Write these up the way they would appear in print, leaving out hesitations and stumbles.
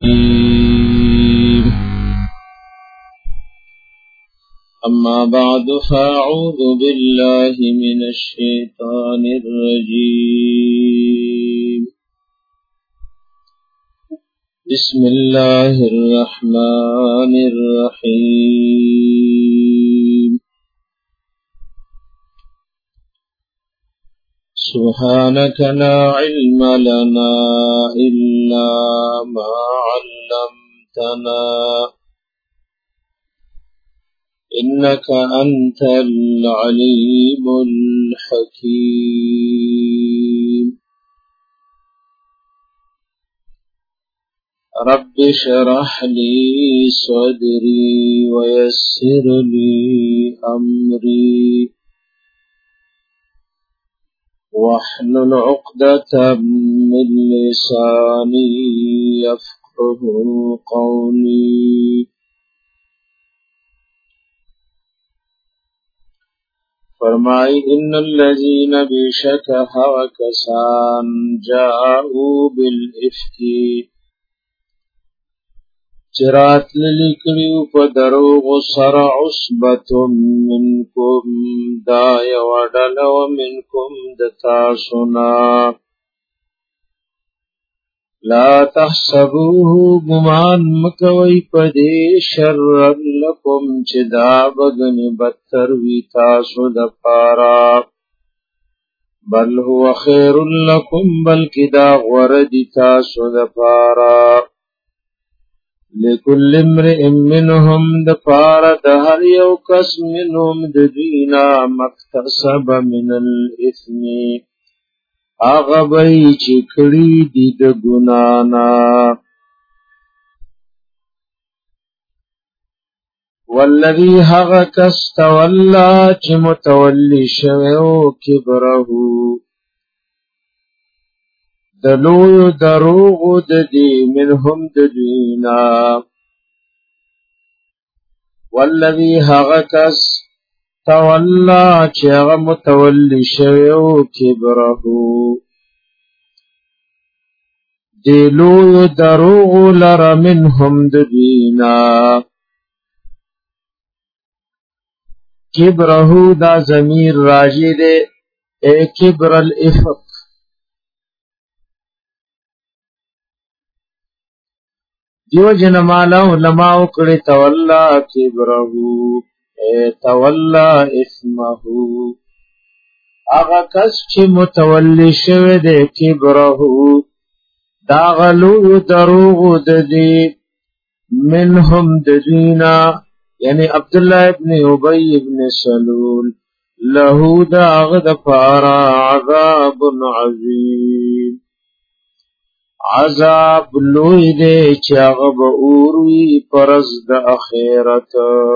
أما بعد فأعوذ بالله من الشيطان الرجيم بسم الله الرحمن الرحيم سبحانك لا علم لنا إلا ما علمتنا إنك أنت العليم الحكيم رب اشرح لي صدري ويسر لي أمري واحلل عقدة من لساني يفقه قولي فرمائی ان الذین بیشک هوا کسان جاءو بالافکی چرات للکلیو پا دروغ سر عصبت منکم دا یوڑل ومنکم دتاسنا لا تحسبوه گمان مکوی پدی شر لکم چدا بگن بدتر وی تاسو دپارا بل هو خیر لکم بلکی دا غرد تاسو دپارا لکل امرئ منهم دپارا دهر یو کس منهم ددینا مکتسب من الاثمی آغا بئی چکڑی دی د گنانا والذی حغا کس تولا چی متولی شویو کبرہو دلوی دروغو ددی منهم ددینا والذی حغا کس تولا چی اغا متولی شویو کبرہو دیلو دروغ لر منهم ددینا کبرہو دا ضمیر راجی دے اے کبر الافق دیو جنمالا علماء کڑی تولا کبرہو اے تولا اسمہو آغا کس چی متولی شوی دے کبرہو دا غلو دروغ ددی منهم ددینا یعنی عبداللہ ابن عبی ابن سلول لہو دا غد پارا عذاب عظیم عذاب لوی دے چاغب اوروی پرزد اخیرت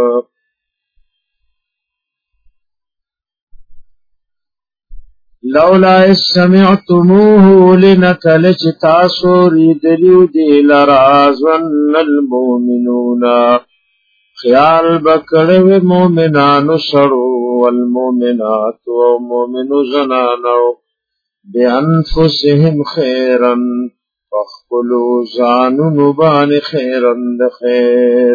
لولا سمعتموه لنکلچ تاسو ریدلیو دی لرازن المومنون خیال بکڑو مومنانو سرو والمومنات و مومنو زنانو بی انفسهم خیرن فاخبلو زانو نبان خیرن دخیر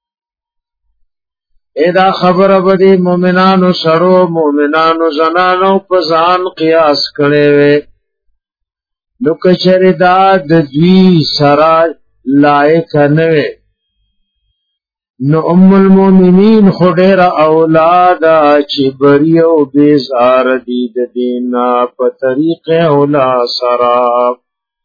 ایدا خبر بدی مومنانو سرو مومنانو زنانو پزان قیاس کڑیوے نو کچری دا دوی سرا لائق نوے نو ام المومنین خودیر اولادا چی بریو بیزار دید دینا پا طریق اولا سراب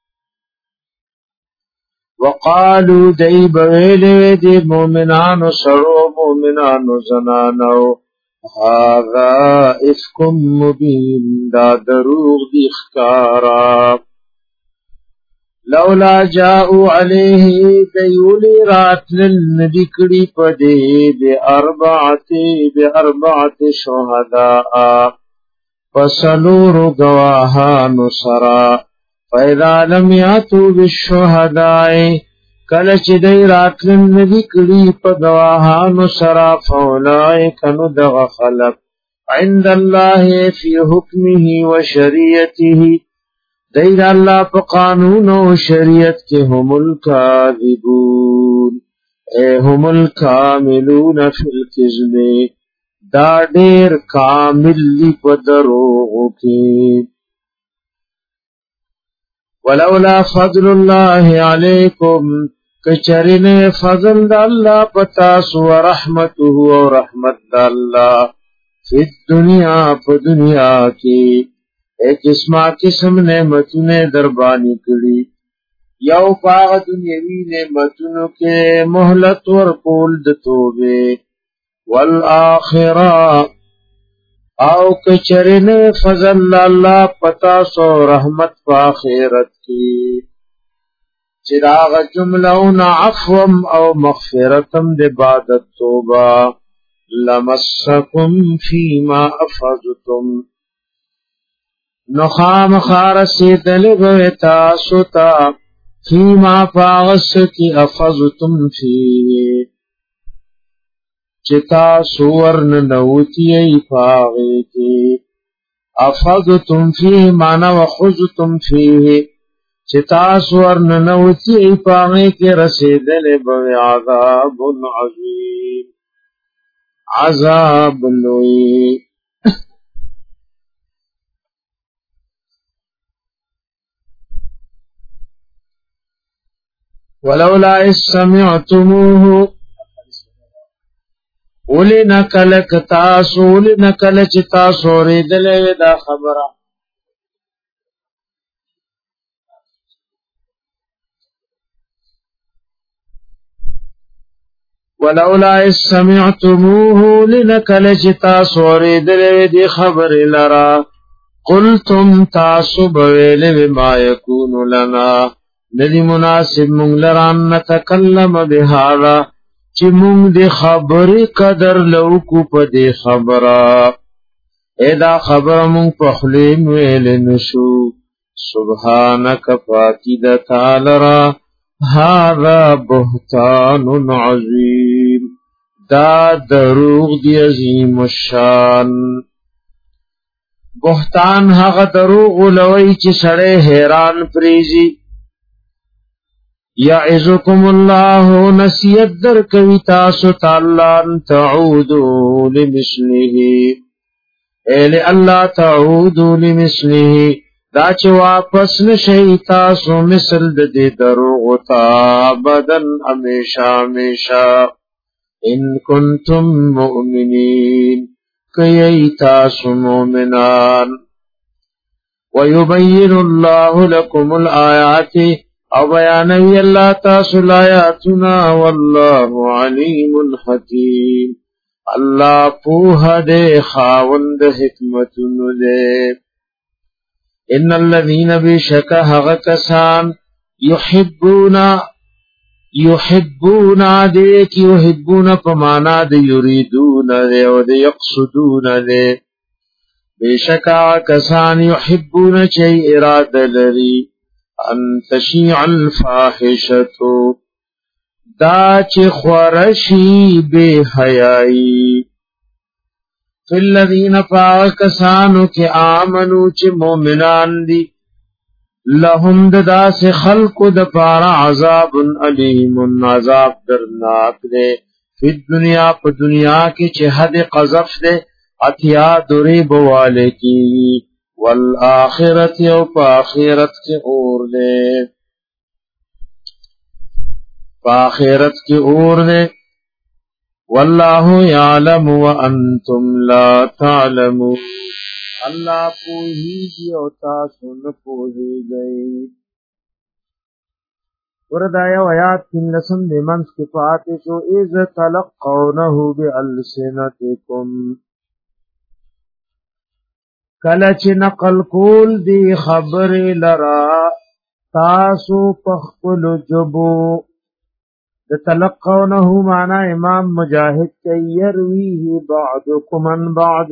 وقالو دی بویلوی دی مومنانو سرو مومنانو زنانو هذا افکم مبین دا دروغ دی اخکارا لولا جاؤ علیہ دیولی راتل ندکڑی پدی بی اربعت شہداء فسلور گواہانو سرا فَإِذَا لَمْ يَأْتُوا بِالشُّهَدَاءِ کلچ دی راتلن ندکڑی پا گواہانو سرا فَأُولَئِكَ نُدَغ خَلَقْ عِنْدَ اللَّهِ فِي حُكْمِهِ وَشَرِيَّتِهِ دید اللہ پا قانون و شریعت کے هم الکاذبون اے هم الکاملون فی الکذب دا دیر کامل لی پا دروغو کی ولولا فضل اللہ علیکم کچرن فضل دا اللہ پتاسو ورحمته و رحمت دا اللہ فی الدنیا پا دنیا کی ایک قسم نعمتوں دربانی کړي یو پاغ دنیوی نعمتوں کے مہلت ورکول د توبه والآخرہ او کچرن فضل اللہ پتا سو رحمت پا آخرت کی چراغ جملون عفوم او مغفرتم د بعد التوبہ لمسکم فیما افضتم نخام خارسی دلگویتا ستا فیما پاغس کی افضتم فیه چتا سورن نوتی ای پاغی کی افضتم فیه مانا وخضتم فیه چتا سورن نوتی ای پاغی کی رسیدل بوی عذاب عظیم عذاب لوی ولولا اس سمعتموه اولی نکلک تاسو اولی نکلچ تاسو ریدلے دا خبرہ ولولا اس سمعتموه اولی نکلچ تاسو ریدلے دی خبر لرا قلتم تاسو بویل بما یکون لنا ندی مناسب مونگ لران نتکلم بحالا چی مونگ دی خبری قدر لوکو پا دی خبرا ایدا خبر مونگ پخلیم ویل نشو سبحانک پاکی دا تالرا هذا بہتان عظیم دا دروغ دی عظیم الشان بہتان حق دروغ لوئی چی سڑے حیران پریزی یعظکم اللہ نصیحت در کوي تاسو تعالی تعودو لمثله اے اللہ تعودو لمثله دا چې واپس نشئ تاسو مثل د دې دروغ تا بدن همیشه همیشه ان کنتم مؤمنین کئی تاسو مؤمنان ویبین اللہ لکم الآیات او بیانوی اللہ تاسو لایاتنا واللہ علیم حکیم اللہ پوہ دے خاوند حکمتن دے ان الذین بشک حق کسان یحبون دے کی یحبون پمانا دے یریدون دے و دے یقصدون دے بشک کسان یحبون چی اراد لری ان تشیع الفاحشتو دا چی خورشی بے حیائی فی الذین فاکسانو کی آمنو چی مومنان دی لهم ددا سے خلق دپارا عذاب علیم عذاب درناک دے فی الدنیا پا دنیا کی چی حد قذف دے اتیا دوری بوالے کی والآخرت یو پا آخرت کے اور دے پا آخرت کے اور دے واللہ یعلم وانتم لا تعلمون اللہ پوہی گی او تاسو نپوہی گئی وردایا ویات کن لسم دے منس کے پاتے شو اذ تلقونہو بألسنتکم کلچ نقل کول دی خبر لرا تاسو پخپل جبو تلقونه معنی امام مجاہد کے یرویه بعضکم عن بعض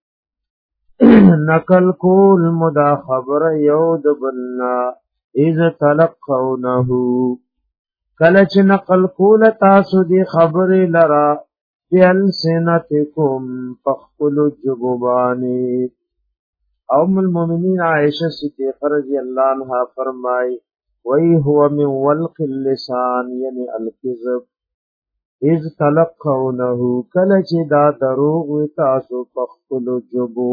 نقل کول مدا خبر یود بلنا اذ تلقونه کلچ نقل کول تاسو دی خبر لرا بألسنتکم پخپل جبو بانی ام المؤمنین عائشہ صدیقہ رضی اللہ عنہا فرمائی وی هو من ولق اللسان یعنی الکذب اذ تلقونه کله چې دا دروغ وي تاسو په خپلو ژبو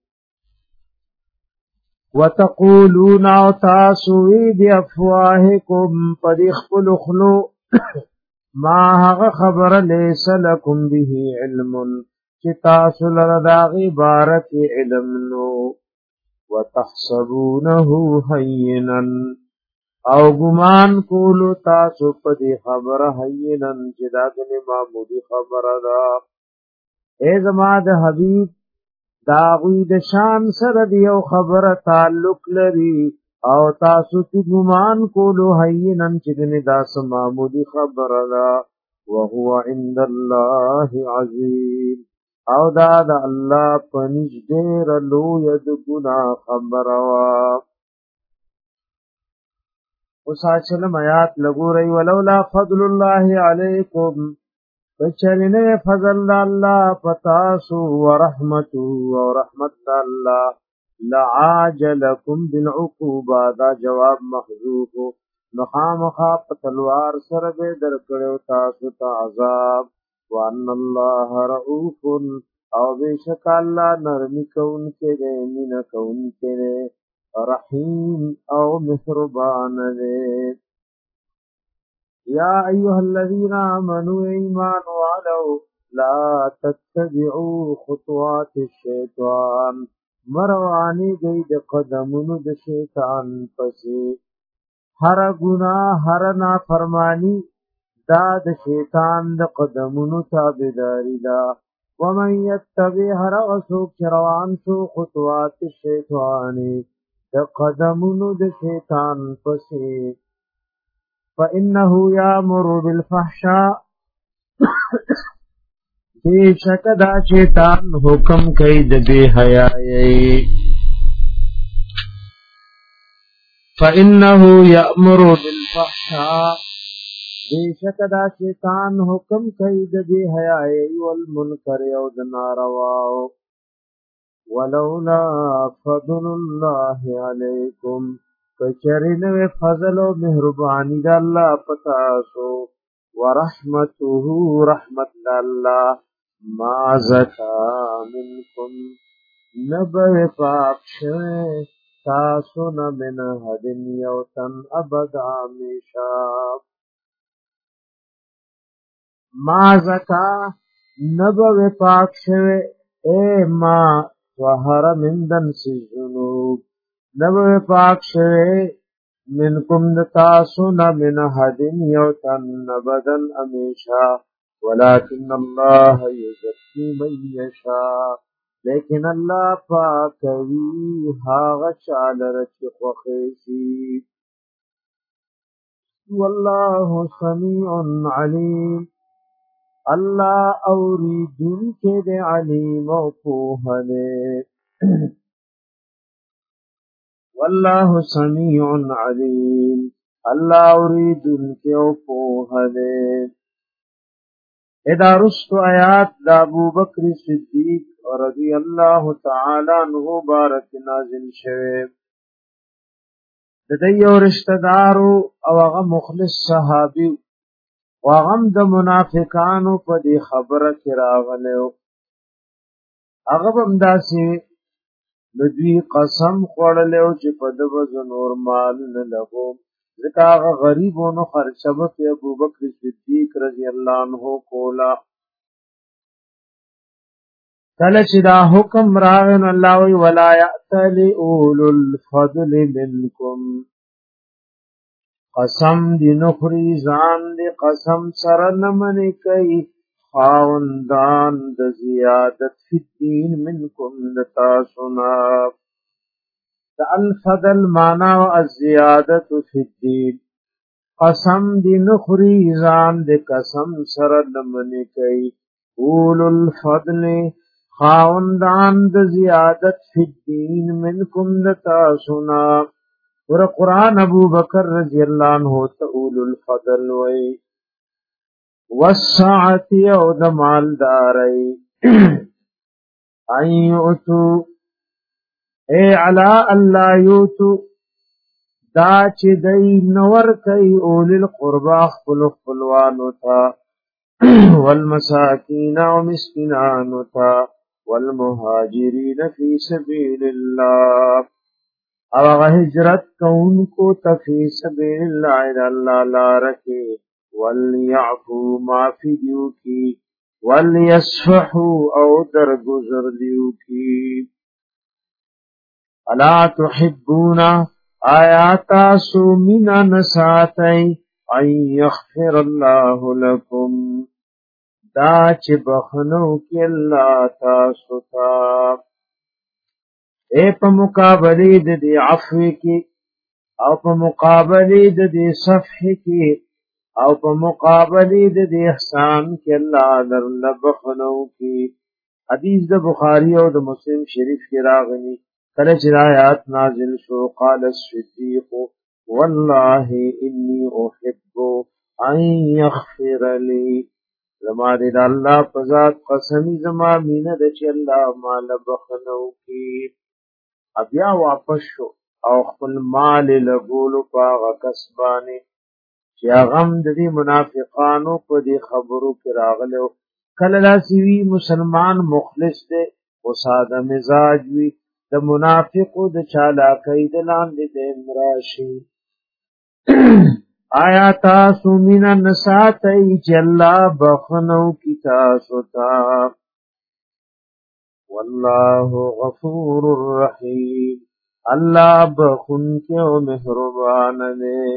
وتقولون او تاسو وی بافواهکم په خپلو خلو ما هغه خبره لیس لکم به علم چې تاسو لره د عبارت علم نو وتحسبونه هینا او ګمان کولو تاسو په دې خبره هینن چې دا کنه معمولی خبره ده اے زما د حبیب دا غوی د شان سره دی او خبره تعلق لري او تاسو ته ګمان کولو هینن چې کنه دا معمولی خبره ده وهو عند الله عظیم او دا د الله پنځ ډېر لوی د ګناه خبره وا وساچلم آیات لګو رہی ولولا فضل الله علیکم بچرنه فضل الله پتاسو ورحمته ورحمت الله لعاجلکم بالعقوبه دا جواب محذوف مخامخا پتلوار سره به درکړو تاسو ته عذاب وان الله رؤوف او بشک الله نرمی کون کې دې مینا کون کې دې رحیم او مهربان دے یا ایها الذین آمنوا ایمان والو لا تتبعوا خطوات الشیطان مروانی گئی د قدمونو د شیطان پسې هر ګناه هر نافرمانی دا د شیطان د قدمونو تابعداري دا ومن يتبع هر وسوک روان شو خطوات الشیطان د قدمونو د شیطان پسې فانه یامر بالفحشاء بیشک دا شیطان حکم کوي د بے حیايي فانه یامر بالفحشاء بیشک دا شیطان حکم کوي د بے حیايي والمنکر او د ناروا ولولا فضل الله علیکم کچرین و فضل و مهربانی دا اللہ پتاسو ورحمته رحمت دا اللہ ما زکا منکم نبع پاک شوه تاسو نمن حدن یوتن ابد آمیشا ما زکا نبع پاک شوه اے ما وحر من دنس جنوب نبو پاک شوه منکم دتاسونا من حدن یوتن نبدن امیشا ولیکن اللہ یزکی من یشا لیکن اللہ پاکوی حاغ چالرچ خوخیشی واللہ سمیع علیم اللہ اوریدن کے دے علیم و پوہنے واللہ سمیع علیم اللہ اوریدن کے و پوہنے ادا رست آیات دا ابو بکر صدیق رضی اللہ تعالی عنہ بارک نازل شوے ددیو رشتہ دارو او اغا مخلص صحابی واغم د منافقانو په دې خبره کې راغلو هغه هم داسې د دوی قسم خوړلو چې په دغه نور مال نه لګو ځکه هغه غریبونو خرچه به ابو بکر صدیق رضی الله عنه کولا کله چې دا حکم راغی نو الله وی ولا یأتلی اول الفضل منکم قسم دی نخری زان دی قسم سر نمنی کئی خاوندان د زیادت فی الدین منکم دتا سنا دا الفضل مانا و الزیادت فی الدین قسم دی نخری زان دی قسم سر نمنی کئی اول الفضل خاوندان د زیادت فی الدین منکم دتا سنا اور قرآن ابو بکر رضی اللہ عنہ تقول الفضل وی والساعتی او د مالداری ایوتو اے علا الله یوتو دا چې دای نور کوي اول القربا خپل خپلوانو ته والمساکین او مسکینانو ته والمهاجرین فی سبیل الله او هغه هجرت کوونکو ته فی سبیل الله اذا الله لارکه وليعفو معفی دیو کی وليصفحوا او درگذر دیو کی الا تحبون آیات سومنا نساتی ان یغفر الله لكم دا چې بخنو کې الله تاسو ته اے په مقابله د دې عفو کې او په مقابله د دې صفح کې او په مقابله د دې احسان کې الله درنه بخنو کې حدیث د بخاری او د مسلم شریف کې راغلي کله چې آیات نازل شو قال الصدیق والله انی احب ان یغفر لی زما دې الله په ذات قسمی زما مینه د چې الله مال بخنو کې بیا واپس شو او خپل مال لګولو په کسبانه چې هغه د دې منافقانو په دې خبرو کې راغلو کله لاسوي مسلمان مخلص دی او ساده مزاج وي د منافقو د چالاکۍ د لاندې د امراشي آیا تاسو مینا نساتی چې الله بخنو کی تاسو ته والله غفور رحیم الله بخون کې او مهربان دی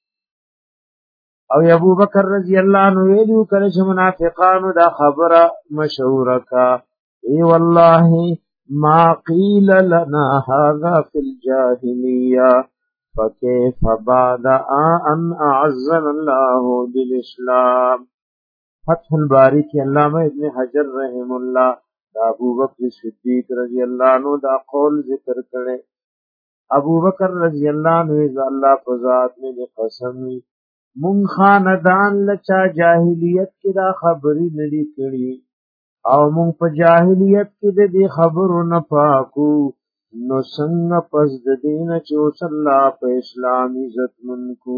او ابو بکر رضی الله عنه ویلو کله چې منافقانو دا خبره مشهوره کا ای والله ما قیل لنا هذا فی الجاهلیه فكيف بعد ان اعزنا الله بالاسلام فتح الباری کی علامہ ابن حجر رحم الله دا ابو بکر صدیق رضی الله عنه دا قول ذکر کړي ابو بکر رضی الله عنه الله په ذات میں قسم مون خاندان لچا جاہلیت کې دا خبرې ندی کړي او مون په جاہلیت کې دې خبرو نه پاکو نو څنګه پس د دین چې صلی الله په اسلام عزت منکو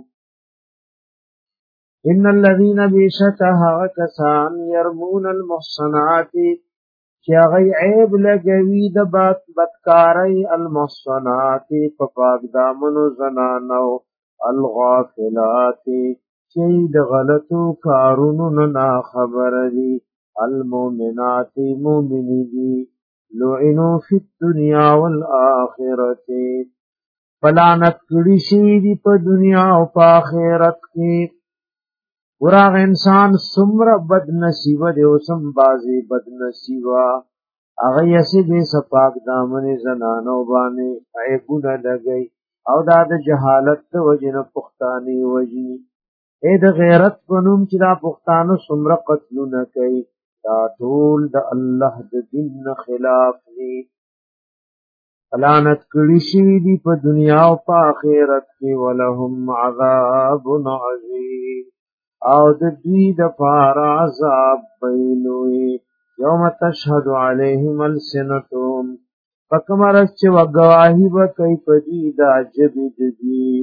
ان الذين بشتها کسان يرمون المحصنات چې هغه عیب لګوي د بدکارۍ المحصنات په پاک دامنو زنانو الغافلات چې د غلطو کارونو نه خبر دي المؤمنات مؤمنی دي لعنوا فی الدنیا والآخرت فلعنت کړي شي دي په دنیا او په آخرت کې ورغ انسان سمره بد نصیب دی او سم بازي بد نصیبا هغه یې به سپاک دامن زنانو باندې عیبونه لګي او دا د جهالت د وجنه پښتاني وجني اې د غیرت پنوم چې دا پښتانو سمره قتلونه کوي دا ټول د الله د دین خلاف دي لعنت کړي شي دي په دنیا او په آخرت کې ولهم عذاب عظیم او د دوی د پار عذاب ویلوي یوم تشهد علیهم السنتهم فکمرس چې وګواهی به کوي په دوی د عجبې د دوی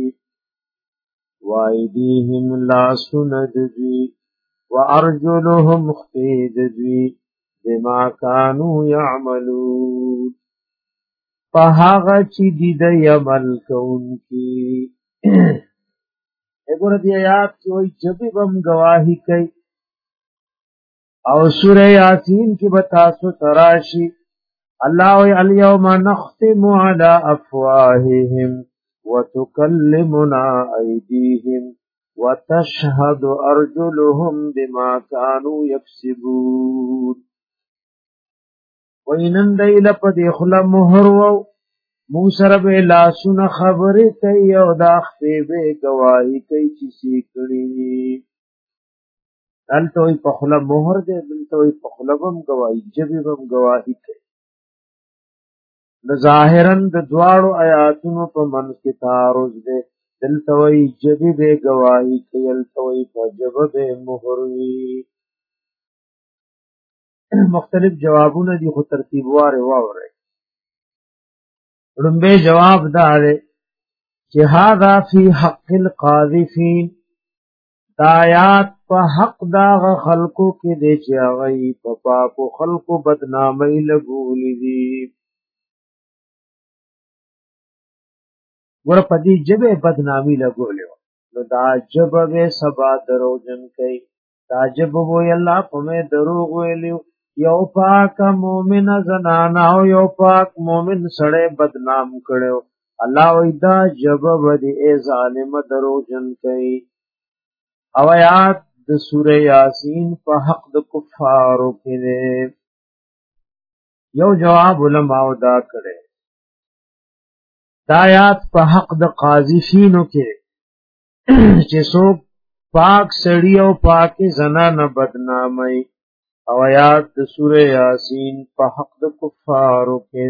وایدیهم لاسونه د دوی وارجلهم خفید دوی بما كانوا يعملون فهغه چې د عمل کوونکی وګوره دی آیات کې وایي جبې بم گواہی کوي او سوره یاسین کې به تاسو تراشي الله وی الیوم نختم علی افواههم وتكلمنا ایدیهم وتشهد ارجلهم بما كانوا يكسبون وینن دیل په دی خلا مہر وو مو سره به لاسونه خبرې کوي او دا خپې به گواہی کوي چې سی کړی دلته په خلا مہر دی دلته په خلا بم گواہی جبې بم گواہی کوي ظاهرا د دواړو آیاتونو په منځ کې تعارض دی دلته وی جبې به گواہی کوي دلته وی په جبه به مہر وی مختلف جوابونه دي خو ترتیب واره واوري رنبه جواب داره چې هاذا فی حق القاذفین دا آیات په حق دا خلقو کې دی چې هغه په پاکو خلقو بدنامي لګولې دي ور په دې جبه بدنامي لګولې نو دا جبه به سبا دروژن کوي دا جبه وی الله په مې دروغ ویلو یو پاک مومن زنانا او یو پاک مومن سړی بدنام کړو الله وی دا جبه ودی ای ظالم دروژن کوي او آیات د سوره یاسین په حق د کفارو کې یو جواب علماء دا کړي دا آیات په حق د قاذفینو کې چې څوک پاک سړی او پاک زنانه بدنامي او آیات د سوره یاسین په حق د کفارو کې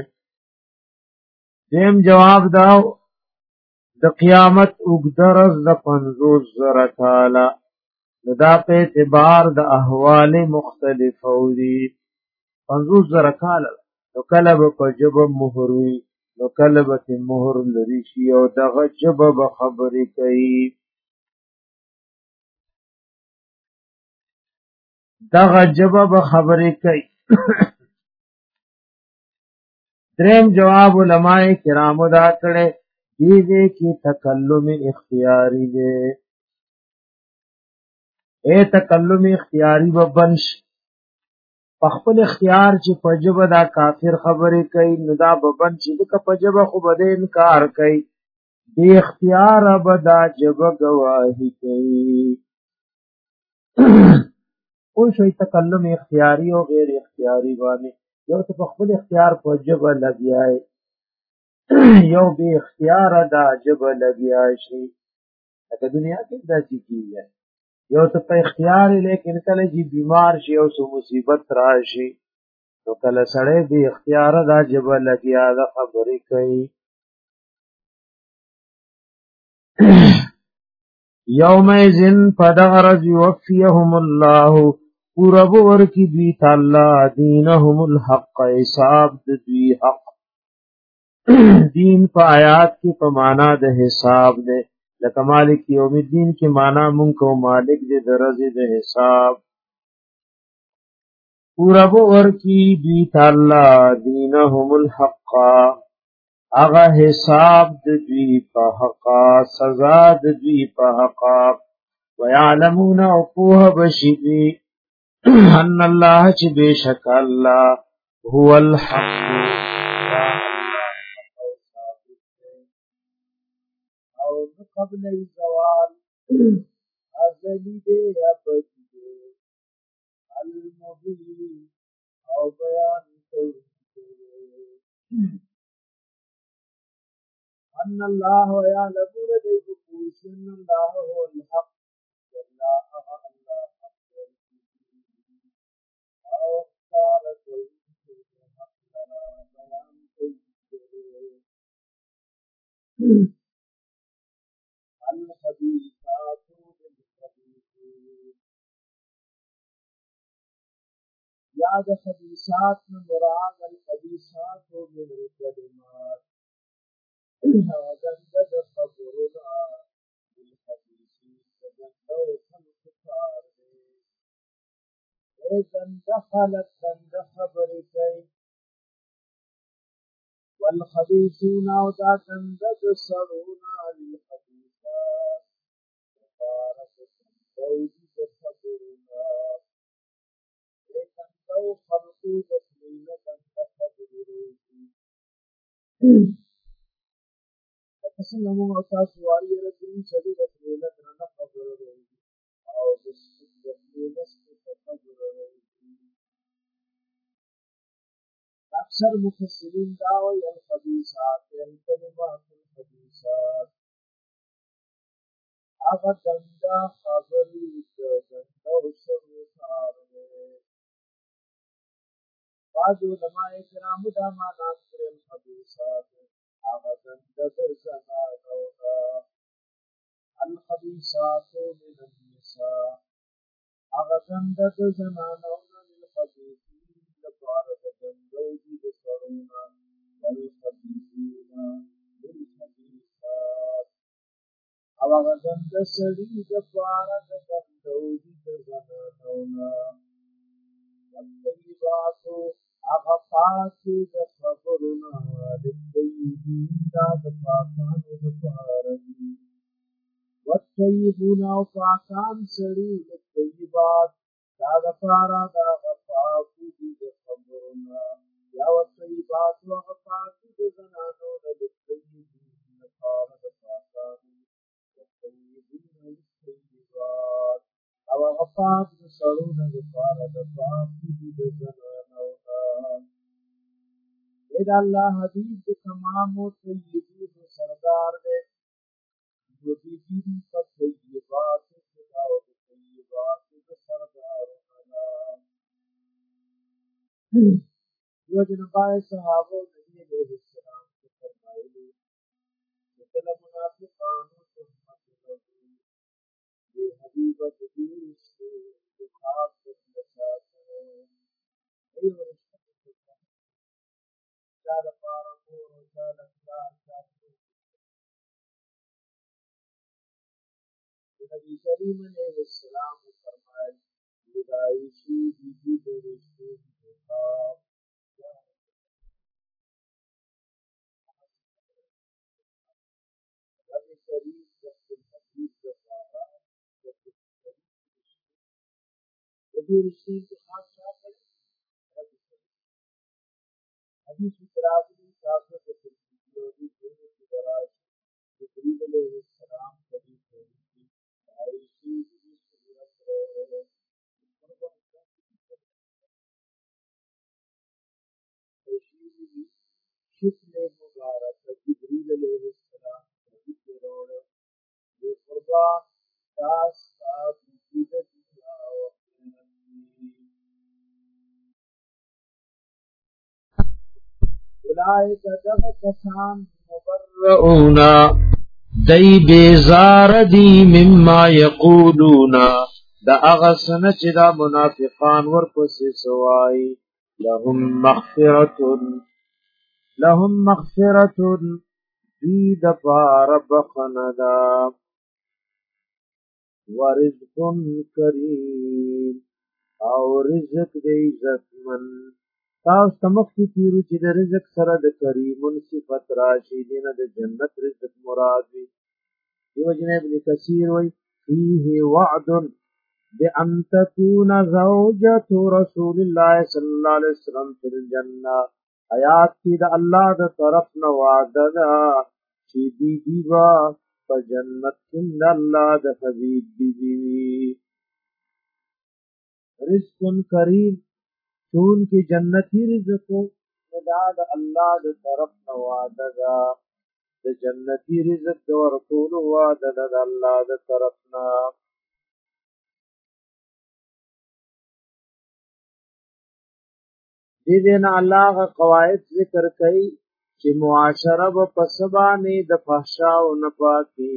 دیم جواب داو د قیامت وګدرز د 50,000 کاله دا په اعتبار د احوال مختلفو دي 50,000 کاله نو کله په جب مهر وي نو کله به مهر لري شي او دغه جب به خبرې کوي دغه جب به خبرې کوي دریم جواب علماء کرامو دا کړي دې کې تکلم اختیاری دی اے تکلم اختیاری و بنش خپل اختیار چې پجب دا کافر خبرې کوي نو دا ببن چې د پجب خو بده انکار کوي دې اختیار به دا جب گواہی کوي او شوی تکلم اختیاری او غیر اختیاری باندې یو ته خپل اختیار پجب لګیای یو به اختیار دا جب لګیا شي د دنیا کې دا کیږي یو ته په اختیار لیکن کله چې بیمار شي او سو مصیبت راشي نو کله سړی به اختیار دا جب لګیا دا خبرې کوي یومئذ فدغرز یوفیهم الله پورا بور کی دوی تعالی دینهم الحق حساب دوی حق دین په آیات کې په معنا د حساب ده لکه مالک یوم الدین کې معنا مونږ کو مالک دې درجه د حساب پورا ور کی دوی تعالی دینهم الحق اغه حساب د دوی په حق سزا د دوی په حق ويعلمون او په بشی ان الله چې بشک الله هو الحق قبل الزوال ازلی دے ابدی دے المبین او بیان ان اللہ یعلم لدیک پوشن اللہ هو الحق اللہ اللہ حق او قالت الحق لنا بیان الخبيثات للخبيثين یاد خبیثات میں مراد الخبیثات من الکلمات وگندد خبرنا للخبیثین وگندو خلقار اے گند خلق گند خبر کئی والخبیثون او دا گندد سرونا للخبیثات مبارک گندوزی خبرنا اے گندو خلقو دخلین گند خبر روزی لکسن نمو اتا سوالی رسول شدی دخلین گند خبر روزی او دخلین خبر روزی اکثر مفسرین داوی الخبیثات الکلمات الخبیثات آغا گندا خبری گندا سر کارنے بعض علماء کرام دا معنی کرے الخبیثات آغا گندا زنانونا الخبیثات من النساء آغا گندا زنانونا للخبیثین لپارد گندوزی بسرونا والخبيثون للخبيثات او هغه څنګه سړي د پاره د ګندوزي د زنانونه والطيبات هغه پاکي د خبرونه د طيبين دا د پاکانو د پاره دي والطيبون او پاکان سړي د طيبات دا د پاره دا پاکي د خبرونه یا والطيبات هغه پاکي د زنانونه د طيبين د پاره د پاکانو والطيبون للطيبات او هغه پاک د سړونو د پاره د پاکي د زنانونه دا الله حبیب د تمام طیبین سردار دے جو بیبی پر طیبات او طیبات سردار جو جنبائے صحابہ نبی علیہ السلام سے فرمائے کہ منافقانو تهمت لگو یہ حبیبت دیر سے دخاب بچات ہے ایو رشتہ چال پارمو چال اکلار چال نبی کریم علیہ السلام فرمائے لدائشی بیبی درشتی دخاب نبی کریم جب الحبیب دفارا نبی رشتی دخاب چاہتا ہے حدیث اترابی کافر تکلیفی کی دراج جبریل علیہ السلام کبھی کوئی عائشی کی صورت رہے عائشی شکل مبارک جبریل علیہ السلام کبھی روڑ یہ قربا داس کا بیدت دیا اولئک دغ کسان مبرؤون دی بیزار دی مما یقولون دا اغسن چی دا منافقان ورپسی سوائی لهم مغفرت دی دپار بخندا ورزق کریم او رزق دی عزت من تاس تمخ کی تیرو چې د رزق سره د کریمون صفت راشي دینه د جنت رزق مراد وي دیو جن ابن کثیر وی فيه وعد بان تكون زوجة رسول الله صلی الله علیه وسلم فی الجنه آیات کی د الله د طرف نو وعده ده چې بی بی وا په جنت کې د الله د حبیب بی بی رزق کریم چون کی جنتی رزقو مداد اللہ د طرف نوعده دا د جنتی رزق د ورکول وعده د الله د طرفنا دې دین الله قواعد ذکر کړي چې معاشره و پسبانه د فحشاء او نپاکی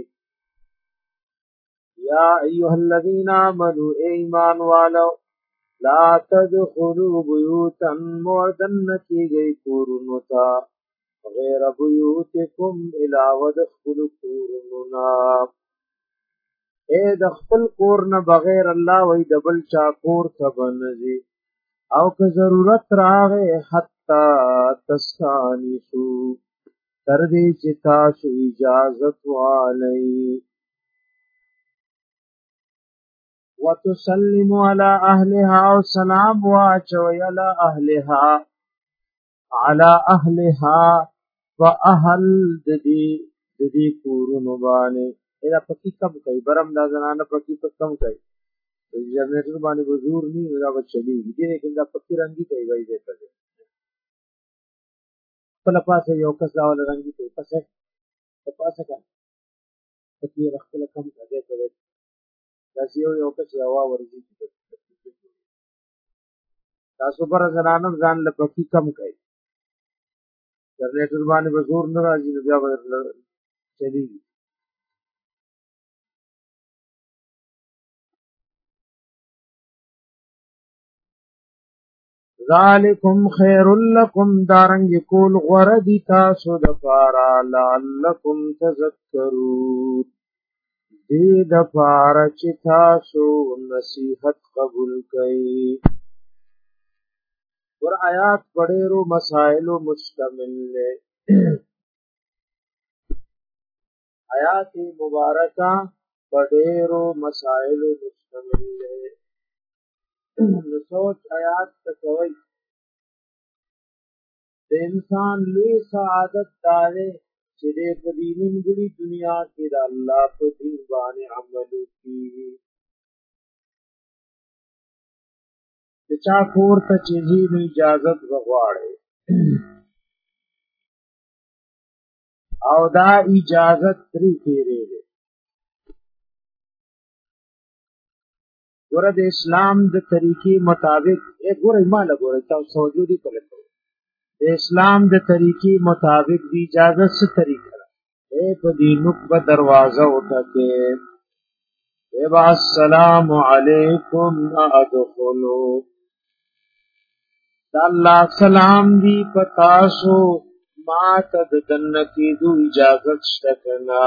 یا ایها الذین آمنوا ایمان والو لا تدخلوا بیوتا مردن کی گئی کورنتا غیر بیوتکم الا ودخلوا کورننا اے دخل کورن بغیر اللہ وی دبل چا کور تبنزی او که ضرورت راغے حتی تستانسو تردی چتاسو اجازت والی وتسلم على اهلها والسلام واچو على اهلها واهل ددی کورونو باندې اې پکی کم کوي برم دا زنانه پکی کم کوي جنریټر باندې حضور ني دا بچلی دي لیکن دا پکی رنگي کوي وای دې په خپل پاسه یو کس دا ول رنگي کوي پسه پاسه کا پکی رخل کم کوي په داسې یو کس هوا ورځي تاسو پر زنانم ځان لپکی کم کوي جنریټر باندې به زور نه راځي نو بیا به چلی ذالکم خیر لکم دارنگ کول غردی تاسو دپارا لعلکم تذکرون دی دپارا چی تاسو نصیحت قبول کئی ور آیات پڑیرو مسائلو مشتمل لے آیات مبارکہ پڑیرو مسائلو مشتمل لے نسوچ آیات تکوئی د انسان لوی سعادت دارے چې د پدینن ګړي دنیا کې د الله په دین باندې عمل وکړي چې چا کور ته چې زی اجازه وغواړي او دا اجازه تری پیری ده ګوره د اسلام د طریقې مطابق ګوره مال ګوره تاسو سوجودي کړئ د اسلام د طریقې مطابق دی اجازه څه طریقه اے په دې نوک دروازه وټکه اے با السلام علیکم ادخلوا الله سلام دی پتاسو ما تد دنکی دو اجازه شته کنا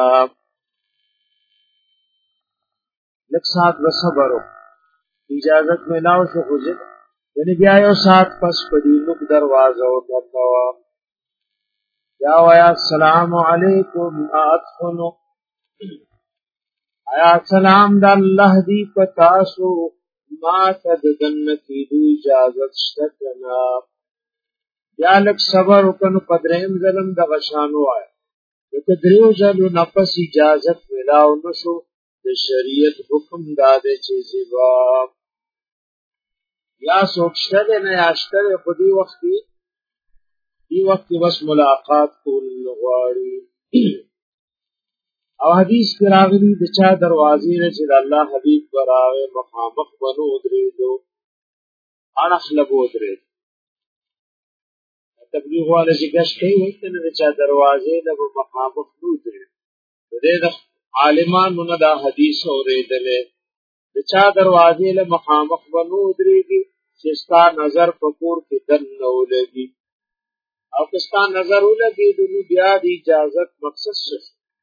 لک سات و صبرو اجازت ملاو شو خوځه یعنی بیا یو سات پس پدی نوک دروازه وټکوا یا ویا السلام علیکم ادخلوا آیا سلام د الله دی پتاسو ما تد دنکی دو اجازت شته کنا یا لک صبر وکنو پدریم ظلم د غشانو آیا که دریو ځلو نفس اجازت ملاو نشو د شریعت حکم داده چې زیبا یا سوچته ده نه یاشته ده خو دی وقت بس ملاقات کول غواړي او حدیث کې راغلی د چا دروازې نه چې د الله حبیب براغه مخامخ بنو درېدو اړخ لګو درېدو تبلیغ والا چې ګش کوي وایي کنه د چا دروازې نه مخامخ نو درېدو د عالمانو نه دا حدیث اورېدلې د چا دروازې له مخامخ بنو درېږي چې ستا نظر په کور کې دن نه ولګي او که ستا نظر ولګي نو بیا د اجازت مقصد څه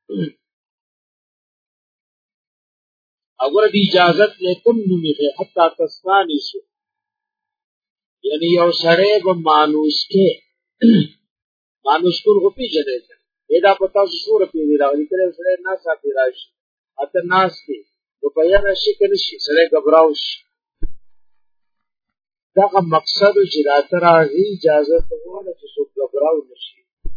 اگر دی اجازت لیکم نمیخه حتی تسکانی شو یعنی یو سڑے با مانوس کے مانوس کن غپی جنے تھا ایدا پتا سور پیدی راولی کرے سڑے ناس آتی راشی حتی ناس کی روپیا راشی کنشی سڑے گبراوش داقا مقصد و جرات راضی اجازت والا جسو گبراو نشی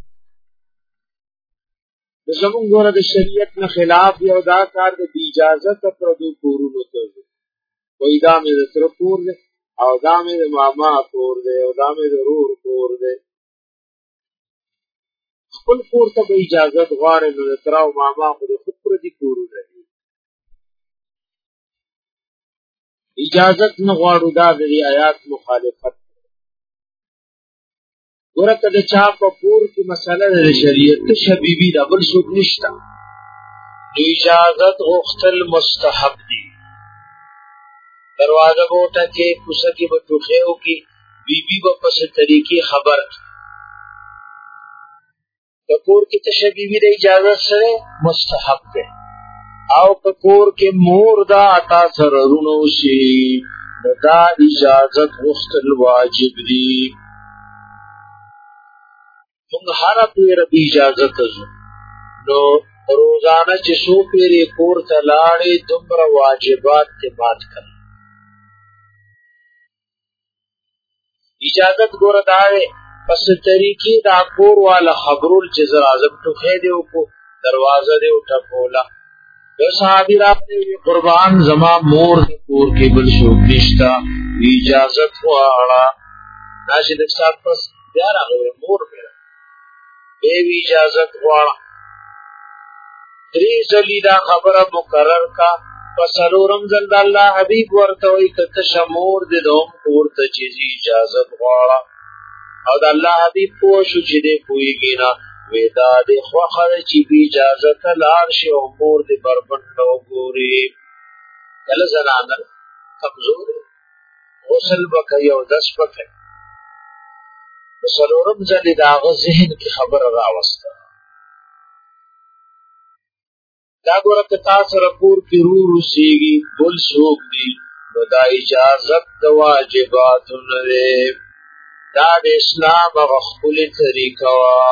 زمون ګوره د شریعت نه خلاف یو دا کار د اجازه ته پردو کورونو ته وای دا مې د تر کور دی او دا مې د ماما کور دی او دا مې د رور کور دی خپل کور ته به اجازه غواړي نو تر او ماما خو د خود پر دي کورونه دي اجازه نه غواړو دا د آیات مخالفت ورته د چا په پور کې مسله د شریعت شبيبي د بل څوک نشتا اجازت غختل مستحب دي دروازه وټه کې کوڅه کې به ټوخیو کې بیبي په پس طریقې خبر د پور کې تشبيبي د اجازه سره مستحب ده او په پور کې مور دا عطا سره رونو شي دا اجازت غختل واجب دي مونږ هر پیر به اجازه تزو نو روزانه چې شو پیری کور ته لاړې دومره واجبات ته مات کړ اجازت ګور داوي پس طریقې دا کور والا خبرول چې زر اعظم ټوخې دی او دروازه دی ټکولا د صحابي راځي قربان زما مور د کور کې بل شو نشتا اجازت واړه ناشد صاحب پس بیا راغی مور میرا بیوی اجازت غواړه دری زلی دا خبره مقرر کا پسلورم زل دا اللہ حبیب ورتوی کتشمور دی دوم کورتا چیزی اجازت غواړه او دا اللہ حبیب پوشو چی دی پویگینا ویدا دی خوخر چی بی اجازت لارشی او مور دی بربندو گوری کل زنانر کمزور غسل بکی او دس بکی څلورم ځل د هغه ذهن کې خبره راوسته دا ګوره که تا سره کور کې رو روسیږي بل څوک دي نو دا اجازت د واجباتو نه دی دا د اسلام هغه ښکلې طریقه وه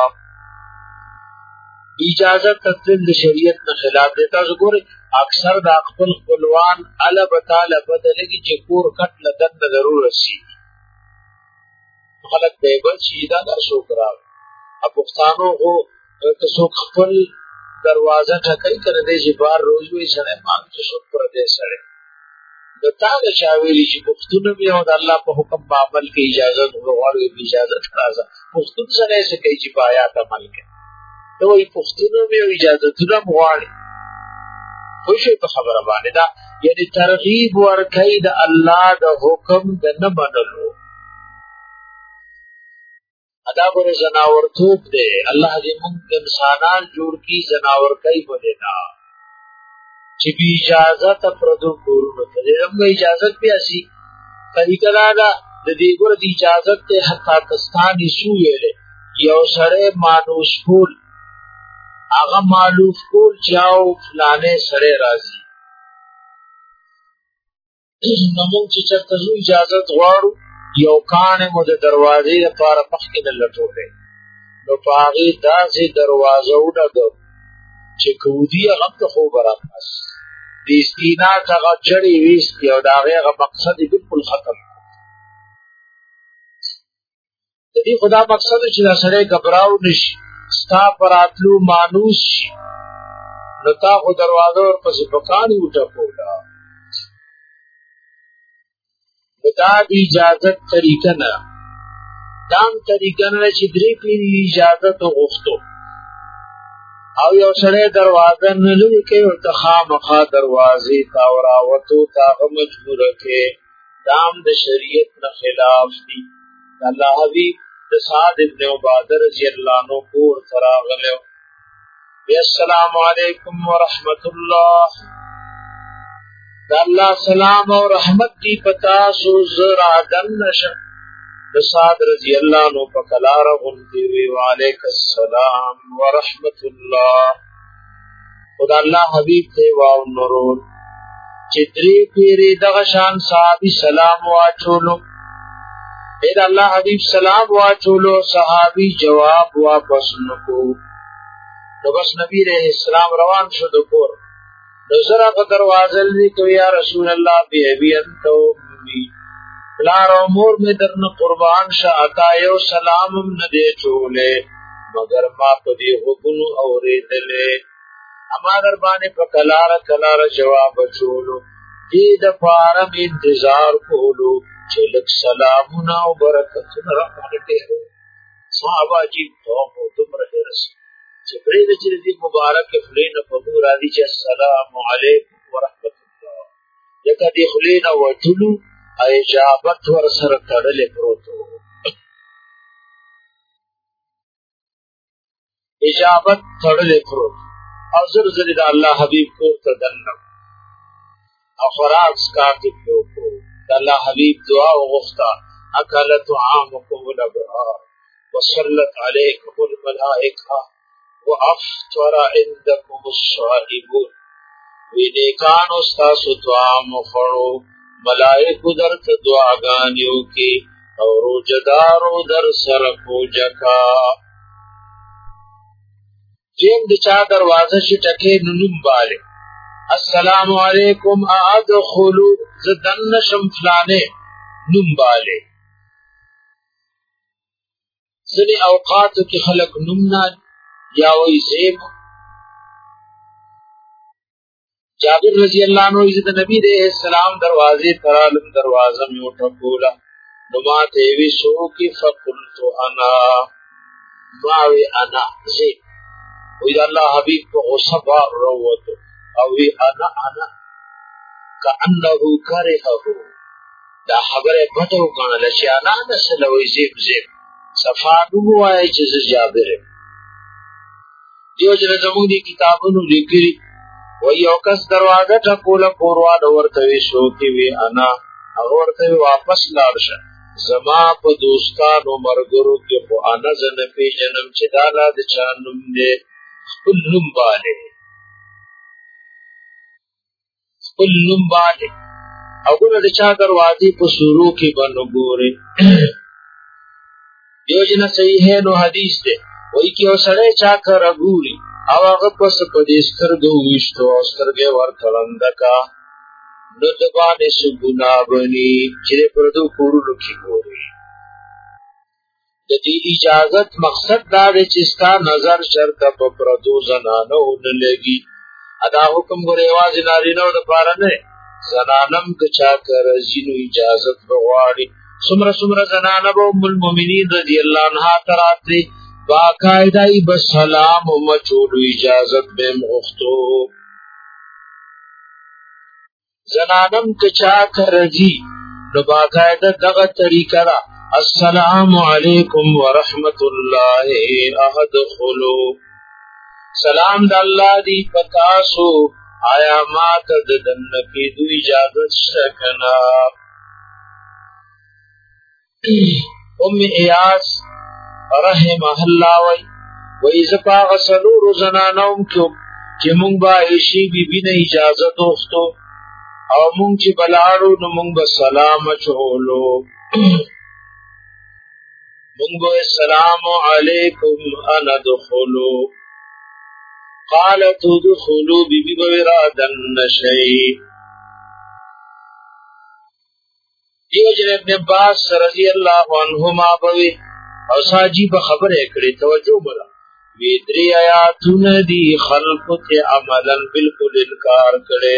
اجازت تطبیق د شریعت نه خلاف دی تاسو ګورئ اکثر د خپل خپلوان اله به تاله بدلږي چې کور کټ له دنده ضرور رسېږي خلک به یې بل شي دا څوک راغی پښتانو خو که څوک خپل دروازه ټکوي که نه دی چې بار روز وي سړی مام چې څوک پردی سړی نو تا د چا ویلي چې پښتون هم یو د الله په حکم په عمل کې اجازت غواړو اجازت راځه پښتون سړی څه کوي چې په آیات عمل کوي ته وایي پښتون هم یو اجازتونه هم غواړي پوه شوې په خبره باندې دا یعنې ترغیب ورکوي د الله د حکم د نه منلو ادا ګوره زناورتوب دی الله دې موږ انسانان جوړ کړي زناورکۍ باندې نه چې بې اجازته پردو کورونو ته دې هم اجازت پیاسي طریقه دا ده د دې ګوره د اجازت ته حتی کستانې سو ویلې یو سړی مانوس کول هغه معلوف کول چې او فلانې سړی راځي نو موږ چې چېرته ځو اجازت غواړو یو کاڼی مو د دروازې لپاره مخکې نه لټولی نو په هغې داسې دروازه وډږو چې که ودي هغه هم ته خوبه راپاس د استینات هغه چړې ویستې او د هغې هغه مقصد یې بلکل ختم د دې خو دا مقصد چې دا سړی ګبراو نه شي ستا په راتلو مانوس شي نو تا خو دروازه ورپسې په کاڼي وټکوله دا د اجازت طریقه نه دام طریقه نه چې درې پیری اجازت غوښتو او یو سړی دروازه نه لري کوي ورته خامخا دروازې تا وراوتو تا هغه مجبوره کړې دام د شریعت نه خلاف دي الله حبیب د سعد ابن عباده رضی الله عنه کور ته راغلی السلام علیکم ورحمت الله دا اللہ سلام و رحمت کی پتا سو زرا دن نشم بساد رضی اللہ نو پکلار غلطی وی وعلیک السلام و رحمت اللہ خدا اللہ حبیب تے واو نرون چتری پیری دغشان صحابی سلام واچولو اید اللہ حبیب سلام واچولو صحابی جواب واپس نکو نو بس نبی علیہ السلام روان شد کور نظر اقا دروازل دی تو یا رسول اللہ بی ابی انت و امی پلار و مور میں درن قربان شا اتایو سلامم ندے چولے مگر ما پدی حکن اوری دلے اما دربانے پا کلار جواب چولو دید پارم انتظار کولو چلک سلامنا و برکتن رحمتے ہو صحابہ عجیب قوم ہو تم رہے رسول چپڑے دچر دی مبارک خلین فنور آدی چا السلام علیکم ورحمت اللہ یکا دی خلین وطلو اجابت ورسر تڑل پروتو اجابت تڑل پروتو او زرزر دا اللہ حبیب کور تدنم او خراق سکاکت لوکو دا اللہ حبیب دعا و غفتا اکلت عامکم الابرار وصلت علیکم الملائکہ وَأَفْتَرَ عِنْدَكُمُ الصَّائِمُونَ وِنِکان استاسو دعا مخړو ملائکو درت دعاګانیو کې او روزدارو در سره پوجکا جیم د چا دروازه شي ټکه ننوم باله السلام علیکم ادخلوا زدن شم فلانه نوم باله ځنی اوقات کې خلق نومنا یا وی زیب جابر رضی اللہ عنہ عزت نبی علیہ السلام دروازے ترالم دروازہ میں اٹھکولا نماتے وی سو کی فقلتو انا ماوی انا زیب وی اللہ حبیب کو غصبا روتو او وی انا کانہو کرہو دا خبر بطو کانا لچی انا نسلوی زیب صفانو آئے چیز جابر دیو جن زمون دی کتابونو لیکلی و یو کس دروازه ټکوله کوروال ورته وی شو کی وی انا هغه ورته واپس لاړ شه زما په دوستانو مرګرو کې خو انا زه نه پېژنم چې دا لا د چا نوم دی. خپل نوم باندې او ګوره د چا دروازې په سورو کې به نه ګورې. دیو جن صحیح ہے نو حدیث دی وای کې یو سړی چا کره ګوري او هغه پس په دې سترګو ویشتو او سترګې ورته ړنده کا نو د باندې څه ګناه بني چې پردو کورونو کې ګوري. د دې اجازت مقصد دا دی چې ستا نظر چرته په پردو زنانو نه لګي. ادا حکم ګوره یوازې نارینهو دپاره نه، زنانم که چا کره ځي نو اجازت به غواړي. څومره زنانه به ام المؤمنین رضی الله عنها ته راتلې، باقاعده یې به سلام ومچولو، اجازت به یې غوښتو. زنانم که چا کره ځي نو باقاعده دغه طریقه ده، السلام علیکم ورحمت الله ادخلو، سلام د الله دی پتاسو، آیا ما ته د دننه کېدو اجازت شته که نه؟ ام ایاس رحمه الله وی زه په هغه څلورو زنانو کې چې مونږ به عایشې بیبي نه اجازت وغوښتو او مونږ چې به لاړو نو مونږ به سلام اچولو، مونږ به السلام علیکم ان ادخلو، قالت ادخلو، بیبي به را دننه شئ. دیو جن ابن عباس رضی اللہ عنہما بوی او ساجی با خبر اکڑی توجہ بلا وی دری آیاتون دی خلق تے عملا بالکل انکار کرے.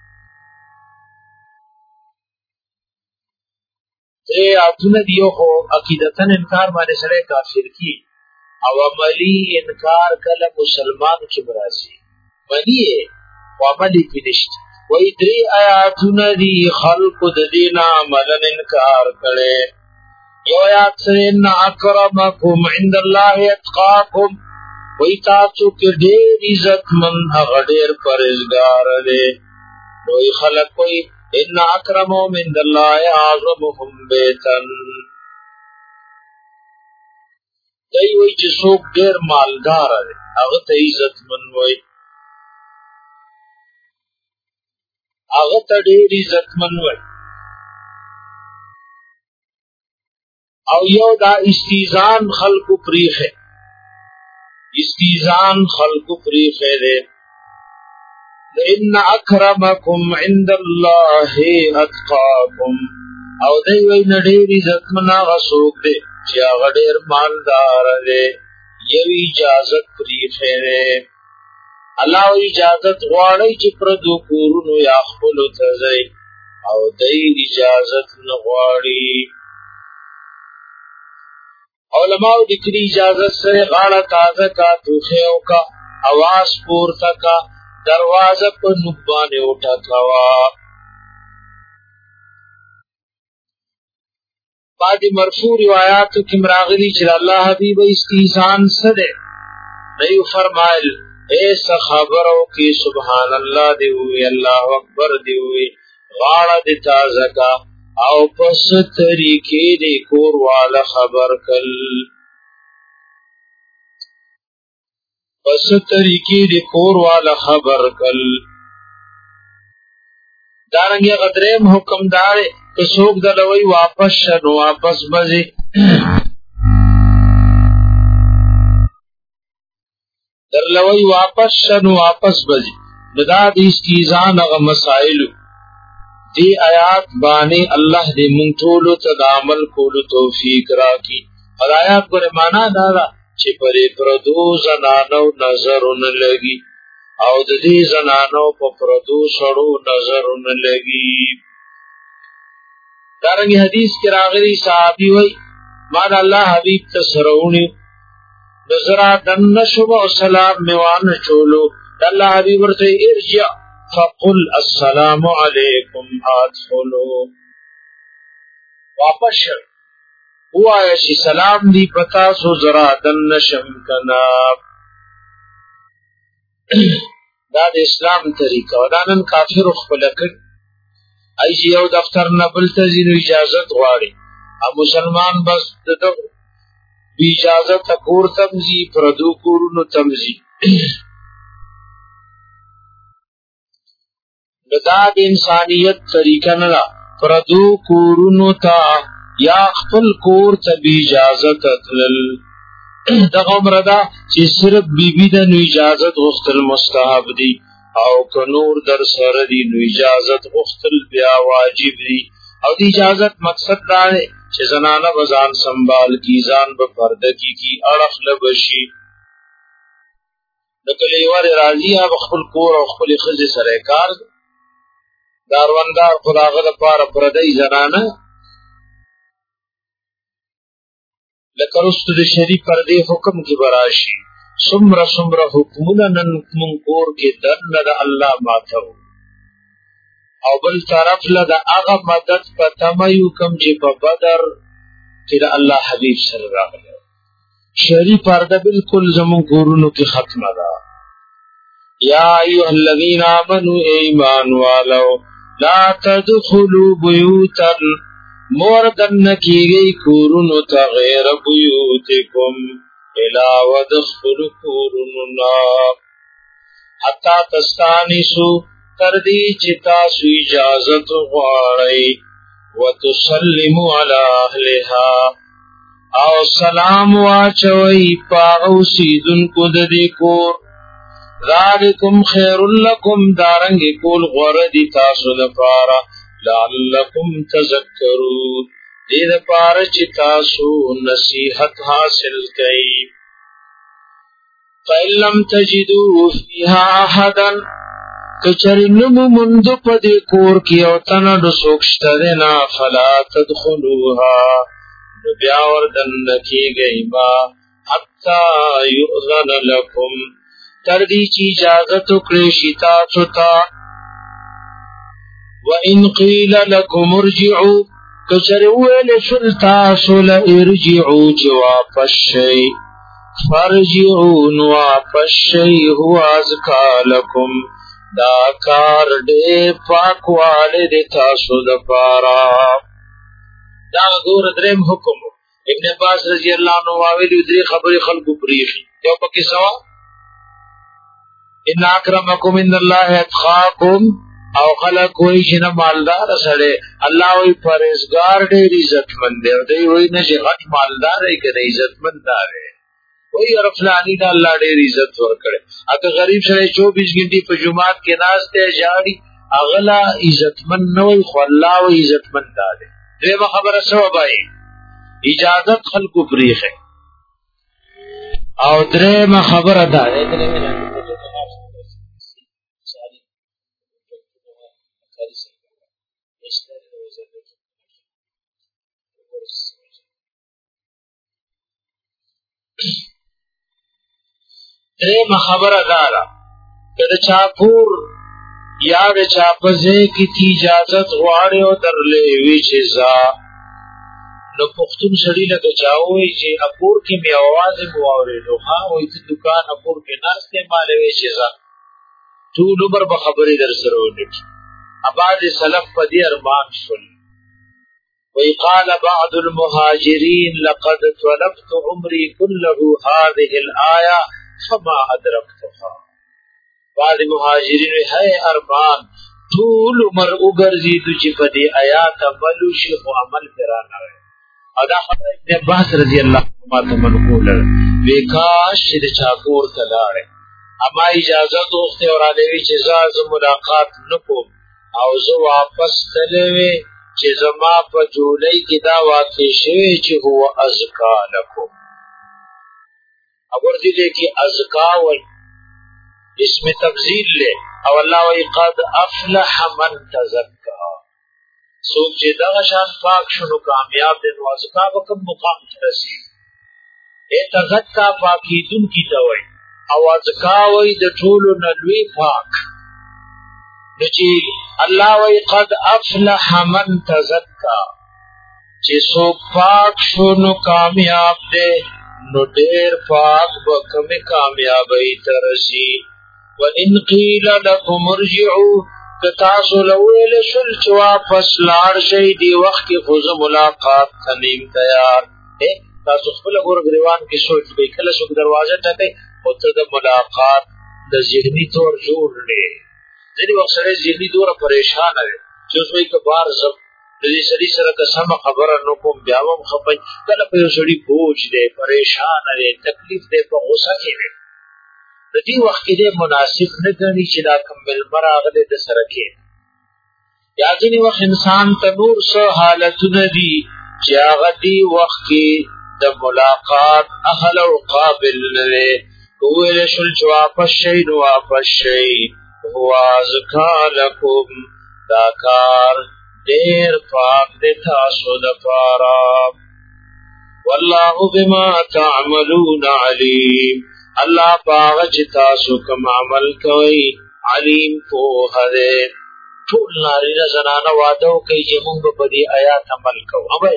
دری آیاتون دیو خو عقیدتن انکار مانے سرے کافر کی او عملی انکار کل مسلمان کی براسی منی ہے و عملی پینشت وی دری آیاتون دی خلق دینا عملن انکار کرے. یو آیات سے ان اکرمکم عند اللہ اتقاکم، وی تاسو کے دیر عزت من اغدیر پرزگار دے. وی خلق وی ان اکرمکم عند اللہ اعظمهم بیتن، دی وی جسوک دیر مالدار دے اغت عزت من وی اغت دیر عزت من وی. او یو دا استیزان خلق پریخ ہے، استیزان خلق پریخ ہے. ان اکرمکم عند اللہ اتقاکم، او دی وی نډیر عزت منا غسوک دے چیا غډیر مالدار دے. یو اجازت پریخ ہے، اللہ و اجازت غواړي چې پردو کورونو یا خپلو ته ځئ او دی اجازت نه غواړي. علماء دکری اجازت سے غاڑا تازہ کا توخیوں کا آواز پورتا کا دروازہ پر نبانے اٹھا کوا. بعد مرفوع روایاتو کی مراغلی چل اللہ حبیب استیزان صدے نیو فرمائل ایسا خبروں کی سبحان اللہ دیوئی اللہ اکبر دیوئی غاڑا دی تازہ کا او پس طریقے دی کور والا خبر کل، پس طریقے دی کور والا خبر کل. دارنگی غدریم حکم دارے کہ سوک دلوی واپس شن واپس بزی درلوی واپس شن واپس بزی ندا دی استیزان اغا مسائلو. دی آیات بانے اللہ دے منتولو تدامل کولو توفیق راکی. اور آیات پر مانا دادا چی پری پردو زنانو نظر نلگی او دی زنانو پا پردو سڑو نظر نلگی. دارنگی حدیث کی راغلی صحابی وی مانا اللہ حبیب تسرونی نظرہ دن نشبہ و سلام میوان چولو. اللہ حبیب ورتے ارجع فقل السلام علیکم ادخلو، واپس شر ہوا ایسی سلام دی پتا سو ذرا دن نشم کنا. دا د اسلام طریقہ ودانن کافر خپل کړ ایجی یو دفتر نه بل ته ځینو اجازت غواړي اب مسلمان بس دو بی اجازت کور تمزی پردو کورونو تمزی دا د انسانیت طریقه نه پردو کورونو تا یا خپل کور ته بی اجازت تلل دغه مردا چې صرف بیبی د نو اجازت غوښتل مستحب دي او که نور در سره دی نو اجازت غوښتل بیا واجب دي او دی اجازت مقصد دا دی چې زنانه بزان سنبال کی ځان به پرده کی اړخ لبشي دکله یوار راضی اب خپل کور او خپل خزه سره کار داروندار خداغه لپاره پردی زنانه لکه رستو د شری پردی حکم کی براشي سمره حکمونه نن منکور کې دنه د الله ماتو او بل طرف له د هغه مدد پته مې حکم چې په بدر کې د الله حبیب سره راغله شری پرده بالکل زمون کورونو کې ختمه ده یا ایها الذین آمنوا ایمان والو لا تدخلوا بیوتا موردن کیگئی کورونو تا غیر بیوتکم الا ودخلوا کوروننا حتی تستانسو تردی چتا سو اجازت غواړی وتسلموا علی اهلها او سلام واچوی پاغو سیدن کد دی کور ذالکم خیر لکم دارنگ کول غردی تاسو دپارا لعلکم تذکرون دید پارا چی تاسو نصیحت حاصل کئی فَإِن لَّمْ تَجِدُوا فِيهَا أَحَدًا کچری نمو مندو پا دی کور کی او تنڈ سوکشتدنا فلا تدخلوها نبیاور دن کی گئی ما حتی یؤذن لکم تردی چی اجازت کریشی تاسو تا وَإِن قِيلَ لَكُمُ ارْجِعُوا کچری ویل شل تاسو لَإِرْجِعُوا جواب الشَّيْء فَارْجِعُوا نواب الشَّيْء هُوَ أَزْكَى لَكُمْ دا کار دیر پاکوالی دی تاسو دپارا دا گور درم حکم ابن عباس رضی اللہ عنہ واویلی دری خبری خلقو پریخی جو پکی سوا ان اکرمکم ان اللہ اتخاکم او خلق کوئی شنا مالدار سڑے اللہ وی پرزگار دیر عزت مند ہے دی وی نشی غٹ مالدار ہے کہ عزت مندار ہے وہی عرفلانی دا اللہ دیر عزت ورکڑے اگر غریب سڑے 24 گھنٹی پا جماعت کے ناستے جاری اغلا عزت مند نوی خو اللہ و عزت مند دارے دویمہ خبر سوا بائی اجازت خلق پریخ ہے او دریمہ خبر دارے دریم خبر دارا کہ دا چاپور یا دا چاپزے کی تی اجازت غواڑے و در لیوی چیزا نو پختون سڑی لگا چاہوئی چی اپور کی می آواز مواوری نو خواہ ہوئی تی دکان اپور کے ناستے مالوی چیزا تو نمبر بخبری در سرونک اباد سلف پا دی ارمان سن وَيْقَالَ بَعْضُ الْمُهَاجِرِينَ لَقَدْ طَلَبْتُ عُمْرِي كُلَّهُ هَذِهِ الْآيَةَ فَمَا أَدْرَكْتُهَا بعض مهاجرین ہے ارمان طول عمر اگرزیدو چی پدی آیات عملو شیخ و عمل پیرانا رہے ادا خبر ابن عباس رضی اللہ عنہ منقول ویکاش چی چاکور تلارے اما اجازت دوستے اور آلیوی چیزاز ملاقات نکو او زو واپس تلوی چی زما پا جولی کی دا واقع شوی چی هو ازکا لکو اگر دیلے کی ازکا وی اسم تفضیل لے او اللہ وی قد افلح من تزکا سوک چی دا شان پاک شنو کامیاب دن و ازکا بکم مقام ترسی اے تزکا پاکی دن کی دوئی او ازکا وی دا طولو نلوی پاک نچی اللہ وی قد افلح من تزکا چی سوک پاک شنو کامیاب دے نو دیر پاک بکم کامیابی ترسی وَإِن قِيلَ لَكُمْ ارْجِعُوا تاسو لویل شل چې واپس لاړ شئ دی وخت کې خو ملاقات تنیم تیار تاسو خپل ګورګریوان کې سوچ به کله څوک دروازه ټکي او ته د ملاقات د ذهني تور جوړ لري ځینې وخت سره ذهني تور پریشان وي چې اوس وایي کبار زب د دې سړي سره قسم خبره نو کوم بیا هم خپل کله په یو سړي بوج دی پریشان دی تکلیف دی په غوسه کې دی د دې وخت کې مناسب نه ګڼي چې دا کمل مراغله د سره کې یا ځینې وخت انسان ته نور څه حالتونه دي چې هغه دې وخت کې د ملاقات اهل او قابل نه ویل شل جواب شي نو واپس شي هو ازکا لکم دا کار دیر پاک دی تاسو دپارا والله بما تعملون علیم اللہ پاغ چی تاسو کم عمل کوئی علیم پوہ دے ټول نارینه زنانه واده کوي چې موږ په دې آیات عمل کوو اوبه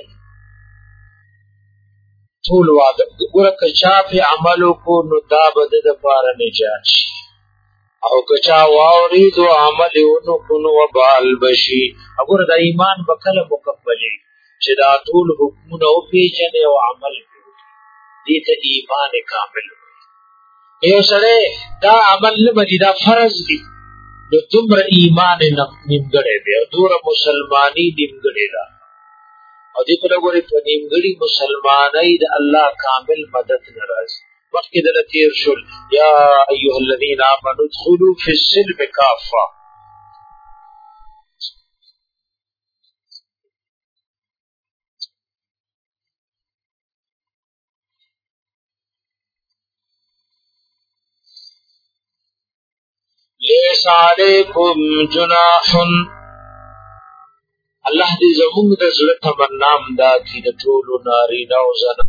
ټول واده ګوره کچا په عملو کو نو دا بد د پاره نجات شي او کچا واوري دو عمل ونو کو نو وبال بشي وګوره د ایمان بکله مکملې چې دا ټول حکمونه او پیژنې او عمل کوي دې ته ایمان کامل یو سره دا عمل نه بدی دا فرض دی نو تمر ایمان نیمګړی دی او دور مسلمانی نیمګړی دا او دې په لګوري په نیمګړی مسلمانۍ د الله کامل مدد ناراض وخت د تیر شل یا ایها الذین آمنوا ادخلوا فی السلم کافه لیس علیکم جناح الله دې زموږ د زړه تمنا دا کی د ټولو نارینه او زنانه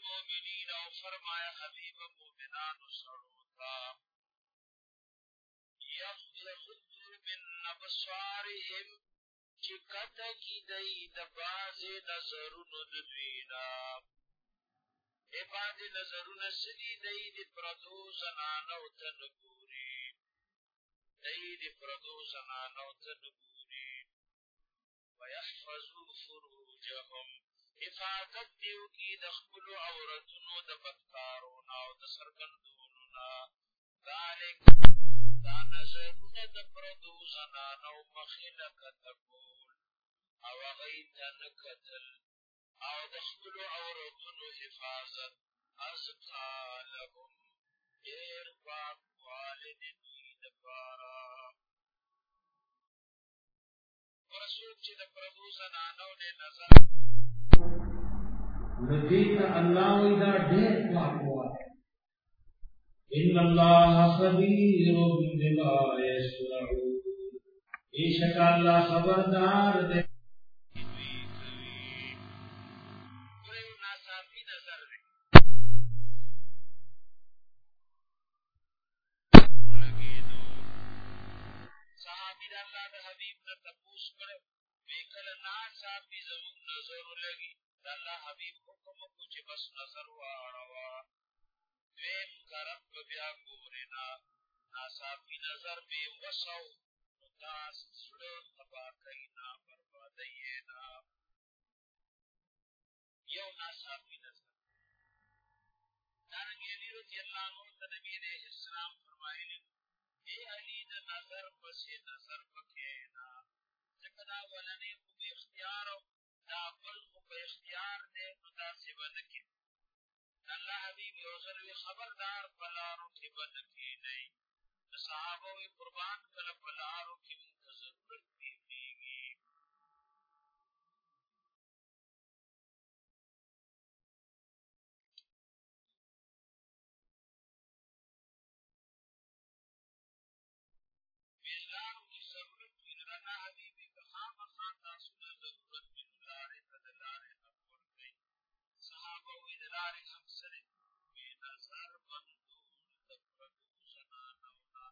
للمؤمنین او فرمایا حبیب مومنان سروتا یغضوا من ابصارهم چکتا کی دی دباز نظرون دوینا عباد نظرون سدی دی پردو زنانو تنگوری دی پردو زنانو تنگوری ویحفظوا فروجهم حفاظت دیو کی دخبل عورتنو دبکارون او دسرگندوننا ذالک دا نظرون دپردو زنانو مخلقت کول او غیتن قتل او دخبل عورتنو حفاظت ازقا لهم دیر پاک والد دید پارا ورسوک چی دپردو زنانو نے نظر لدیتا اللہ ویدہ دیر پاک والد ان اللہ خبیر بما یصنعون بے شک اللہ خبردار دے صحابی اللہ دا حبیب نے تپوس کرے بیکل ناصافی زمون نظر لگی اللہ حبیب حکم کو چی بس نظر واروا دویم کرم بیا گورینا ناصافی نظر بے وسو نتاس سڑو تباکینا بربادینا یو ناصافی نظر دارنگی علی رضی اللہ عنہ نبی علیہ السلام فرمائے اے علی دا نظر پسی نظر پکینا جکنا ولنی خوب اختیارو دا بل خوب اختیار دے ندا سی بنکی اللہ حبیب یوزلوی خبردار پلارو کی بدکی نئی صحابوی قربان کل پلارو کی منتظرت بیگی بیلارو کی ضرورت بین رنا حبیبی بخام خان تاسول ضرورت بین لارے تدلارے نفور گئی صحابوی دلارے حمسر بے نظر بندور تفردو زنانونا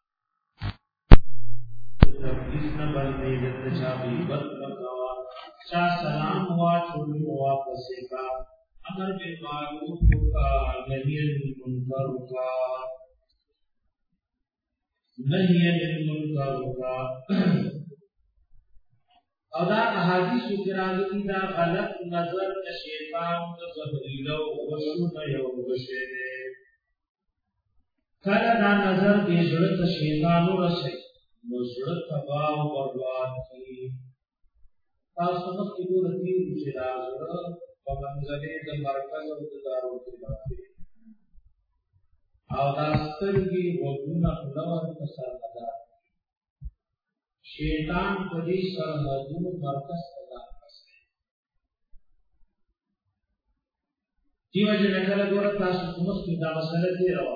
تفریس نبردی جت چابی بد بکوا شاہ سلام ہوا چھوڑی ہوا پسے کا امر بالمعروف کا نہی عن المنکر کا نہی عن المنکر کا او دا احادیث کراغی دا غلط نظر دا شیطان دا زهریلو وشو نیو وشیده کلا دا نظر دی زړه شیطانو رسي نو زړه تباہ او برباد کی تاسو مخ کی دور تیر چې دا زړه په منځلې د مرکز او د دارو کې باندې او دا سترګې وګونه خلور مساعده شیطان پدې سرحدونو مرکز پیدا کړي دیو جن کله ګور تاسو کوم څه دا مسله دی راو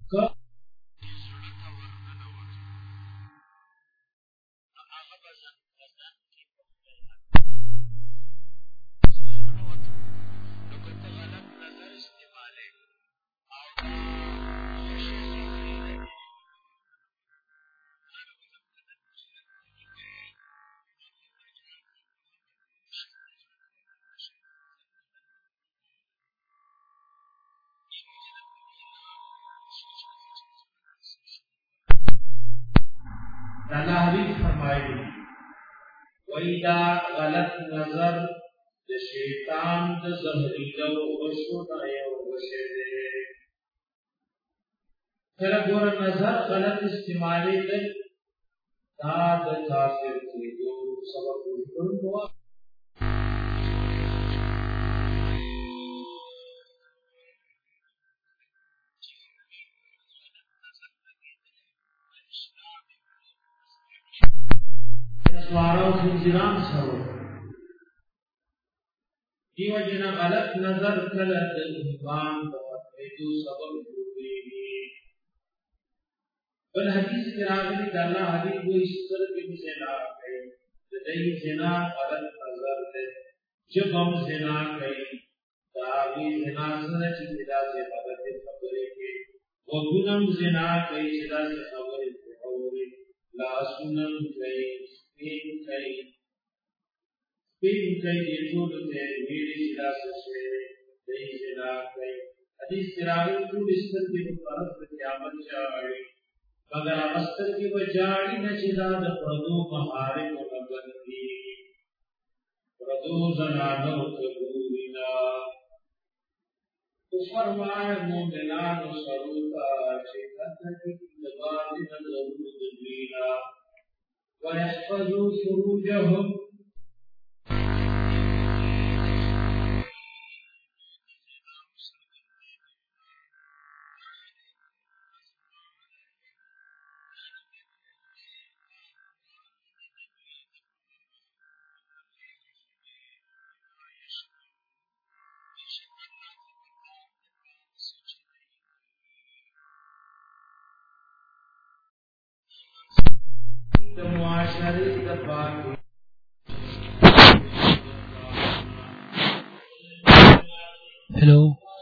اللہ حبیب فرمائے وَإِذَا غلط نظر د شیطان د زهریلو وشو نایو وشده کله ګور نظر غلط استعمالي د دا د کافر کېدو سبب ورکوي سوارو خنزیران سرو دیو جنا غلط نظر کله د ایمان په پیدو سبب جوړیږي بل حدیث کې راغلي د الله حبیب وې ستر کې زنا کوي د دې زنا غلط نظر ده جب هم زنا کوي तावी जना सने चिदा से भगत खबरे के वगुनम जना कई चिदा से खबरे और लासुनम कई स्पीन कई येतुल ते मेरी चिदा से दई जना कई हदीस सिरावे टू इस्तर के परत क़यामत चाड़ी मगर अस्तर की बजाड़ी न चिदा द परदो महारे को लगती परदो जनानो कबूरिना तो फरमाए मोमिनान सरूता चिकत की दबाती न जरूर दुनीला वयहफजु फुरूजहुम मुआशरे दबाती हेलो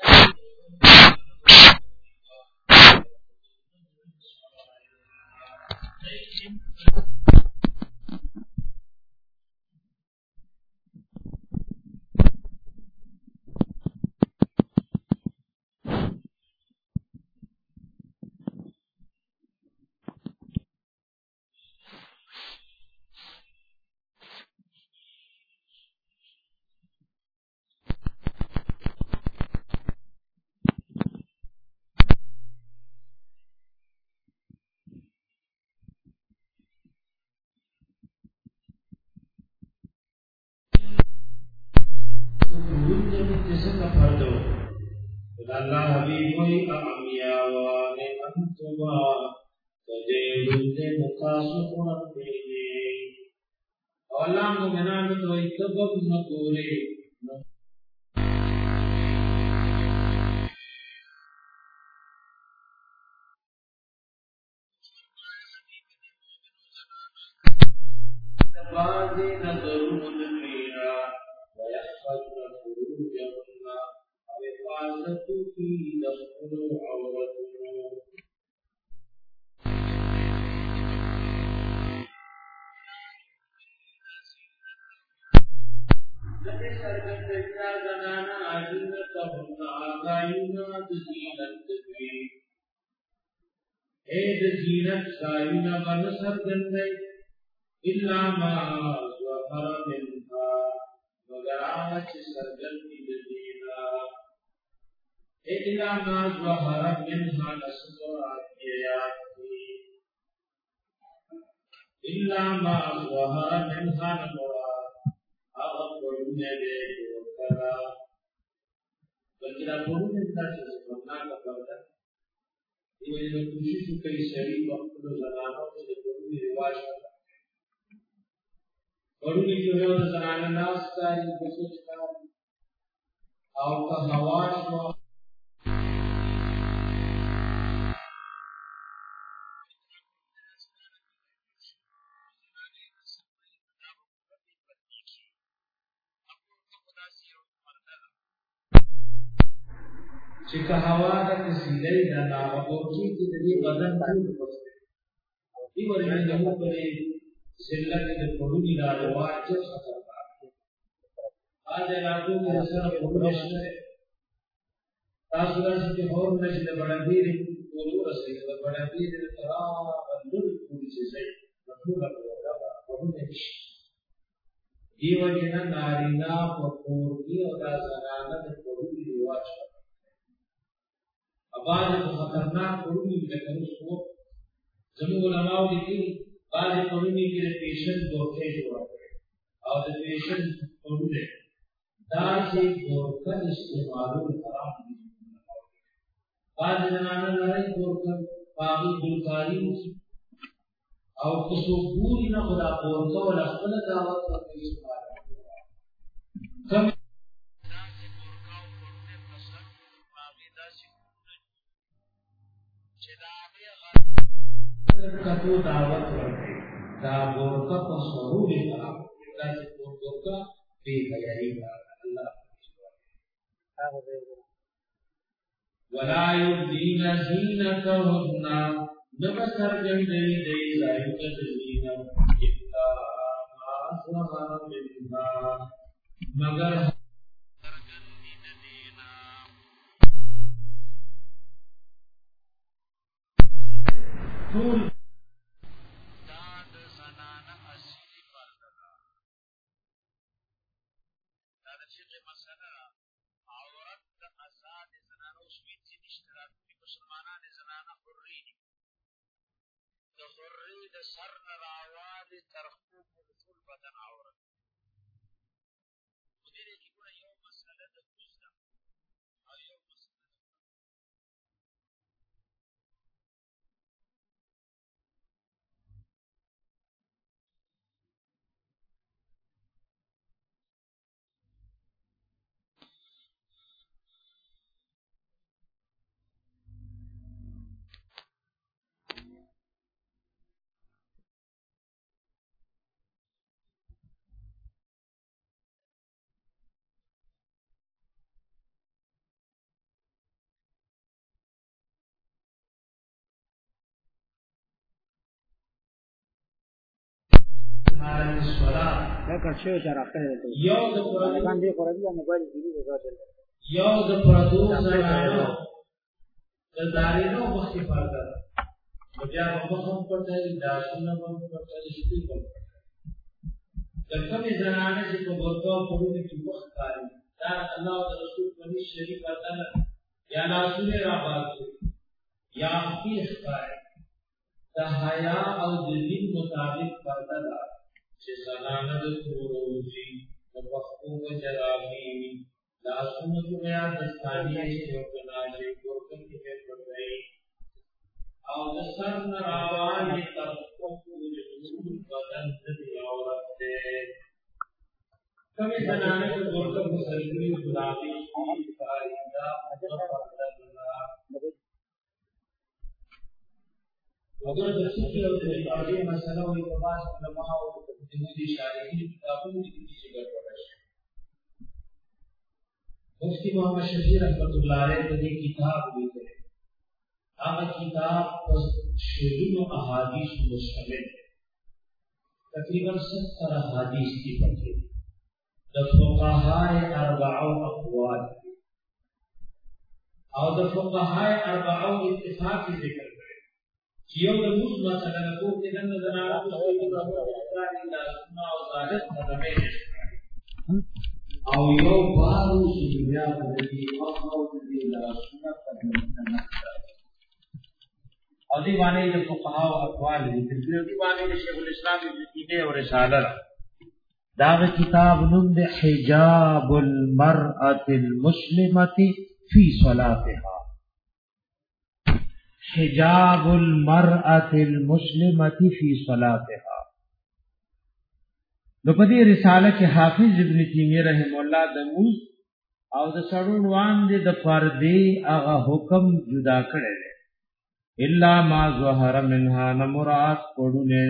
Allah habibui amya wa ne antuma tadewunde mukasukuna bene Allah mu'minan to itabab makore tabazi nazarun mira wa yahfazna furujahunna awifazatu fi dafuru awratuhu Nade sargan dajna zanana ajina tahunna agayuna dzinat bi ed zinat sayuna van sargan dai illa ma zahara minha magarach sargan dina illa ma zahara minha nasrati illa ma zahara minha namura ne de kara bajra boru ne ta se banna ka karta ये जो कोशिश कई शरीर वक्त में जनानों से बोरू की रिवाज करता बोरू की जो है वो जनाना नाश का ये कोशिश का और का हवाश को चिका हवा का किसी ना बोकी की ये बदन टूट पड़ते ये वर्णन जम्मू करे सिल्ला के बोरू की रिवाज जो सकता आज रातों में असर पुरुष है तासुरा से और में से बड़ा वीर बोलू रसे बड़ा वीर तरा बंदूक पूरी से मतलब लगा बहुत है ये वजह नारीना पकोर की और जनाना के बोरू की रिवाज आवाज खतरनाक बोरू लेकिन उसको जम्मू उलमाओं लिखी बाज बोरू के पेशेंट गोखे जो है और पेशेंट बोरू है दासी गोरका इस्तेमाल हराम बाद जनाना लड़ाई गोरका पागल गुलकारी और कुसो पूरी ना खुदा गोरका वाला खुदा दावत करके इस्तेमाल कम दासी गोरका गोरने पसंद पागल दासी चेदावे का तो दावत करके दा गोरका को स्वरूप हराम दासी गोरका बेहयाई ولا يبدين زينتهن نبصر جندي دي زائد زينة إلا ما ظهر منها مگر طول یو د پردو زنانو د دارینو مخکې فرده بیا مخم پټه داسونه هم پټه شي د کومې زنانه چې په ورکو پرونه کې مخ کاری دا الله او رسول په شریف بدل یا لاسونه را باندې یا پیښ کاری د حیا او د دین مطابق فرده ده چې زنانه د کوروزي د وختو جرابي لاسونه کې بیا د ثانیه یو کناجي ورته کې پرځای او د سر نه راوالي تر کومو جنون بدن د عورت ده کومې زنانه د ورته مسلمي غلامي کاریندا اگر د څه او د اړې مسله او په باس علماء او د دې شارحین کتابونو کې څه ګټه شي مفتی محمد شفیع رحمت الله علیه په دې کتاب لیکلی هغه کتاب په شروع احادیث مشتمل تقریبا 70 احادیث دي پکې د فقهای 40 اقوال او د فقهای 40 اتفاق ذکر یو د موږ مثلا کو کې د نظرانه او ظاهر قدمه او یو بارو چې بیا د دې او د دې سنت او دی باندې د فقها او اقوال دي د دې باندې د شیخ الاسلام ابن تیمیه او رساله دا کتاب نوم د حجاب المرأة المسلمة فی صلاتها حجاب المرأة المسلمة في صلاتها نو په دې رساله کې حافظ ابن تیمیه رحم الله د موز او د سړون وان د پردې هغه حکم جدا کړی دی الا ما ظهر منها نمرات پړونه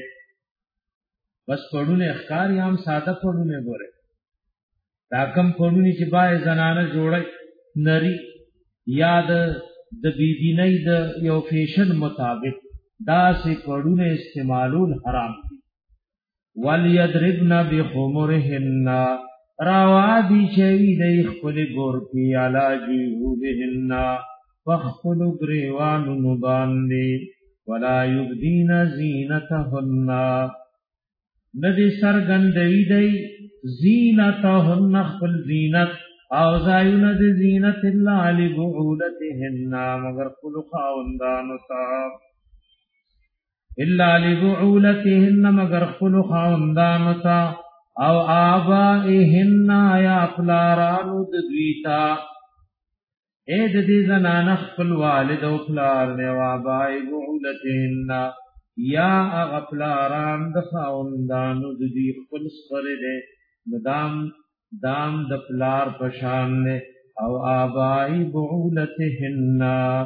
بس پړونه اخکار یام ساده پړونه ګوره دا کم پړونه چې بای زنانه جوړي نری یاد د بیدینۍ د یو فیشن مطابق دا سي پړونه استعمالول حرام دي وليضربن بخمرهن راوادي شي د خپل ګور کې علاج وبهن فخپل غریوان باندې ولا يبدين زينتهن ندي سرګندې دی زينتهن خپل زینت او زایونه د زینت الله لبعولتهن مگر خپل خاوندانو ته الا لبعولتهن مگر خپل خاوندانو ته او آبائهن یا پلارانو د دویتا اے د دې زنانه خپل والد او پلار نه او آباء بعولتهن یا اغفلاران د خاوندانو د دې خپل سره ده دام د پلار پشان نه او آباء بعولتهن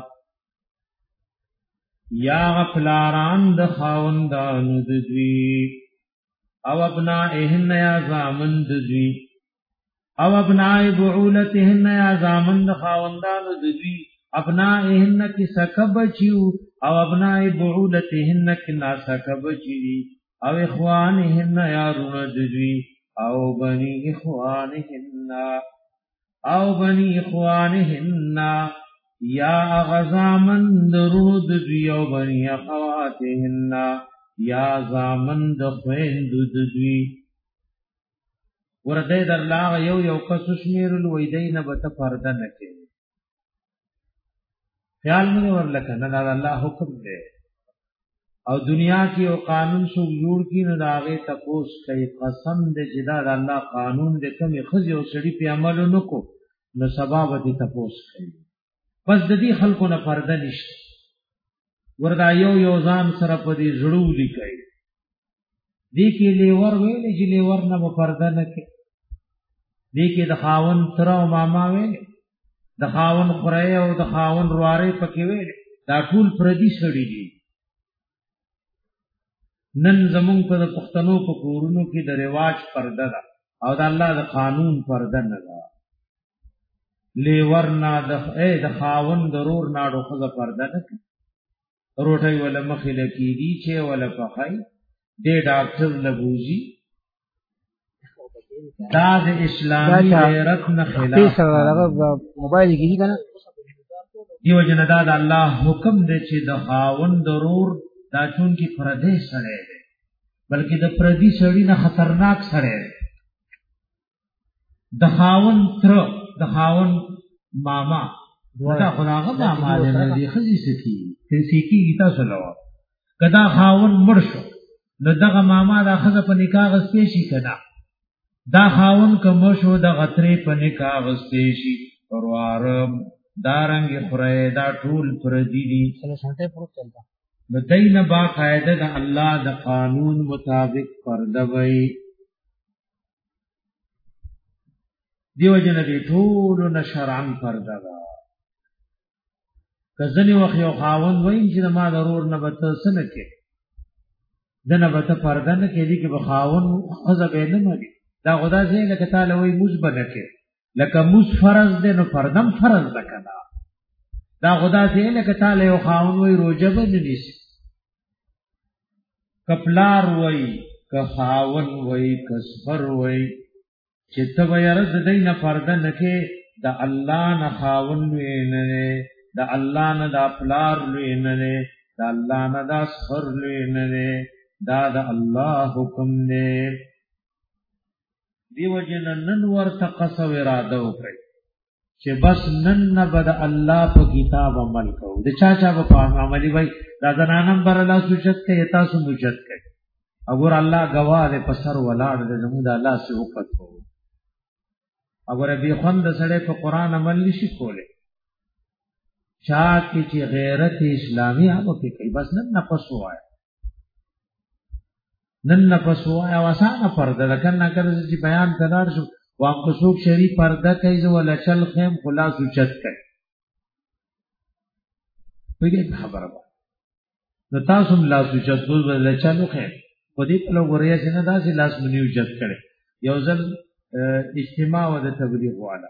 یا غفلاران د خاوندانو د دوی او ابنائهن یا زامن د دوی او ابناء بعولتهن یا زامن خاوندانو دوی ابنائهن کی سکب چیو او ابناء بعولتهن کی نا سکب چی او اخوانهن یا رون دوی او بنی اخوانهن یا غزامن درود دوی او بنی اخواتهن یا زامن دخوین دوی ورده در لاغ یو کسو شمیرل ویدین بتا پرده نکی خیال میں ورلکن دا اللہ حکم دے او دنیا کی او قانون سو جوړ کی نو داغه تپوس کئی قسم دے جدا دا اللہ قانون دے کمی خزی او سڑی پی عملو نکو نو سبابتی تپوس کئی بس ددی خلقو نا پرده نشت وردا یو ځان سره پدی زړو لیکي دی کې لیور ویلې چې لیور نه پرده نه کې دی کې د خاون تر او ماما ویلې د خاون خورای او د خاون رواره پکې ویلې دا ټول پردي سړي دي نن زمون په پښتنو په کورونو کې د رواج پرده ده او د الله د قانون پرده نه ده لیور نه د خاون ضرور ناړو خزه پرده نه کوي روټي ولا مخله کیږي چې ولا پخای دې ډاکټر لبوزي دا د اسلامي غیرت نه خلاف موبایل کې کنه دیو جن دا د الله حکم دی چې د خاون ضرور دا چون کی پردې سره دی بلکې د پردي سړی نه خطرناک سره دی د خاون تر د خاون ماما دا خداغه ماما دې خزي سکی سکی تاسو لوا کدا خاون مړ شو نو دغه ماما دا خزه په نکاح غستې شي کنا دا خاون کوم شو د غترې په نکاح غستې شي پروارم دارنګ خره دا ټول پردي دي نو دین با قاعده د الله د قانون مطابق پرده وي دیو جن دې ټول نشرعن پرده دا کزنی وخت یو خاون وای چې ما ضرور نه بته سن کې دنه بته پرده نه کې دي کې بخاون خزه به نه مړي دا خدا سي لکه تعالی وای مثبت کې لکه مس فرض ده نو پردم فرض ده کنا دا خدا سي لکه تعالی یو خاون وای روزه به نه نيسي کپلار وای که خاون وای کسفر وای چې ته ويرد دینه پرده نه کې دا الله نه خاون وینه دا الله نه دا پلار وینه دا الله نه دا سفر وینه دا دا الله حکم دی دیو جن نن ورته قصو اراده وکړي چې بس نن نه بد الله په کتاب عمل کوو د چا په عملي وای دا زنانم بر الله سوچت کې تاسو موجت کوي اگر الله گواه دې پسر ولاړ دې زموږ د الله سره وکړو اگر به خوند سره په قران عمل نشي کوله چا کی چې غیرت اسلامي هغه کوي بس نن نه پسوای نن نه پسوای او اسانه پرده کنه کړي چې بیان کړه شو واقع څوک شری پرده کوي زو ولا چل خیم خلاص چت کوي پیګه خبره ده نو تاسو لا چت ولا چلو خیم په دې په لوریا چې نه داسې لاس منیو چت کړي یو ځل اجتماع و د تبلیغ والا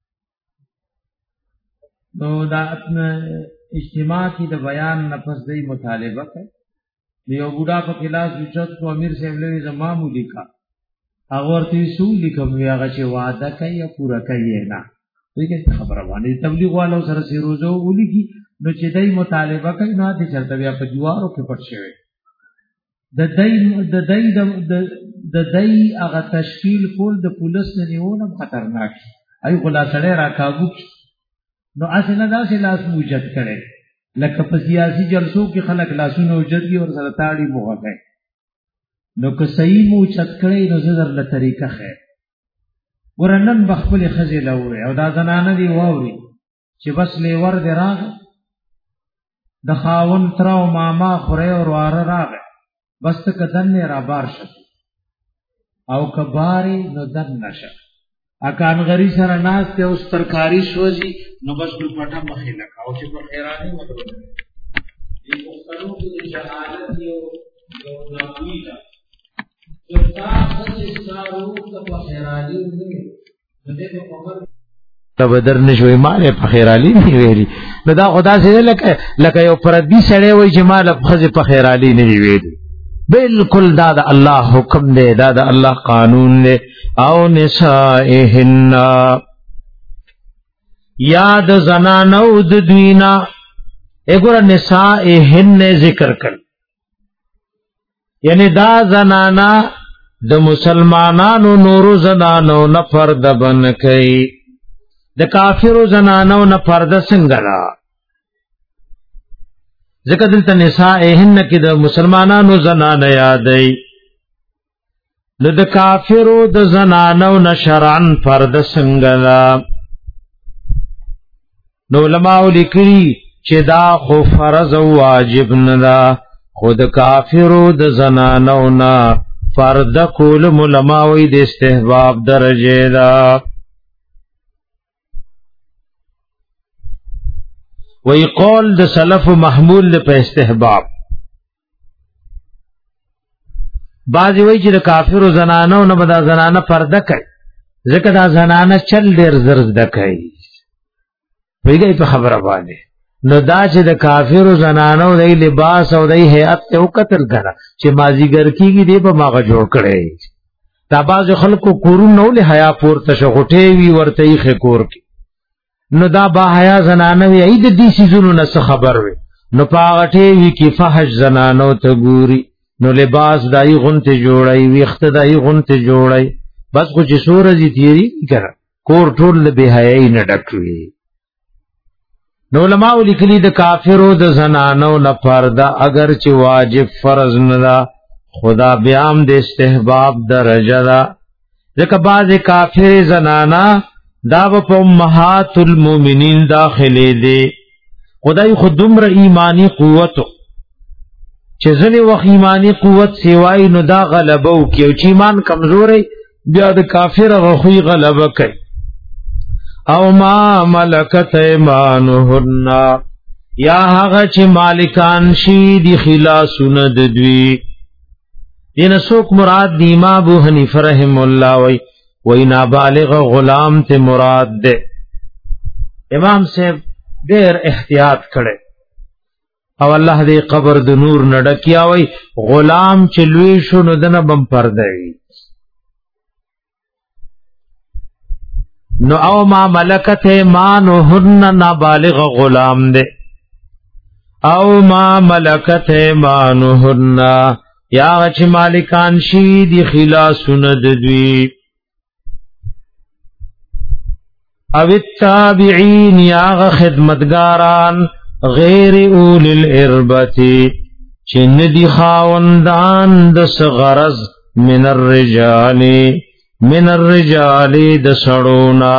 نو دا اجتماع کی د بیان نفس دی مطالبه کوي یو بوډا په کلاس وچت کو امیر صاحب له زمامو لیکا هغه ورته سو لیکم هغه چې وعده کوي پورا کوي نه دغه خبره باندې تبلیغ والو سره سی روزو ولي کی نو چې دای مطالبه کوي نه دي چرته بیا په جوارو کې پټ شوی د دای هغه تشکیل کول د پولیس نه نیونه خطرناک ای خلاصړه راکاږي نو اسنه دا چې لاس موجد کړي لکه په سیاسي جلسو کې خلک لاسونه وجدي او سره تاړي موغه کوي نو که صحیح موجد کړي نو زر له طریقه خیر ورنن بخپل خزل او دا زنانه دی ووري چې بس لیور دی راغ د خاون تر او ماما خوره او واره راغ بس ته کدن را بار شي او کباري نو دن نشه اکان غری سره ناس ته اوس ترکاری شوځي نو بس په پټه مخې لکه او چې په خیرانه مطلب دې مختلفو کې جهالت یو ناوی ده چې تاسو ستاسو ته په خیرانه نه بدر نشوي مال په خیر علي نه ویلي نو دا خدا سره لکه یو پردي سړی وای چې مال په خزه په خیر علي نه ویلي بالکل دا د الله حکم دی دا د الله قانون دی او نسائهن یاد زنانو د دوینا اګور نسائهن ذکر کړ یعنی دا زنانا د مسلمانانو نورو زنانو نه فرد بن کئ د کافرو زنانو نه فرد څنګه را ذکر دلته نسائهن کې د مسلمانانو زنانه یادای نو د کافرو د زنانو نه شرعن فرد څنګه را نو علماء لیکي چې دا خو فرض او واجب نه ده خود کافرو د زنانو نه فرد کول علماء وی د استحباب درجه ده وی قول د سلف محمول په استحباب بعضی وی چې د کافرو زنانو نه بدا زنانه پرده کوي ځکه دا زنانه چل ډیر زرد کوي ویږي په خبره باندې نو دا چې د کافرو زنانو د لباس او د هيئت ته وکتل کړه چې مازیګر کیږي دی په ماغه جوړ کړي دا باز خلکو کورونو له حیا پورته شغټي وی ورته یې خکور کی نو دا با حیا زنانه وی اې د دې سيزونو نه خبر وي نو پاغټي وی کی فحش زنانو ته ګوري نو لباس دای غونته جوړای ویخت دای غونته جوړای بس خو چې سورځي تیری کړه کور ټول به حیا نه ډکوي نو علماء لیکلي د کافرو د زنانو نه پرده اگر چې واجب فرض نه ده خدا بیام د استحباب درجه ده ځکه بعض کافر زنانا دا په امهات المؤمنین داخلي دي خدای خودمره ایمانی قوت چې ځنې وخت ایمانی قوت سیوای نو دا غلبه او کې چې ایمان کمزوري بیا د کافر غوي غلبه کوي او ما ملکت ایمانهن یا هغه چې مالکان شي دی خلاصونه د دوی دین سوک مراد دی امام ابو حنیفه رحم الله وی نابالغ غلام ته مراد ده امام صاحب ډېر احتیاط کړي او الله دې قبر د نور نډکیا وی غلام چې لوی شو نو دنه بم پرده وی نو او ما ملکت ایمانهن نابالغ غلام دے او ما ملکت ایمانهن یا غچ مالکان شی دی خلاصون ددوی او التابعین یا غ خدمتگاران غیر اول الاربتی چن دی خاوندان دس غرض من الرجالی من الرجال د سړونا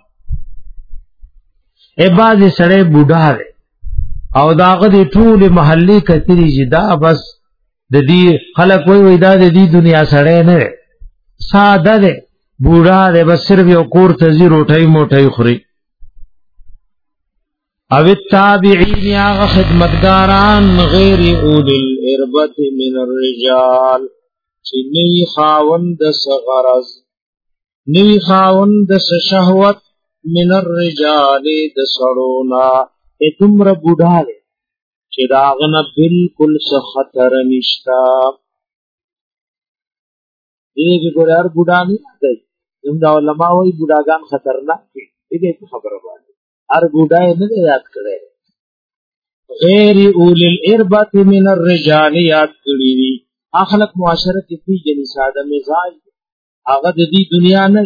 ای بازي سړی بوډا دی او داغه د ټول محلي کتري جدا بس د دې خلک وای دا د دې دنیا سړی نه ساده دی بوډا دی بس صرف یو کور ته زی روټي موټي خوري او التابعین یا خدمتگاران غیر اول الاربت من الرجال چنی خاوند سغرز نوی خاوند شهوت من الرجال د سړونا اتمر بوډاله چې داغنه بالکل څه خطر نشتا دې ګورار بوډانی دی زموږ علماء وایي بوډاګان خطرناک دي دې خبره باندې هر بوډای نه یاد کړي غیر اول الاربت من الرجال یاد کړی دي اخلاق معاشره کې دي جنې ساده مزاج هغه د دې دنیا نه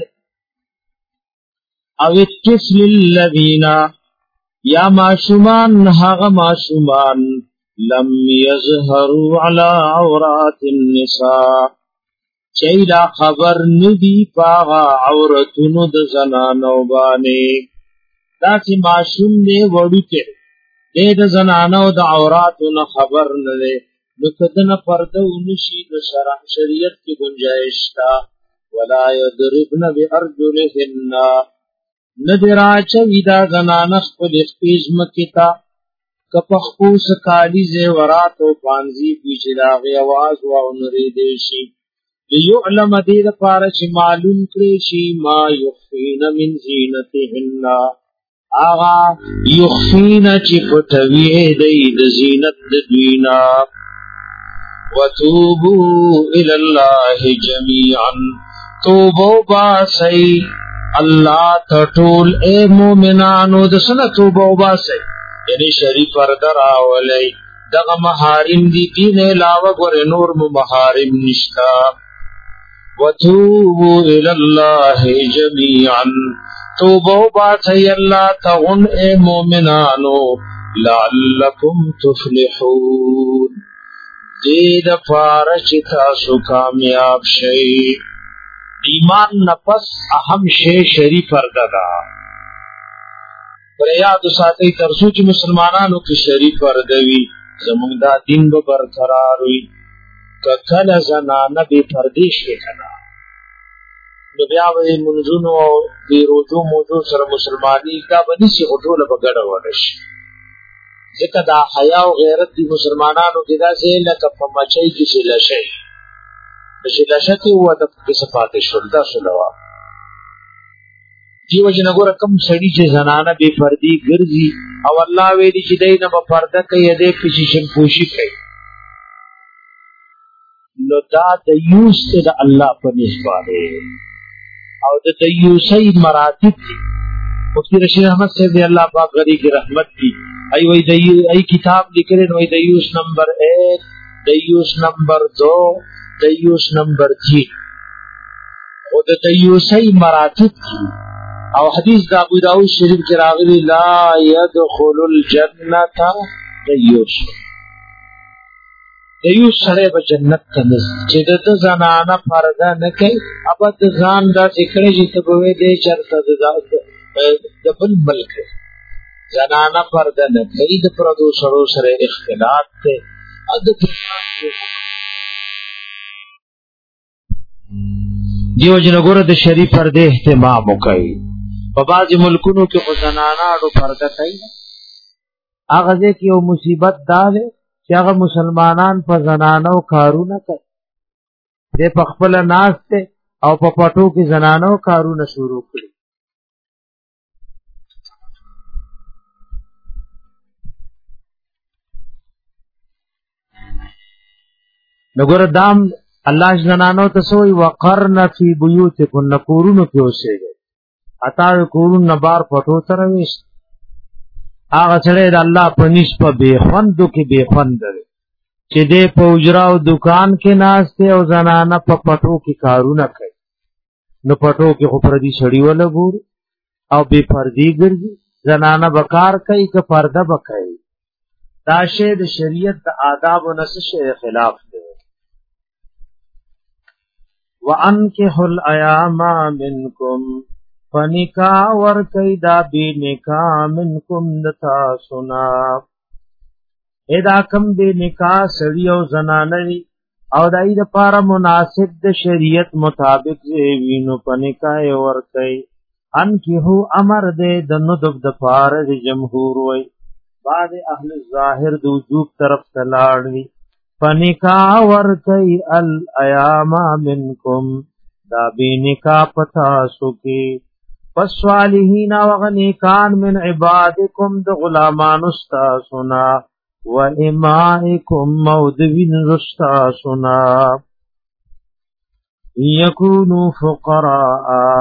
او الطفل الذين یا معشومان هغه معشومان لم يظهروا على عورات النساء چیلا خبر ندی پاغا عورتونو د زنانو باندې دا چې معشوم نه وړوکه د زنانو د عوراتونو خبر نه لري نو کدن پرده ونشي د شرع شریعت کی گنجائش تا ولا يضربن بارجلهن ندرا چویدا زنانه خپل خپیز مکتا کپخپوس کالی زیورات او پانزی پیچ لاغی आवाज و نری دیشی لیعلم دید پارچ معلوم کریشی ما یخفین من زینتهن آغا یخفین چی پتوی دید زینت دوینا وتوبو الاللہ جمیعا توبو باسی اللہ تطول اے مومنانو دسنا توبو باسی یعنی شریف پردر آولی دغ محارم دی دین علاوہ گر نور محارم نشتا وتوبو الاللہ جمیعا توبو باسی اللہ تغن اے مومنانو لعلکم تفلحون دید پارچ تاسو کامیاب شئی ایمان نفس اہم شے شریف پردہ پر یاد ساتي ترسو چې مسلمانانو کې شریف پردوي زمونږ دا دین به برقرار وي کله زنانه به پردیش کې کنا نو بیا به منځونو او دی روزو موضوع سره مسلمانی دا به نشي غټوله بغړ ورش ځکه دا حیا او غیرت دی مسلمانانو کې دا څه لکه په مچای کې څه لشي چې لشته و د صفات شولدا شلوا دیو جن غره کم سړی چې زنانه بے پردی ګرځي او الله ویلي چې دینه په پرده کې دې پوزیشن پوشي کوي نو دا د یوس د الله په نسبت او د یوسای مراتب دي مفتی رشید احمد صاحب الله پاک غری کی رحمت دی ای وای ای کتاب لیکل نو د یوس نمبر 1 د یوس نمبر 2 د یوس نمبر 3 او د یوسای مراتب دي او حدیث دا ابو داؤد شریف کې راغلی لا يدخل الجنه دیوس سره به جنت ته چې د زنانه پرده نه کوي ابد ځان دا ذکر چې ته به دې چرته د بل ملک زنانه پرده نه کوي د پردو سره اختلاط ته دیو جن ګور د شریف پرده اهتمام وکړي په بعضی ملکونو کې خو زنانانو پرده کوي هغه ځکه یو مصیبت دا ده چې هغه مسلمانان په زنانو کارونه کوي دې په خپل ناس ته او په پټو کې زنانو کارونه شروع کړي نګور دام الله زنانو ته سوې وقرن فی بیوتکن کورونو کې اوسېږي اتا کورون نبار پټو سره ویش هغه سره د الله په نسبت به خوندو کې به خوند لري چې دې په اجرا او دکان کې ناشته او زنانه په پټو کې کارونه کوي نو پټو کې خو پردي شړی ولا ګور او به پردي ګرځي زنانه بکار کوي که پرده بکای دا شه د شریعت د آداب او نص خلاف دی وانکحوا الایام منکم فنکا ور کئی دا بی نکا منکم دتا سنا ادا کم بی نکا سڑی او زنانوی او دای د پارا مناسب د شریعت مطابق وینو پنکای ور کئی انکحو امر دے د ندب د پارا د جمهور وی بعد اهل ظاهر د وجوب طرف تلاړوی پنکا ور کئی الایام منکم دا بی نکا پتا سکی فالصالحین وغنیکان من عبادکم د غلامان استاسنا و امائکم مودوین استاسنا یکونو فقراء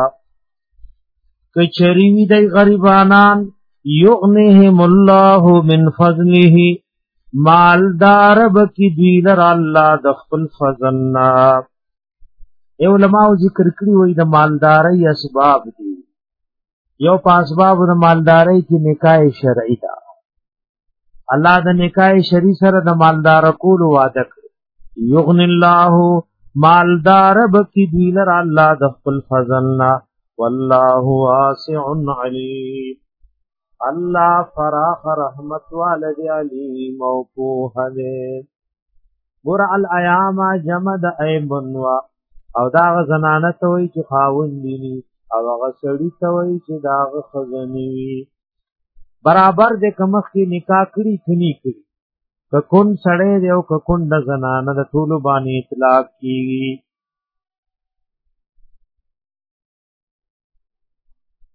کچریوی دی غریبانان یغنیهم اللہ من فضله مالدار بکی دیلر اللہ دخل فضلنا اے علماء ذکر کری وی د مالداری اسباب دی یو پاسباب د مالداری کی نکاح شرعی دا الله د نکاح شرعی سره د مالدار کول وعده کړ یغن الله مالدار بکی دیلر الله د خپل فضلنا والله واسع علیم الله فراخ رحمت والد علیم او په دې ګور الایام جمع د ایبنوا او دا زنانه ته وی چې خاوند دي او هغه سړی ته وی چې دا خزنی وي برابر د کمخ کې نکاح کړي کني کړي ککون سړی دی او ککون د زنانه د ټول باندې اطلاق کیږي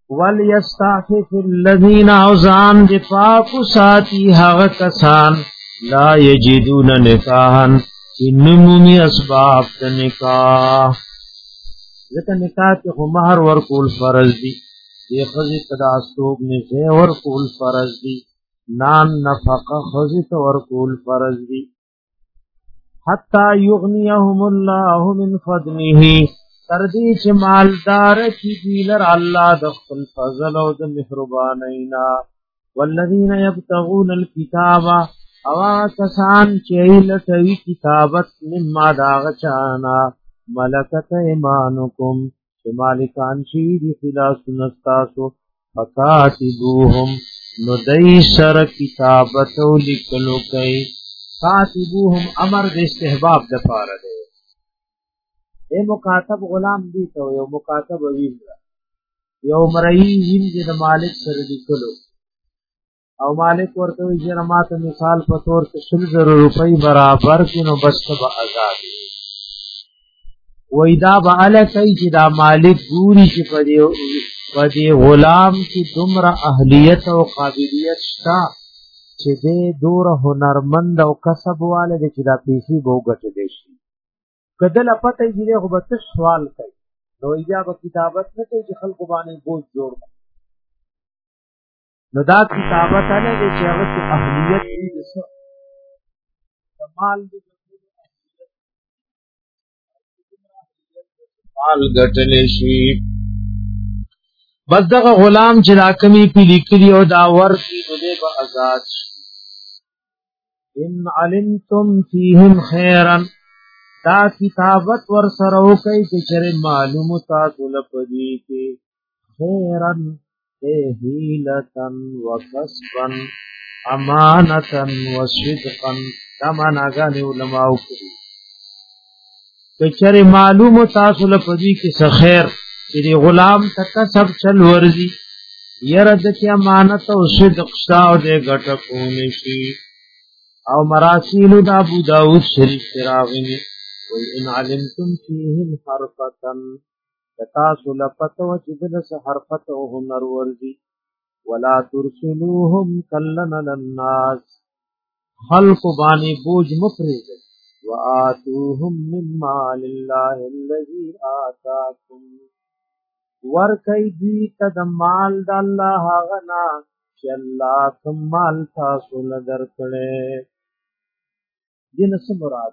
وَلْيَسْتَعْفِفِ الَّذِينَ عُزَانْ دِفَاقُ سَاتِي هَغَ کسان لا یجدون نکاحا انمومی اسباب نکاح ذکر نکاح کی مہر ورکول فرض دی یہ خزی تدا استوب نشے ورکول فرض دی نان نفقہ خزی ورکول فرض دی حتی یغنیہم اللہ من فضلہ تردی چ مالدار کی دیلر اللہ دخل فضل و د مہربانینا والذین یبتغون الکتاب اوا کسان چیل توی کتابت مما داغ چانا ملکت ایمانکم چه مالکان شیدی خلاص نستاسو فکاتبوهم ندی سر کتابتو لکلو کئی کاتبوهم امر د استحباب دفار دے اے مکاتب غلام دی تو یو مکاتب ویم یو مرئی ویم د مالک سر لکلو او مالک ورته وی چې ماته مثال په تور کې 100 روپۍ برابر کینو بس به آزاد وای دا به ال کوي چې دا مالک ګوري چې په دې غلام کې دومره اهلیت او قابلیت شته چې دې دوره هنرمند او کسب والے دې چې دا پیسې به وګټل شي کدل پته یې خو به سوال کوي نو یا به کتابت نه کوي چې خلکو باندې بوج جوړ نو دا کتابت علی دې چې هغه اهلیت دې څه کمال دې مال ګټلې شي بس دغه غلام چې راکمی پی لیکلی او دا ور کی نو دې به آزاد شي ان علمتم فیهم خیرا دا کتابت ور سره وکي چې چره معلومه تاسو لپاره کې خیرا هیلتن وکسبا امانتن وصدقا کما ناګانی علماء کوي کچره معلوم تاسو لپاره کې څه خیر چې غلام تک سب چل ورزي يرد کې امانت او صدق شاو دې ګټه کوي شي او مراسیل د ابو داود شریف راغلي وان علمتم فيهم حرفتن تاسو لپته و چې د حرفت او هنر ورزي ولا ترسلوهم کلن للناس خلق بانی بوج مفرز وآتوهم من مال الله الذي آتاكم ورکی دی تد مال د الله غنا چې الله کوم مال تاسو لدر کړي دین څه مراد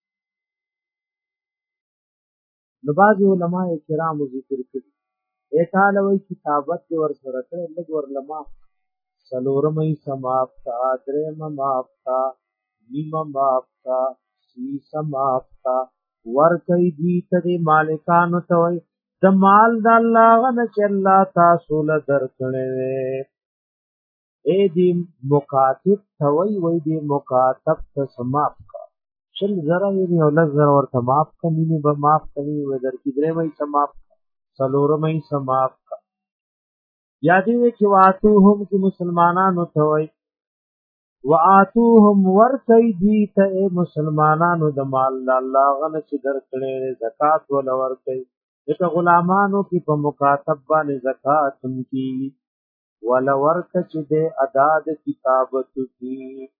نو باز علماء کرام ذکر کړي ایتاله وی کتابت ور سره کړه لګ ور لما سلورمې سماپتا درم ماپتا نیم ماپتا سی سماپتا ور کوي دی ته مالکانو ته وي د مال د الله غن چې الله تاسو له درکړي اے دی مکاتب ثوی وی دی مکاتب ته سماپ کا شل زرا یې او لزر ورته ماپ کني نه به ماپ کني و در کې درې وی سماپ سلورمې سماپ کا یادې چې واتوهم چې مسلمانانو ثوی واتوهم ورکی دی ته مسلمانانو د مال د الله غن چې درکړي زکات ول ورکی دغه غلامانو کې په مکاتب باندې زکات کی ولا ورک چې د ادا د کتابت کی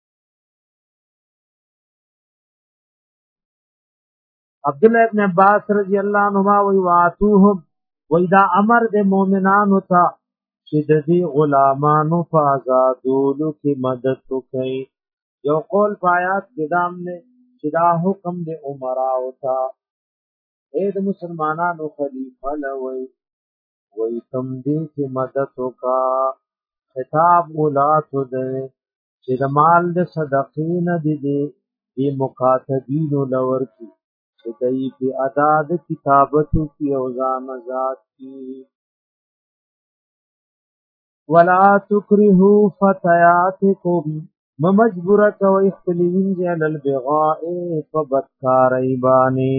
عبد الله ابن عباس رضی الله عنهما وی واتوهم وإذا امر د مؤمنانو ته چې د دې غلامانو په آزادولو کې مدد وکړي یو قول پایات قدام نے چې دا حکم د عمرا او تا اے د مسلمانانو خلیفہ لوي وی تم دې کې مدد وکا خطاب اولاد دې چې د مال د صدقین دې مکاتبین لور کی چې دې په ادا د کتابتو کې او ځان آزاد کی ولا تکرهوا فتياتكم مجبور کوي خپلین جل البغاء فبکاری بانی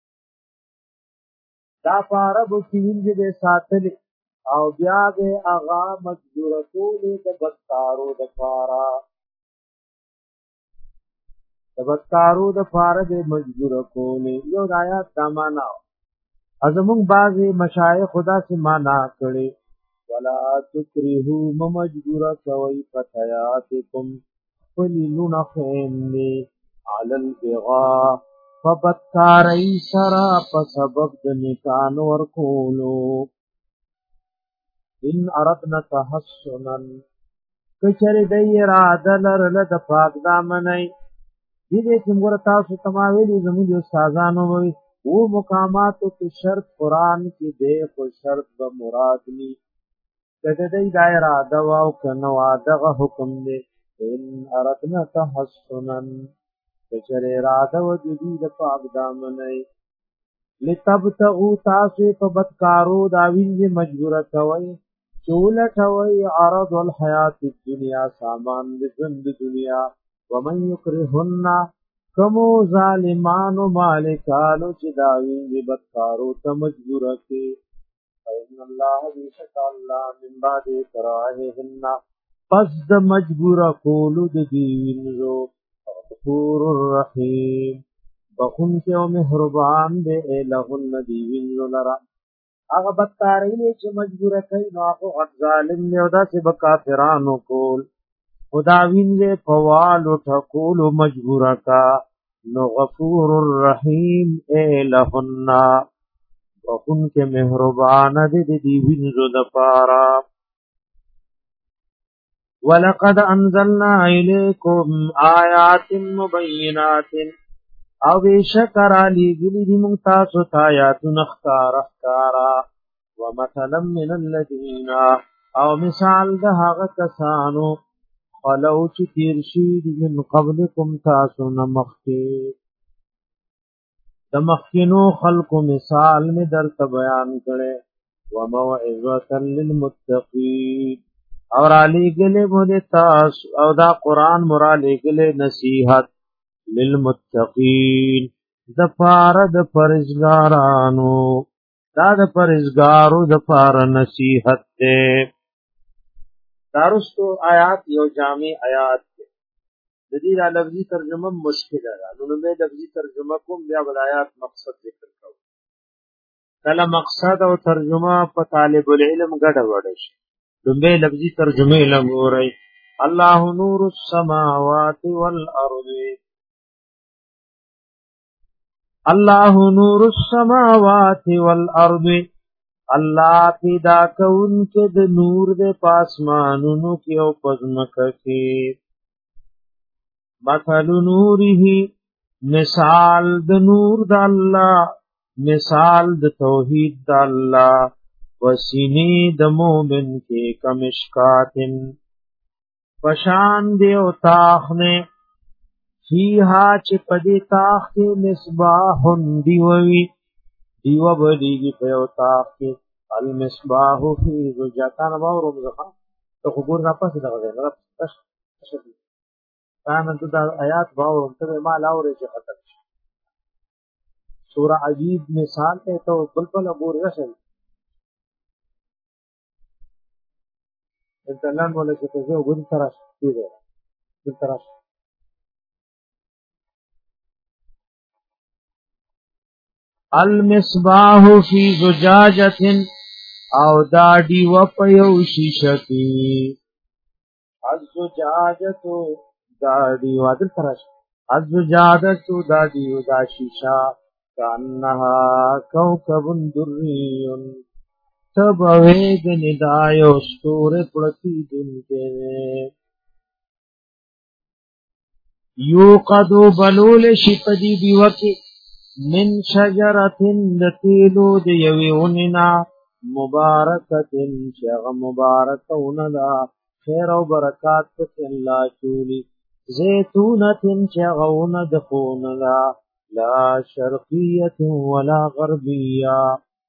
دا پارب کین دې ساتل او بیا به اغا مجبور کولې د بدکارو د پارا به مجبور کولې یو آیات دا معنا ازمون بعضی مشایخ خدا سے معنا کړي ولا تکرهو ممجبور کوي فتياتكم فللون خیمنی علی البغاء فبتکاری سرا پسبب دنکان ورکولو ان اردنا تحسنا کچری دی اراده لرله د پاک دامنی دې څنګه تاسو تماویلی زموږ استادانو وي او مقاماتو کې شرط قران کې دې خو شرط به مراد ني کده دې دایره اراده او کنه واده حکم دې ان اردنا تحسنا کچری اراده و دې د پاک دامنی لتبتغوا تاسو په بدکارو دا وینځ مجبور کوي چولټوي عرض الحیات الدنیا سامان د ژوند دنیا ومن یکرهن کمو ظالمانو مالکانو چې دا وینځ بدکارو ته مجبور کوي ان الله بیشک الله من بعد کراههن پس د مجبور کولو د دې وینځو غفور الرحیم بخون کې او مهربان دې لهن دی وینځو لرا هغه بدکاري چې مجبور کوي نو هغه غټ ظالم نه ودا چې کافرانو کول خدا وینځه فوال ټکول مجبور کا نو غفور الرحیم الہن وکن کے مہربان دې دی وینځو د پارا ولقد انزلنا الیکم آیات مبینات او بیشکر علی گلی دی منتاسو تایاتو نختارا ومثلا من الذین او مثال ده هغه کسانو خلو چې تیر شي دي من قبلکم تاسو نمخکې د مخکینو خلقو مثال می درته بیان کړي وموعظه للمتقین اور علی گلی بوده تاسو او دا قرآن مرالی گلی نصیحت للمتقین د پاره د پرهیزګارانو دا د پرهیزګارو د پاره نصیحت ده دارستو آیات یو جامع آیات ده د دې د لفظي ترجمه مشکل ده نو به لفظي ترجمه کوم بیا بل آیات مقصد ذکر کوم کله مقصد او ترجمه په طالب العلم ګډه وډه شي دمبه لفظي ترجمه لګوري الله نور السماوات والارض الله نور السماوات والارض الله پیدا کون کې د نور د پاسمانونو کې او پزمکه کې مثل نوره مثال د نور د الله مثال د توحید د الله وسینی د مومن کې کمشکاتن پشان دی او تاخنه فیها چې پدې تاخ کې مصباح دیووي دیو بدیږي په او تاخ کې المصباح فی زجاجه باور مزخه ته خبر نه پاسه دغه نه پښ کانه د آیات باور ته ما لاورې چې ختم شي سورہ عجیب مثال ته تو بلبل ابو رسل انتلان ولا چې ته وګورې تراش دې تراش المصباح فی زجاجه او داډي و په یو شیشه کې الزجاجه داډي وادل تراش الزجاجه داډي و دا شیشه کانها کوكب دری تب ویگ ندایو ستور پڑتی دنکے یو قدو بلول شپدی دیوکی من شجرتن دتیلو دیوی اننا مبارکتن شیغ مبارکوندا خیر و برکات پتی اللہ چولی زیتونتن شیغون دخوندا لا شرقیت ولا غربیہ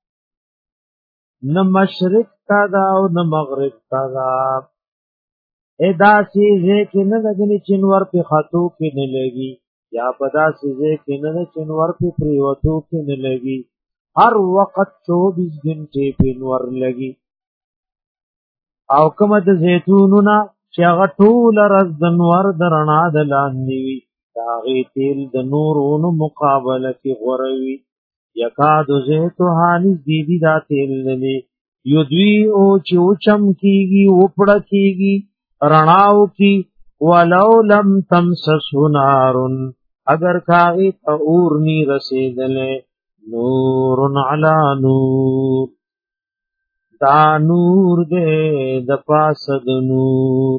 نہ مشرق تا دا او نہ مغرب تا دا ادا چیزے کہ نہ لگنی چنور پہ خطو کی نہ لگی یا پدا چیزے کہ نہ چنور پہ پریوتو کی نہ لگی ہر وقت 24 گھنٹے پہ نور لگی او کمد زیتوننا شغطول رز دنور درنا دلاندی داغی تیل د نورونو مقابله کی غروی یکاد زیتو حانیز دیدی دا تیل نلی یدوی او چې اوچم کیږي اوپړه کیږي رڼاو کی ولو لم تمسسه نار اگر کاغی تا اور نی رسیدلے نور علی نور دا نور دے د پاسد نور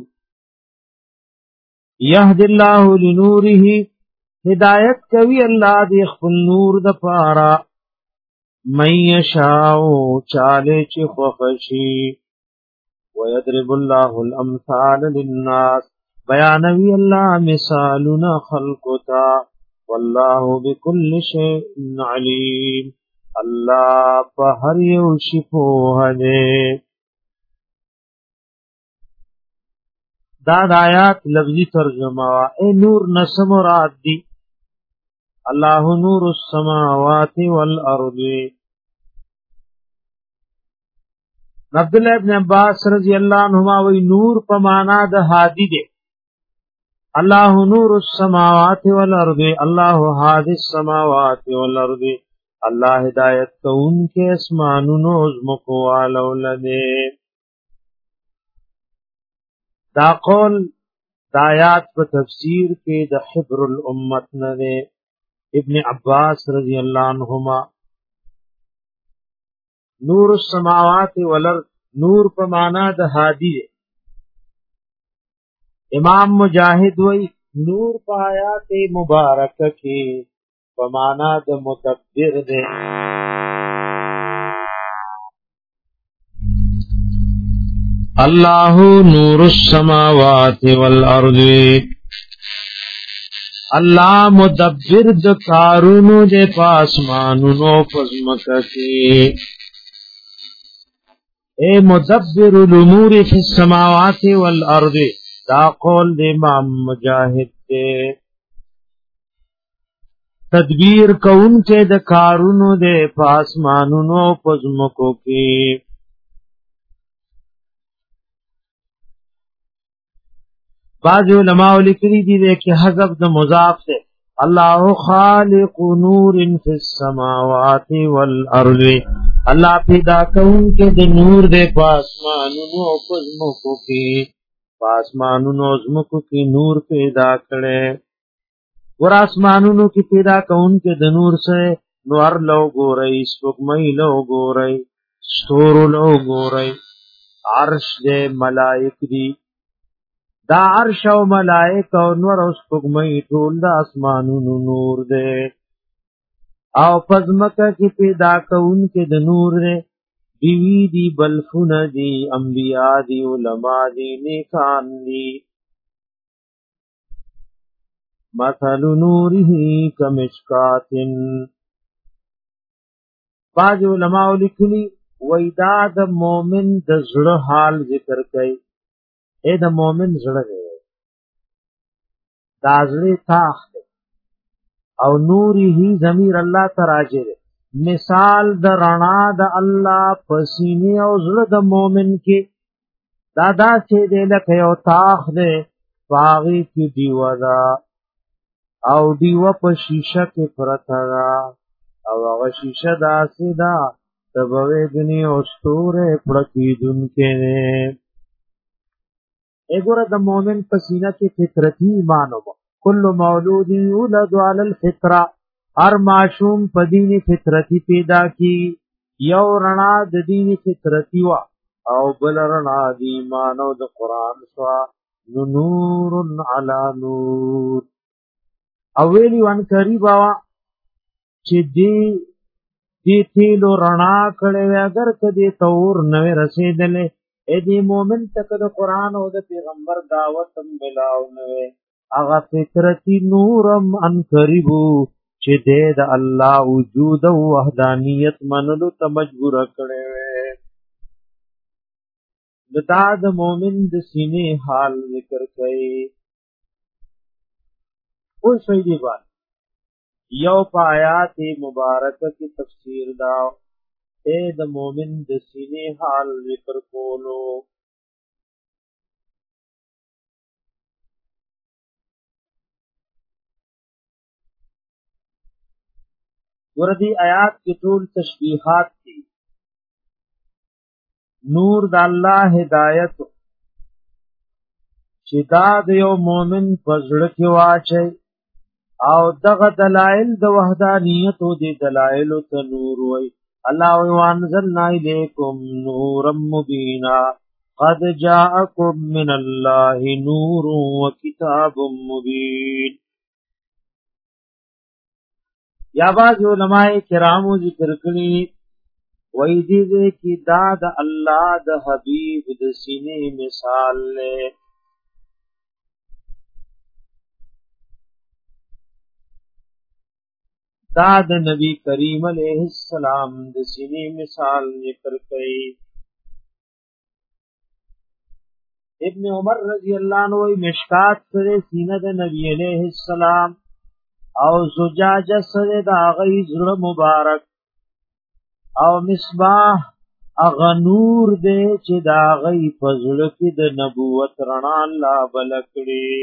یهد اللہ لنوره ہدایت کوي الله دې خپل نور د پارا من یشاء چاله چې خوښي ويضرب الله الامثال للناس بیانوي الله مثالنا خلقتا والله بكل شيء عليم الله په هر یو شی په هله دا آیات لفظی ترجمه اے نور نسم مراد دی الله نور السماوات والارض عبداللہ ابن عباس رضی اللہ عنہما وی نور په معنا د هادی دی الله نور السماوات والارض الله هادی السماوات والارض الله ہدایت کون کے اسمانونو زمکو والو لدے دا قول دا آیات په تفسیر کې د حبر الامت نه دی ابن عباس رضی اللہ عنہما نور السماوات والارض نور په معنا د هادی دی امام مجاہد وی نور په آیات مبارکه کې په معنا د مدبر دی اللہ نور السماوات والارض اللہ مدبر د کارونو د پاسمانونو پزمکه کې اے مدبر الامور فی السماوات والارض دا قول د امام مجاہد دے تدبیر کون کے د کارونو دے پاسمانونو پزمکو کی بعض علماء لکلی دی دے کہ حذف د مضاف سے اللہ خالق نور فی السماوات والارض اللہ پیدا کون کے د نور دے پاسمانونو پزمکو کی پاسمانونو زمکو کی نور پیدا کړي ور اسمانونو کی پیدا کون کے د نور سے نور لو ګورئ سپوږمۍ لو ګورئ ستور لو ګورئ عرش دے ملائک دی دا عرش او ملائک او نور او سپوږمۍ ټول د اسمانونو نور دے او پزمکه کی پیدا کون کے د نور دے بیوی دی بلفون دی انبیاء دی علماء دی نیکان دی مثل نوره کمشکاتن بعض علماء لکلی ویدا د مومن د زړه حال ذکر کئی اے د مومن زړه دی دا زړه تاخ دی او نوره ضمیر الله تراجه دی مثال د رڼا د الله پسینه او زړه د مؤمن کې دادا چې د لکه یو تاخ دی باغی کی دیوا دا او دیوا په شیشه کې پرته دا او هغه شیشه داسې دا د بوېدنی او ستوره پړکیدون کې نه اګوره د مؤمن پسینه کې فطرتي ایمان وو کل مولود یولد علی الفطره هر معشوم په دین فطرتی پیدا کی یو رڼا د دین فطرتی وا او بل رڼا د ایمان او د قران سوا نور علی نور اولی وان قریبا چې دی تیلو رڼا کړي اگر کدی تور نوې رسیدلې اې دی مومن تک د قران او د پیغمبر دعوت هم ملاو نوې هغه فطرتی نورم ان قریبو چې دې د الله وجود او وحدانیت منلو ته مجبور کړي وي دتا د مؤمن د سینې حال ذکر کړي او سیدی بات یو پایات مبارکه کی تفسیر دا اے د مؤمن د سینې حال ذکر کولو وردی آیات کی ټول تشبیحات دي نور د الله هدایت چې دا د یو مؤمن په زړه کې واچي او دغه دلائل د وحدانیت او د دلائل ته نور وای الله وانزلنا الیکم نورا مبینا قد جاءکم من الله نور وکتاب مبین. یا باز علماء کرامو ذکر کړي وای دې کې دا د الله د حبیب د سینې مثال له دا د نبی کریم علیہ السلام د سینې مثال ذکر کړي. ابن عمر رضی اللہ عنہ مشکات سره سینه د نبی علیہ السلام او زجاجه سره د غی زړه مبارک او مصباح اغه نور دې چې دا غي فضل کې د نبوت رڼا الله بلکړي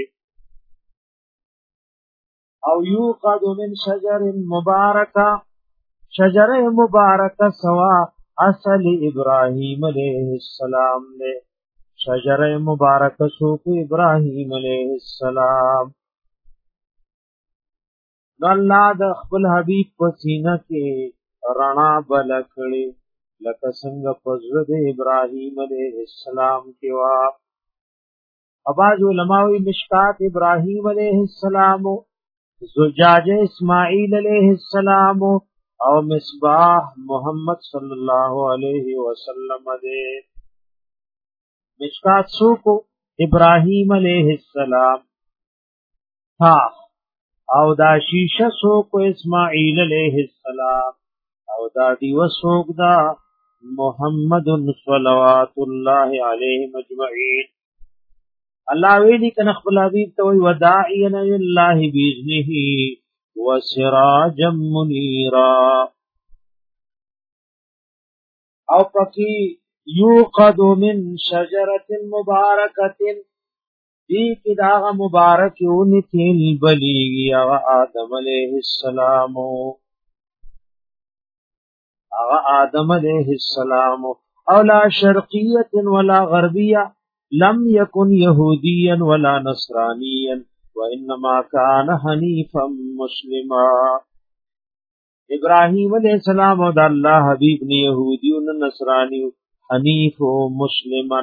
او یوقد من شجر مبارکه شجره مبارکه سوا اصل ابراهیم علیہ السلام نے شجره مبارکه سو ابراهیم علیہ السلام نو الله د خپل حبیب په سینه کې رڼا بلکړي لکه څنګه فضل د ابراهیم علیہ السلام کې وا. اباظ علماوی مشکات ابراهیم علیہ السلام زجاجه اسماعیل علیہ السلام او مصباح محمد صلی اللہ علیہ وسلم دے. مشکات سو کو ابراہیم علیہ السلام تھا او دا شیشہ سو کو اسماعیل علیہ السلام او دا دیو سوک دا محمد صلوات اللہ علیہ مجمعین. اللہ ویلی کن اخبر حبیب توی وداعین اللہ بیزنہ وسراجا منیرا او پکی یوقد من شجرت مبارکت دی کی داغ مبارک اونی تیل بلیگی آدم علیہ السلام آدم علیہ السلام او لا شرقیت ولا غربیہ لم یکن یہودیا ولا نصرانیا وانما کان حنیفا مسلما. ابراہیم علیہ السلام او دا اللہ حبیب نے یہودی و نصرانی حنیف و مسلما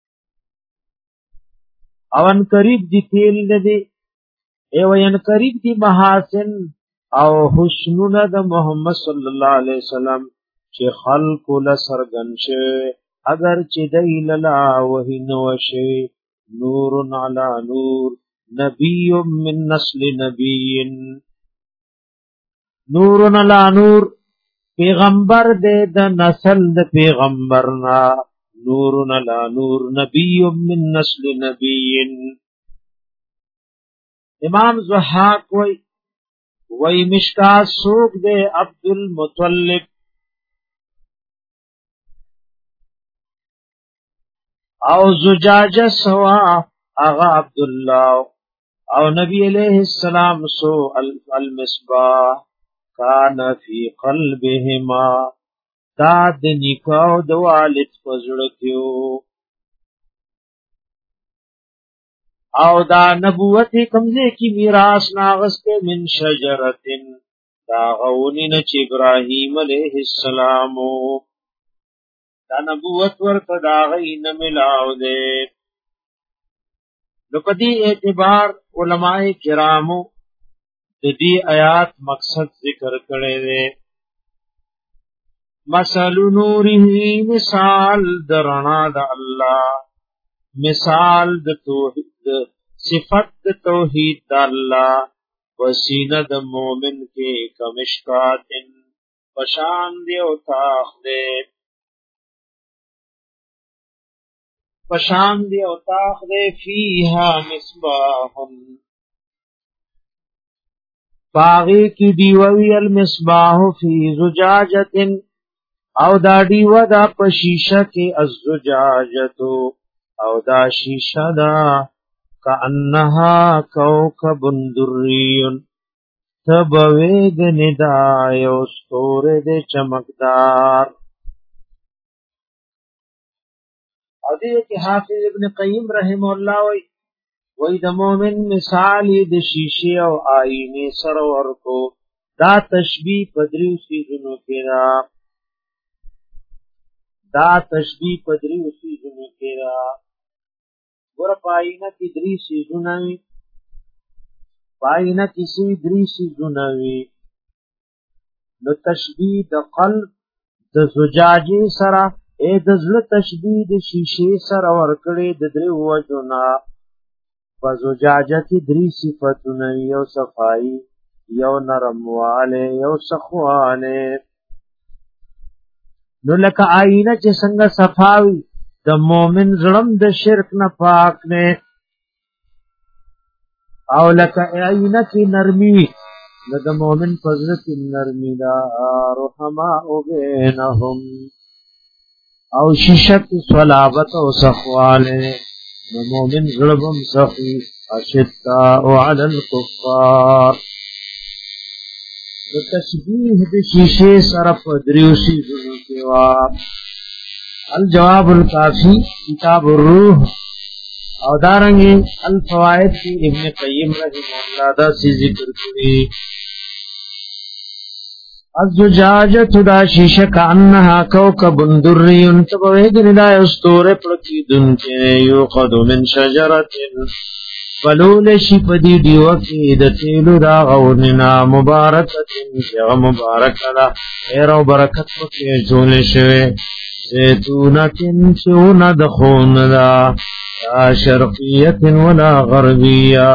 او ان قریب دی تیل دے او ان قریب دی محاسن او حسنون دا محمد صلی اللہ علیہ وسلم چې خلق لسرګن شه اگر چې دیل لا وهي نوشه نور علی نور نبی من نسل نبی نور علی نور پیغمبر دے د نسل د پیغمبرنا نور علی نور نبی من نسل نبی. امام ضحاک وی مشکات سوق دے عبد المطلب او زجاجه سوا اغا عبداللہ او نبی علیہ السلام سو المصباح کان فی قلبهما داد نکاو دو والد فزړکیو او دا نبوت کمزه کی میراث ناغسته من شجرتن دا غونی نچ ابراہیم علیہ السلام دا نبوت ورته دا غي نه ملاو دے. نو پدی اعتبار علماء کرامو د دې آیات مقصد ذکر کړي دي. مثل نوره مثال درنا د الله مثال د توحید صفت د توحید د الله وسینه د مؤمن کې کمشکاتن پشان دی او تاخ دے پشان دی او تاخ دے فیها مصباح باغی کی دیوی المصباح فی زجاجت او دا دیو دا پشیشہ کی الزجاجتو او دا شیشہ دا کانہا کوکب دریون تبویگ ندائی استور دے چمکدار او دې کې حافظ ابن قیم رحم الله وی د مؤمن مثال د شیشه او آینه سره ورکو دا تشبیه پدریو سیزونو کې دا تشبیه پدریو سیزونو کې ګور پاینه کې درې سیزونه وي پاینه کې سي درې سیزونه وي نو تشبیه د قلب د زجاجې سره اے د زړه تشبیه د شیشه سره ورکړې د درې وجونا فزجاجه کې درې صفاتونه یو صفائی یو نرمواله یو سخواله نو لکه آینه چې څنګه صفاوي د مؤمن زړم د شرک نه پاک نه او لکه آینه کې نرمي نو د مؤمن فضل کې نرمي دا رحما او بینهم او شیشه کې صلابت او سخواله نو مؤمن زړم سخی اشتا او علی الکفار د تشبیه د شیشه سره په دریوسی ځونو کې وا الجواب الکافی کتاب الروح او دارنګي الفوائد کی ابن قیم رحمه الله دا سی ذکر کړی الزجاجه دا شیشه کانها کوكب دري تبوي دنیا استوره پړکی دن کې یو قد من شجره بلول شي پدی دیو کې د تیلو دا غوننا مبارکتن یا مبارکلا خیر او برکت پکې جوړ شوه زيتونتن شونا دخون دا شرقیت ولا غربیہ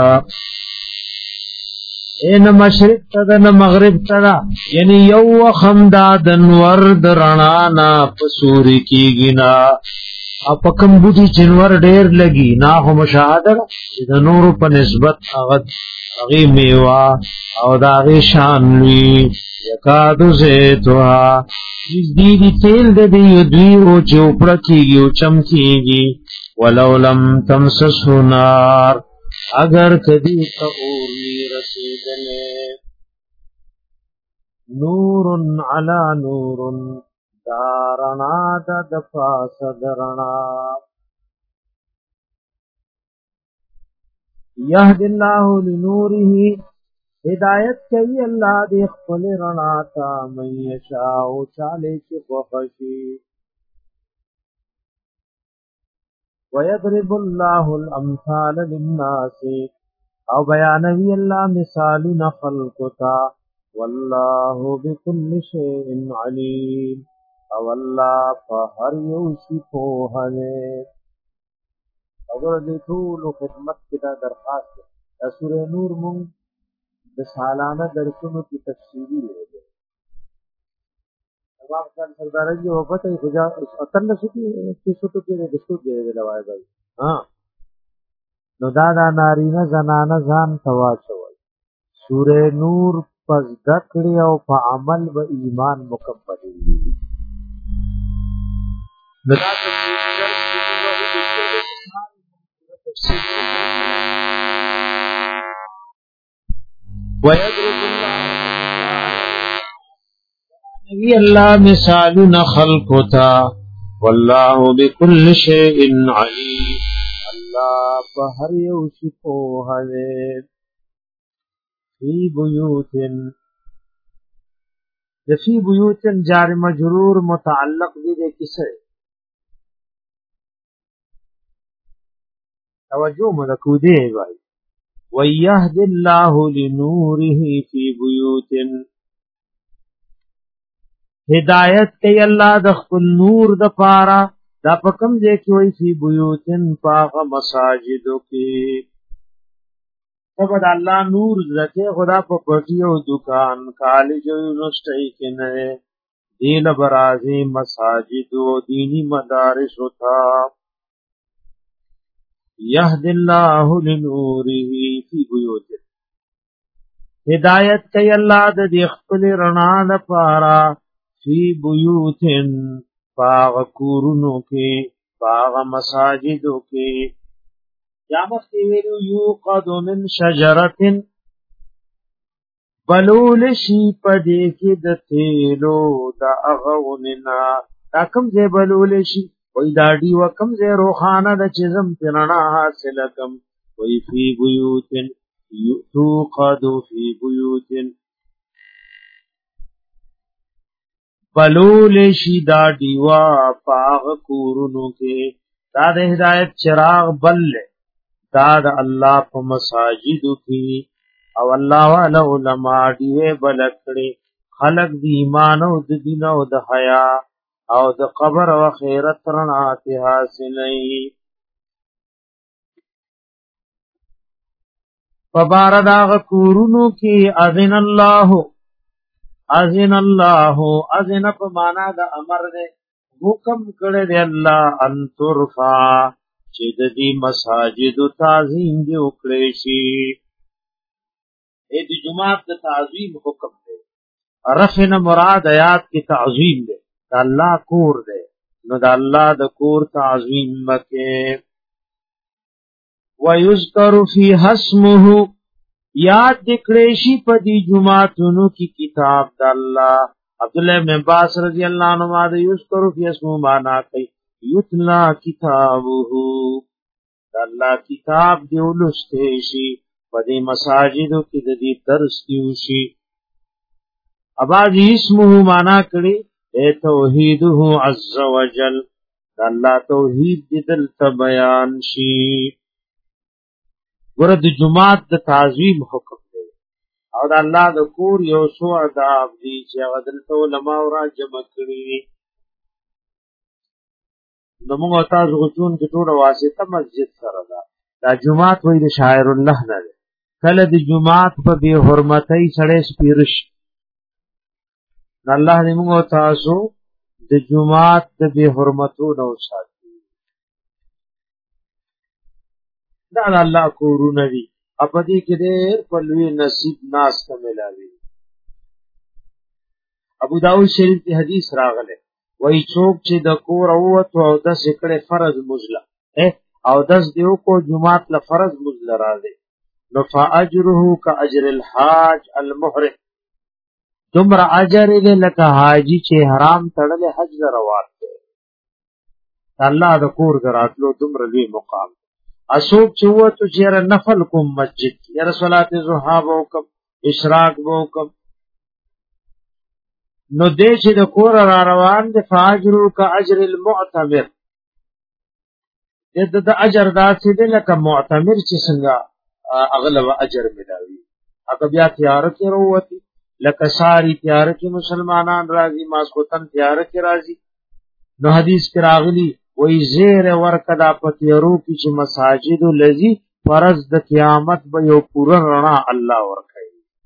این مشرق تدا نا مغرب تدا یعنی یو خمدادن ورد رنانا پسوری کی گنا اپکم بوٹی چنور ډیر لگی نا ہو مشاہدر دا نور پا نسبت اغی میوا او دا اغی شانوی یکادو زیتوها جزدیدی تیل دی یدوی او چوپڑا کیگی او چمکیگی ولو لم تمسسه نار اگر کدی تا اوری رسیدنے نور علی نور دارنا دا دفا صدرنا یهد اللہ لنوره ہدایت کئی اللہ دی خپل رنا تا من یشاء چالے چی خوخشی وَيَضْرِبُ اللَّهُ الْأَمْثَالَ لِلنَّاسِ او بیانوی اللہ مثالنا خلقتا واللہ بكل شيء علیم او اللہ فہر یوشی پوہنے اگر دیتولو خدمت کتا درخواست ہے سورہ نور مونگ بسالانہ درسنو کی تفسیری لے گئے سردارجی وفت ہے خجا اتن سکی کسوٹو کے دستو دے دے لوائے بھائی ہاں نو دادا نارینا زنانا زان توا شوال سورہ نور پس دکڑی او پا عمل و ایمان مکملی نو دا وَيَضْرِبُ اللَّهُ نبی اللہ مثالنا خلقتا واللہ بكل شيء علیم اللہ پہر یوشی پوہنے فی بیوتن فی بیوتن جار مجرور متعلق دے کسے توجہ مدکو دے بھائی وَيَهْدِ اللَّهُ لِنُورِهِ فِي بُيُوتٍ ہدایت کئی اللہ د خپل نور د پارا دا پکم دے کی وئی فی بیوتن پاغ مساجدو کی تبد اللہ نور زکے خدا پا پٹیو دکان کالج و یونیورسٹی کے نئے دیل برازی مساجد و دینی مدارس تھا یہد اللہ لنوری فی بیوتن ہدایت کئی اللہ د خپل رنا د پارا فی بیوتن پاغ کورنو کے پاغ مساجدو کے جامت ویلو یوقد من شجرتن بلول شی پدے کی د تیلو دا اغوننا دا کم زی بلول شی وی داڑی وکم زی روخانه د چزم تننا حاصلکم وی فی بیوتن توقدو فی بیوتن بلول شی دا دیوا پاغ کورونو کې دا د هدایت چراغ بل دا د الله په مساجدو کې او الله والا علماء دیوه بلکړي خلق دی ایمان او د دین او د حیا او د قبر او خیرت رڼا ته حاصلې فباردا کورونو کې اذن الله په معنا د امر دې حکم کړی دی الله ان ترفع چې د دې مساجد تعظیم دی وکړي شي د جمعه د تعظیم حکم دی رفع مراد آیات کی تعظیم دی د الله کور دی نو د الله د کور تعظیم مکه ويذكر فيها اسمه یاد دکړې شي په دې جمعهتونو کې کتاب د الله عبد الله بن عباس رضی الله عنهما د یذكر فی اسمه معنا کوي یتلا کتابه د الله کتاب دی ولسته شي په دې مساجدو کې د دې درس دیو شي اباظ اسمه معنا کړي توحیده عز وجل د الله توحید دې دل بیان شي ورته جمعات د تعظیم حکم دی او د الله د کور یو څو آداب دي چې غدلته علماء را جمع کړی نو موږ تاسو غوښتون چې ټول واسطه مسجد سره ده دا جمعات وې د شاعر الله نه کله د جمعات په بے حرمتۍ سره سپیرش الله دې موږ تاسو د جمعات د بے حرمتو نو ساتي دا الله کورونه دي اپدې کې ډېر په لوی نصیب ناس ته ملاوي ابو داؤد شریف کی حدیث راغله وای څوک چې د کور او د سکړې فرض مزله او داس دیو کو جمعات ل فرض مزله راځي نو فاجره کاجر الحاج المحرم تمر اجر دې لکه حاجی چې حرام تړل حج روان دی الله د کور دراتلو تمر لوی مقام اسوک چوتو چیر نفل کوم مسجد یا صلات ضحا وکم اشراق وکم نو دې چې د کور را روان دي فاجرو کا اجر المعتمر دې د اجر داسې دي لکه معتمر چې څنګه اغلب اجر ملاوي اګه بیا تیار کې وروتي لکه ساری تیار کې مسلمانان راځي ماسکوتن تیار کې راځي نو حدیث کې راغلي وی زیر ورکدا پتیرو کی چې مساجد لذی فرض د قیامت به یو پورا رڼا الله ورکړي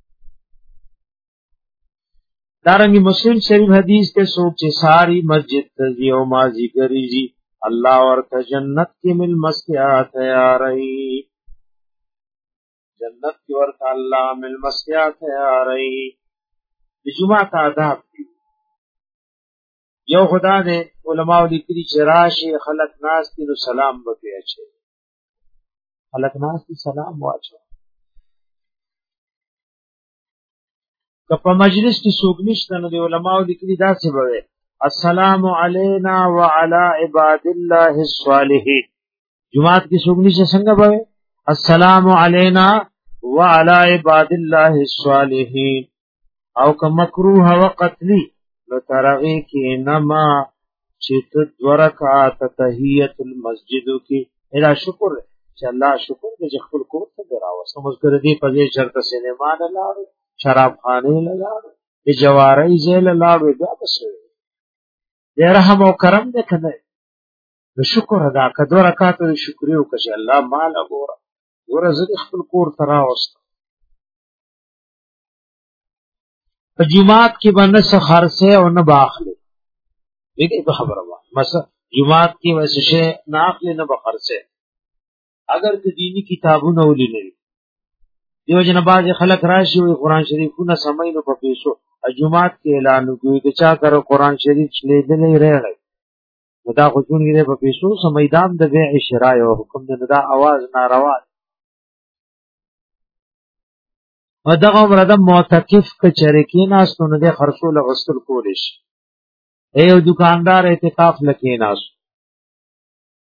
دارنګي مسلم شریف حدیث ته سوچ چې ساری مسجد تزي او مازی کریږي الله ورته جنت کې مل مسیات یاري جنت کې ورته الله مل مسیات یاري د جمعه آداب دي یو خدا دې علماء لیکلي چې راشي خلق ناس دې نو سلام وکړي چې خلق ناس دې سلام واچو که په مجلس کې څوک نشته نو د علماء لیکلي دا څه به السلام علینا وعلى عباد الله الصالحین جمعات کې څوک نشته څنګه به السلام علینا وعلى عباد الله الصالحین او که مکروه وقتلی نو ترغی کې نما چې ورکعات تحیت المسجد کې اله شکر چې الله شکر دې خپل کور ته راوستو مذکر دې په دې شرط سینما نه لاړو شراب خانه نه لاړو دې جواری زیل لاړو بیا بسوي دې رحم او کرم دې کنه شکر ادا کړه رکعات دې شکر یو کړه الله مال وګوره زه خپل کور ته راوستو په جمعات کې باندې خرڅه او نه باخله دغه په خبره وای مثلا جمعات کې ویسه شی نه اخلي نه بخرڅه اگر که دینی کتابونه ولې نه دیو جن باز خلک راشي وي قران شریفونه سمای نو په پیسو جمعات کې اعلان کوي چې چا کړو قران شریف چلے دلې رېړې دا خو چونګې په پیسو سمیدان د بیع شراء او حکم د اواز ناروا ودغه مرده معتکف کچره کې ناس نو د خرصول غسل کولیش ایو دکاندار اعتکاف لکې ناس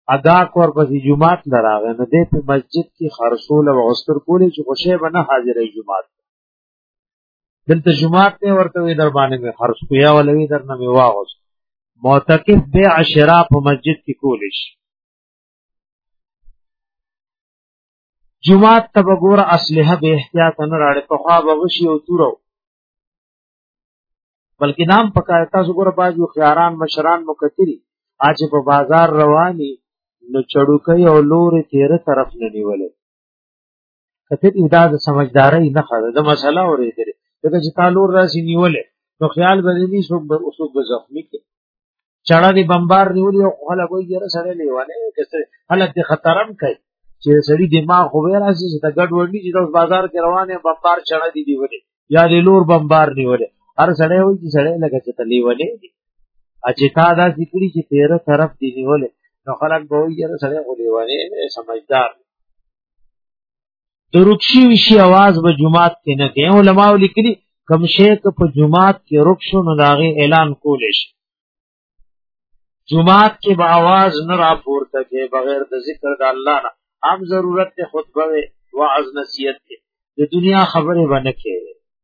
ادا کور پسې جمعات لراغه نه دې په مسجد کې خرصول او غستر کولې چې خوشې بنه حاضرې جمعات دلته جمعات نه ورته وي در باندې خرص کویا ولوي در نه واغوس معتکف بیع شراء په مسجد کې کولې شي جمعات ته وګوره اسلحه به احتیاط نه راړي په خوا بغشي او تورو بلکې نام پکای تاسو ګوره باجو خياران مشران مکتري اج په بازار رواني نو چړوکي او لوري تیره طرف نه نیولې کته دې دا سمجھداري نه خاله د مسله اورې دې دغه چې تالور راسي نیولې نو خیال بدلی سو به زخمی کې چړه دې بمبار نیولې او خلک وایي یاره سره لیوانه کسه حالت دې خطرم کوي چې سړی دماغ خو به راځي چې د ګډ وډلی چې د بازار کې روانه بمبار چړه دې نیولې یا دې لور بمبار نیولې هر سړی وایي چې سړی لکه چې تلیوانه دي اچتا دا ذکرې چې تیره طرف دې نیولې نو خلک به وایي یاره سړی خو لیوانه سمجھدار د رکشي وشي आवाज به جمعات کې نه کوي علماء لیکلي کوم شی په جمعات کې رکشو نه داغه اعلان کول شي جمعات کې به आवाज نه راپورته کې بغیر د ذکر د الله نه عام ضرورت ته خطبه واعظ نصیحت کې د دنیا خبره باندې کې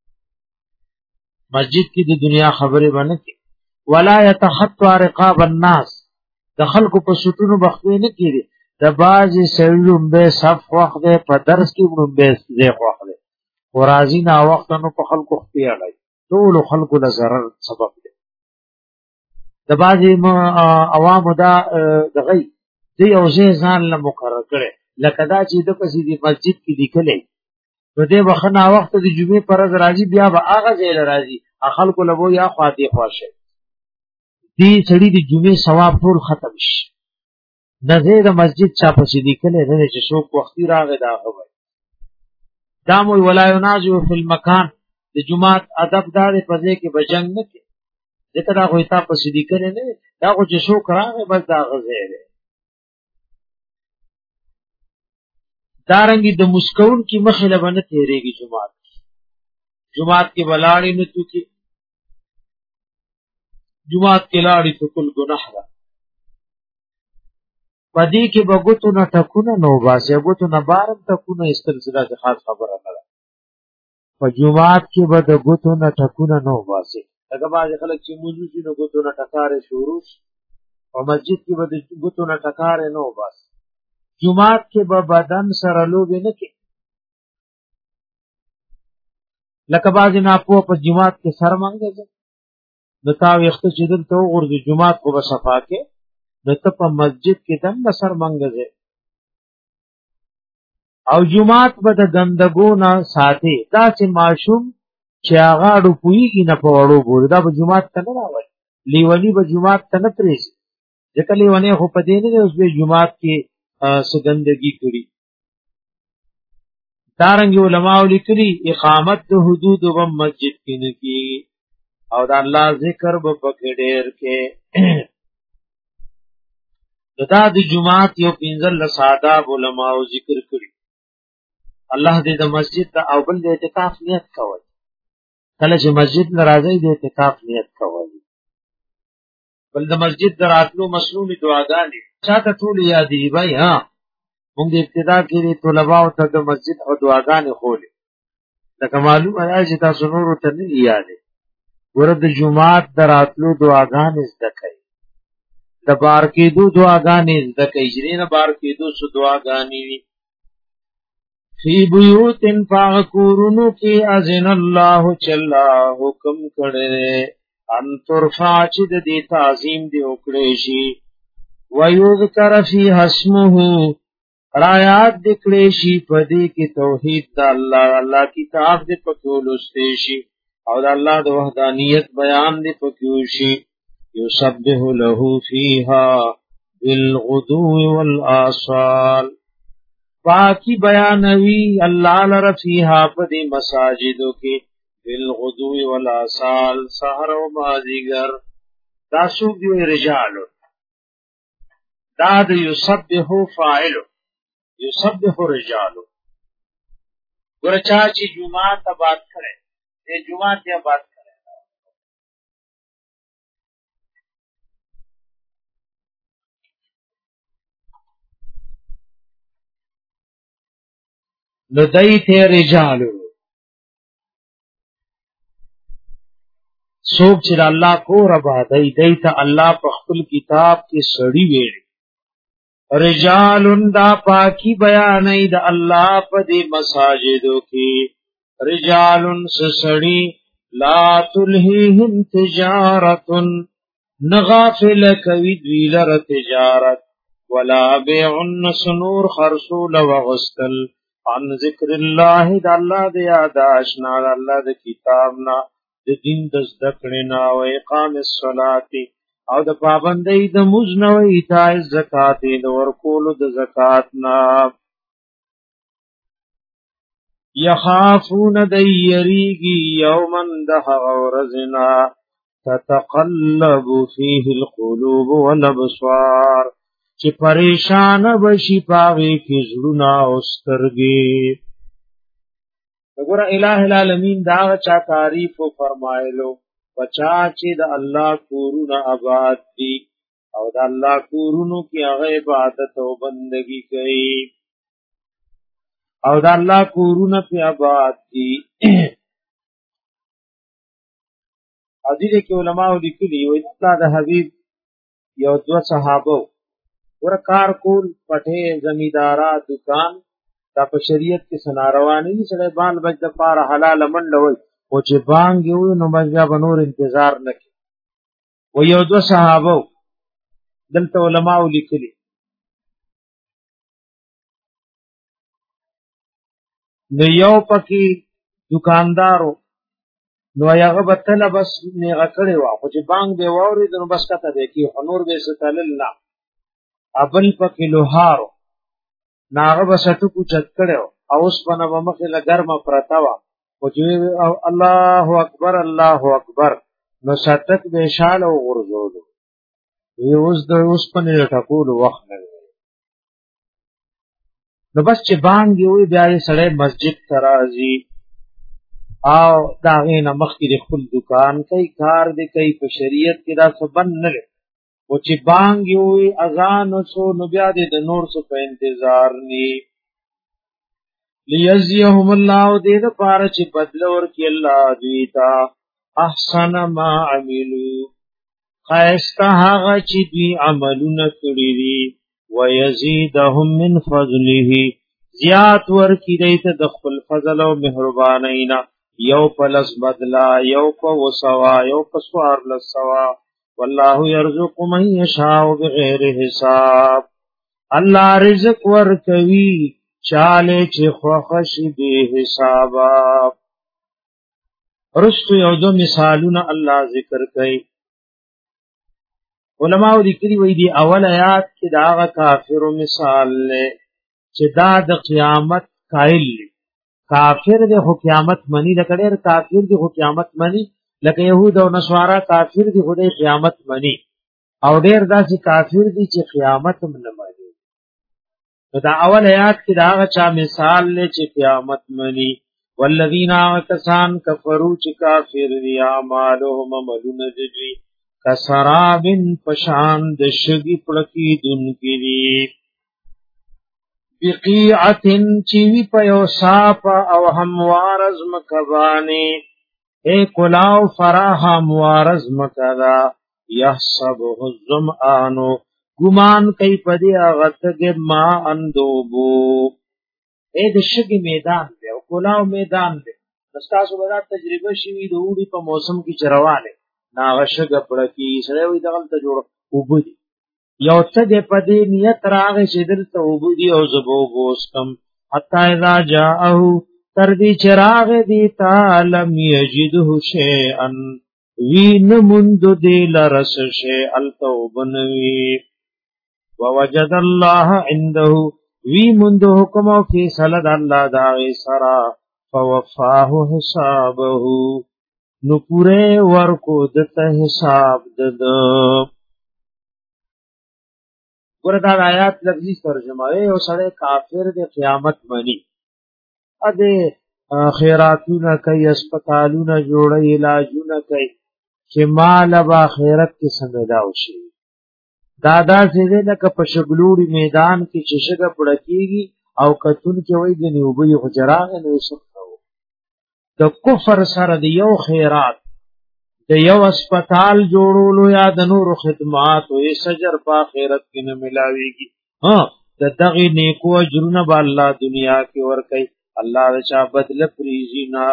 مسجد کې د دنیا خبره باندې کې ولا يتخطى رقاب الناس د خلکو په شتونو بخوي نه کیږي د بازي سړیوم به صف وخت په درس کې وروم به زه وخت ورازي نا وخت نو په خلکو خپيړای ټول خلکو له zarar سبب دی د بازي عوام دا دغې دی او ځان له مقرر کړي لکه دا چې د پسې دی مسجد کې لیکلې نو دې وخنا وخت د جمعې پر ورځ راځي بیا به هغه ځای راځي خلکو له وو یا خاطی خوښه دې سړي د جمعې ثواب ټول ختم شي نظر مسجد چا پسې لیکلې نه چې شوق وختي راغی دا خبر دامو ولا ينازع فی المکان د جمعات ادب دار پځې کې بجنګ نه کې ذکر دا خو تا پسې لیکلې نه دا خو چې شوق راغی بس دا غزه ده دارنګي د مسکون کی مخله باندې تیرېږي جمعات کې بلاړې نه تو کې جمعات کې لاړې تو کل ګناه ده پدې کې بغوتو نه ټکونه نو باسه بغوتو نه بارم ټکونه استلزله د خاص خبره نه ده په جمعات کې به د غوتو نه ټکونه نو باسه هغه باندې خلک چې موضوع شي نو غوتو نه ټکارې شروع او مسجد کې به د غوتو نه ټکارې نو باسه جمعات کې به بدن سره لوبې نه کې لکه باز نه په جمعات کې سر مانګي د تا وخت چې دلته ورته جمعات کو به صفا کې د ته په مسجد کې دم سر مانګي او جمعات به د ګندګو نه ساتي دا چې ماشوم چې هغه اډو پويږي نه په وړو ګور دا به جمعات ته نه راوړي لیونی به جمعات ته نه پریږي ځکه لیونی خو په دې نه اوس به جمعات کې سګندګي کړي دارنګ علماء لیکلي اقامت د حدود و مسجد کې نه کی او د الله ذکر به پکې ډېر کې دا د جمعات یو پنځل ساده علماء ذکر کړي الله دې د مسجد ته او بل د اعتکاف نیت کوي کله چې مسجد ناراضي د اعتکاف نیت کوي بل د مسجد دراتلو مسنون دعاګانې چاته ټول یادې وای ها موږ د ابتدا کې طلباء ته د مسجد او دعاګانې خولې لکه معلومه ده چې تاسو نور ته نه یادې ورته جمعات دراتلو دعاګانې زده کوي د بار کېدو دعاګانې زده کوي چې نه بار کېدو سو دعاګانې وي فی بیوت فاغکورونو کی اذن الله چلا حکم کړي ان ترفع چې د دې تعظیم دی وکړي شي ويذكر فی اسمه رایات دکړي شي په دې کې توحید د الله کتاب دې پکولسته شي او د الله د وحدانیت بیان دې پکوشي یسبح له فیها بالغدو والآصال پاکی بیانوی اللہ لرفیہا پدی مساجدو کی بالغدو والآصال سحر و مازیگر دا سوک دیو رجالو دا دا یسبحو فاعلو یسبحو رجالو گرچاچی جمعات بات کرے یہ جمعات یا بات کرے ندیت رجال سوک چې الله کو ربا دیت الله په خپل کتاب کې سړی ویل رجالن دا پاکی بیانې د الله په دې مساجدو کې رجالن سړی لا تلهیهم تجارت نغافل کوي دوی لره تجارت ولا بیع سنور خرصول وغسل عن ذکر الله د الله د یاد آشنا د الله د کتابنا د دین د ذکرنا او اقام الصلاه او د پابندۍ د مزن او ایتاء الزکات د ورکول د زکات نا یخافون دیریږي یومن د غورزنا تتقلب فيه القلوب والابصار چې پریشان بشي پاوي کې زړونه او سترګې وګوره الٰه العالمین دا چا تعریف فرمایلو بچا چې د الله کورونه آباد دي او د الله کورونو کې هغه عبادت او بندگی کوي او د الله کورونه په آباد دي او دې کې علماء لیکلي وي دا د حبیب یو دو صحابه ورکار کول پټه زمیدارا دکان دا په شریعت کې سناروانی دي چې بال بچ د پاره حلال منډوي او چې بانګ یو نو بیا بنور انتظار نکي و یو دو صحابه دلته علماء لیکلي نو یو پکې دکاندارو نو هغه بتل بس نه غکړې وا خو چې بانګ به ووري نو بس کته دی کې نور به ستل نه ابل پکې لوهارو ناغه بسټو کو چت کړو او اوس په نو مخه لګرمه پرتا وا او چې الله اکبر نو شتک به شال او غرزولو وی اوس د اوس په نه ټکول وخت نه نو بس چې بانګ یو بیا یې سړی مسجد ترازی او دا غینه مخکې د خپل دکان کوي کار دی کوي په شریعت کې دا سبن نه لري او چې بانګ یو اذان وسو نو بیا د نور څه په انتظار ني لیجزیهم الله دې د پاره چې بدل ورکړي الله دوی ته احسن ما عملو خیسته هغه چې دوی عملونه کړی دي ويزيدهم من فضله زیات ورکړي دې ته د خپل فضل او مهربانینا یو پلس بدلا یو په وسوا یو په سوار لسوا والله يرزق من يشاء بغیر حساب الله رزق ورکوي چاله چې خوښي به حساب رستو یو دو مثالونه الله ذکر کوي علماء لیکلي وي دي اول آیات کې دا کافر مثال له چې دا د قیامت قائل کافر د قیامت منی لکه ډېر کافر دی قیامت منی لکه يهود او نصارا کافر دی خدای قیامت منی او ډېر داسې کافر دی چې قیامت هم نه مانی دا اول آیات کې دا چا مثال له چې قیامت منی والذین کسان کفروا چې کافر دی اعمالهم عملون دي کسرابن پشان د شګي پړکی دن کې دی بقیعتن چیوی پیو ساپ او هموارز مکبانی اے کلاو فراہ هموارز مکدا یحسبه الظمآنو گمان کئی پدی آغتگ ما اندوبو اے دشگی میدان دے او کلاو میدان دے نستاسو بدا تجربه شوی د اوړي په موسم کې چروانه ناغشګ پړکی سره وي دغل ته جوړ وبدي یو څه د پدې نیت راغې چې دلته وبدي او زبو بوستم حتا اذا جاءه تر دې چراغ دی تعالی یجده شیئا وین مند دی لرس شی التوبنوی ووجد الله عنده وی مند حکم او فیصله الله دا سرا فوفاه حسابه نو پوره ورکو دته حساب دد وردا آیات لفظی ترجمه او سره کافر د قیامت منی اده خیراتونه کوي اسپیټالونه جوړي علاجونه کوي چې مال به آخرت کې سمېداو شي دادا سیده لکه په شګلوړي میدان کې چې شګه پړکیږي او کتون کې وای د نیوبې غجراغ نو شکو د کفر سره د یو خیرات د یو اسپیټال جوړولو یا د نورو خدمات او سجر په آخرت کې نه ملاويږي ها د دغه نیکو اجرونه به الله دنیا کې ورکي الله د چا بدل پریزینا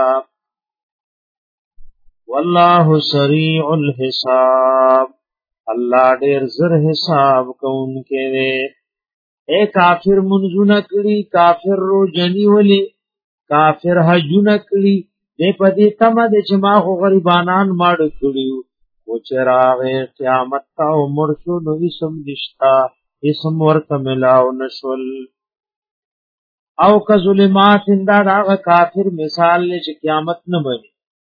والله سریع الحساب الله ډیر زر حساب کوونکی دی اے کافر منځونه کړی کافر رو جنی ولی کافر حجونه کړی دې پدې تمه د جما خو غریبانان ماړ کړیو او چراغ قیامت تا عمر شو نو اسم دشتا اسم ورته ملاو نشول او که ظلمات انده دا کافر مثال له چې قیامت نه بني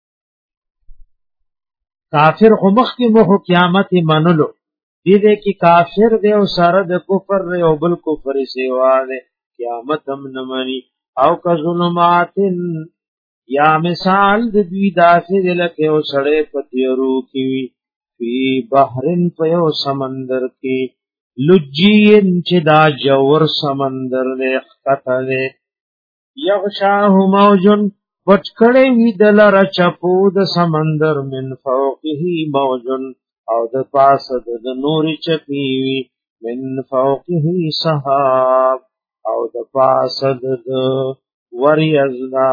کافر خو مخ کې مخ قیامت منلو دې کې کافر دی او سره د کفر او بل کفر سیوا دی قیامت هم نه مني او که ظلمات یا مثال د دوی داسې لکه او سړې پتیرو کی فی بحرن په یو سمندر کې لجین چې دا جوور سمندر له خطره یغشاه موجن پټکړې وی دلر چپو د سمندر من فوقه موجن او د پاسه د نوري چپی وی من فوقه سحاب او د پاسه د وریزنا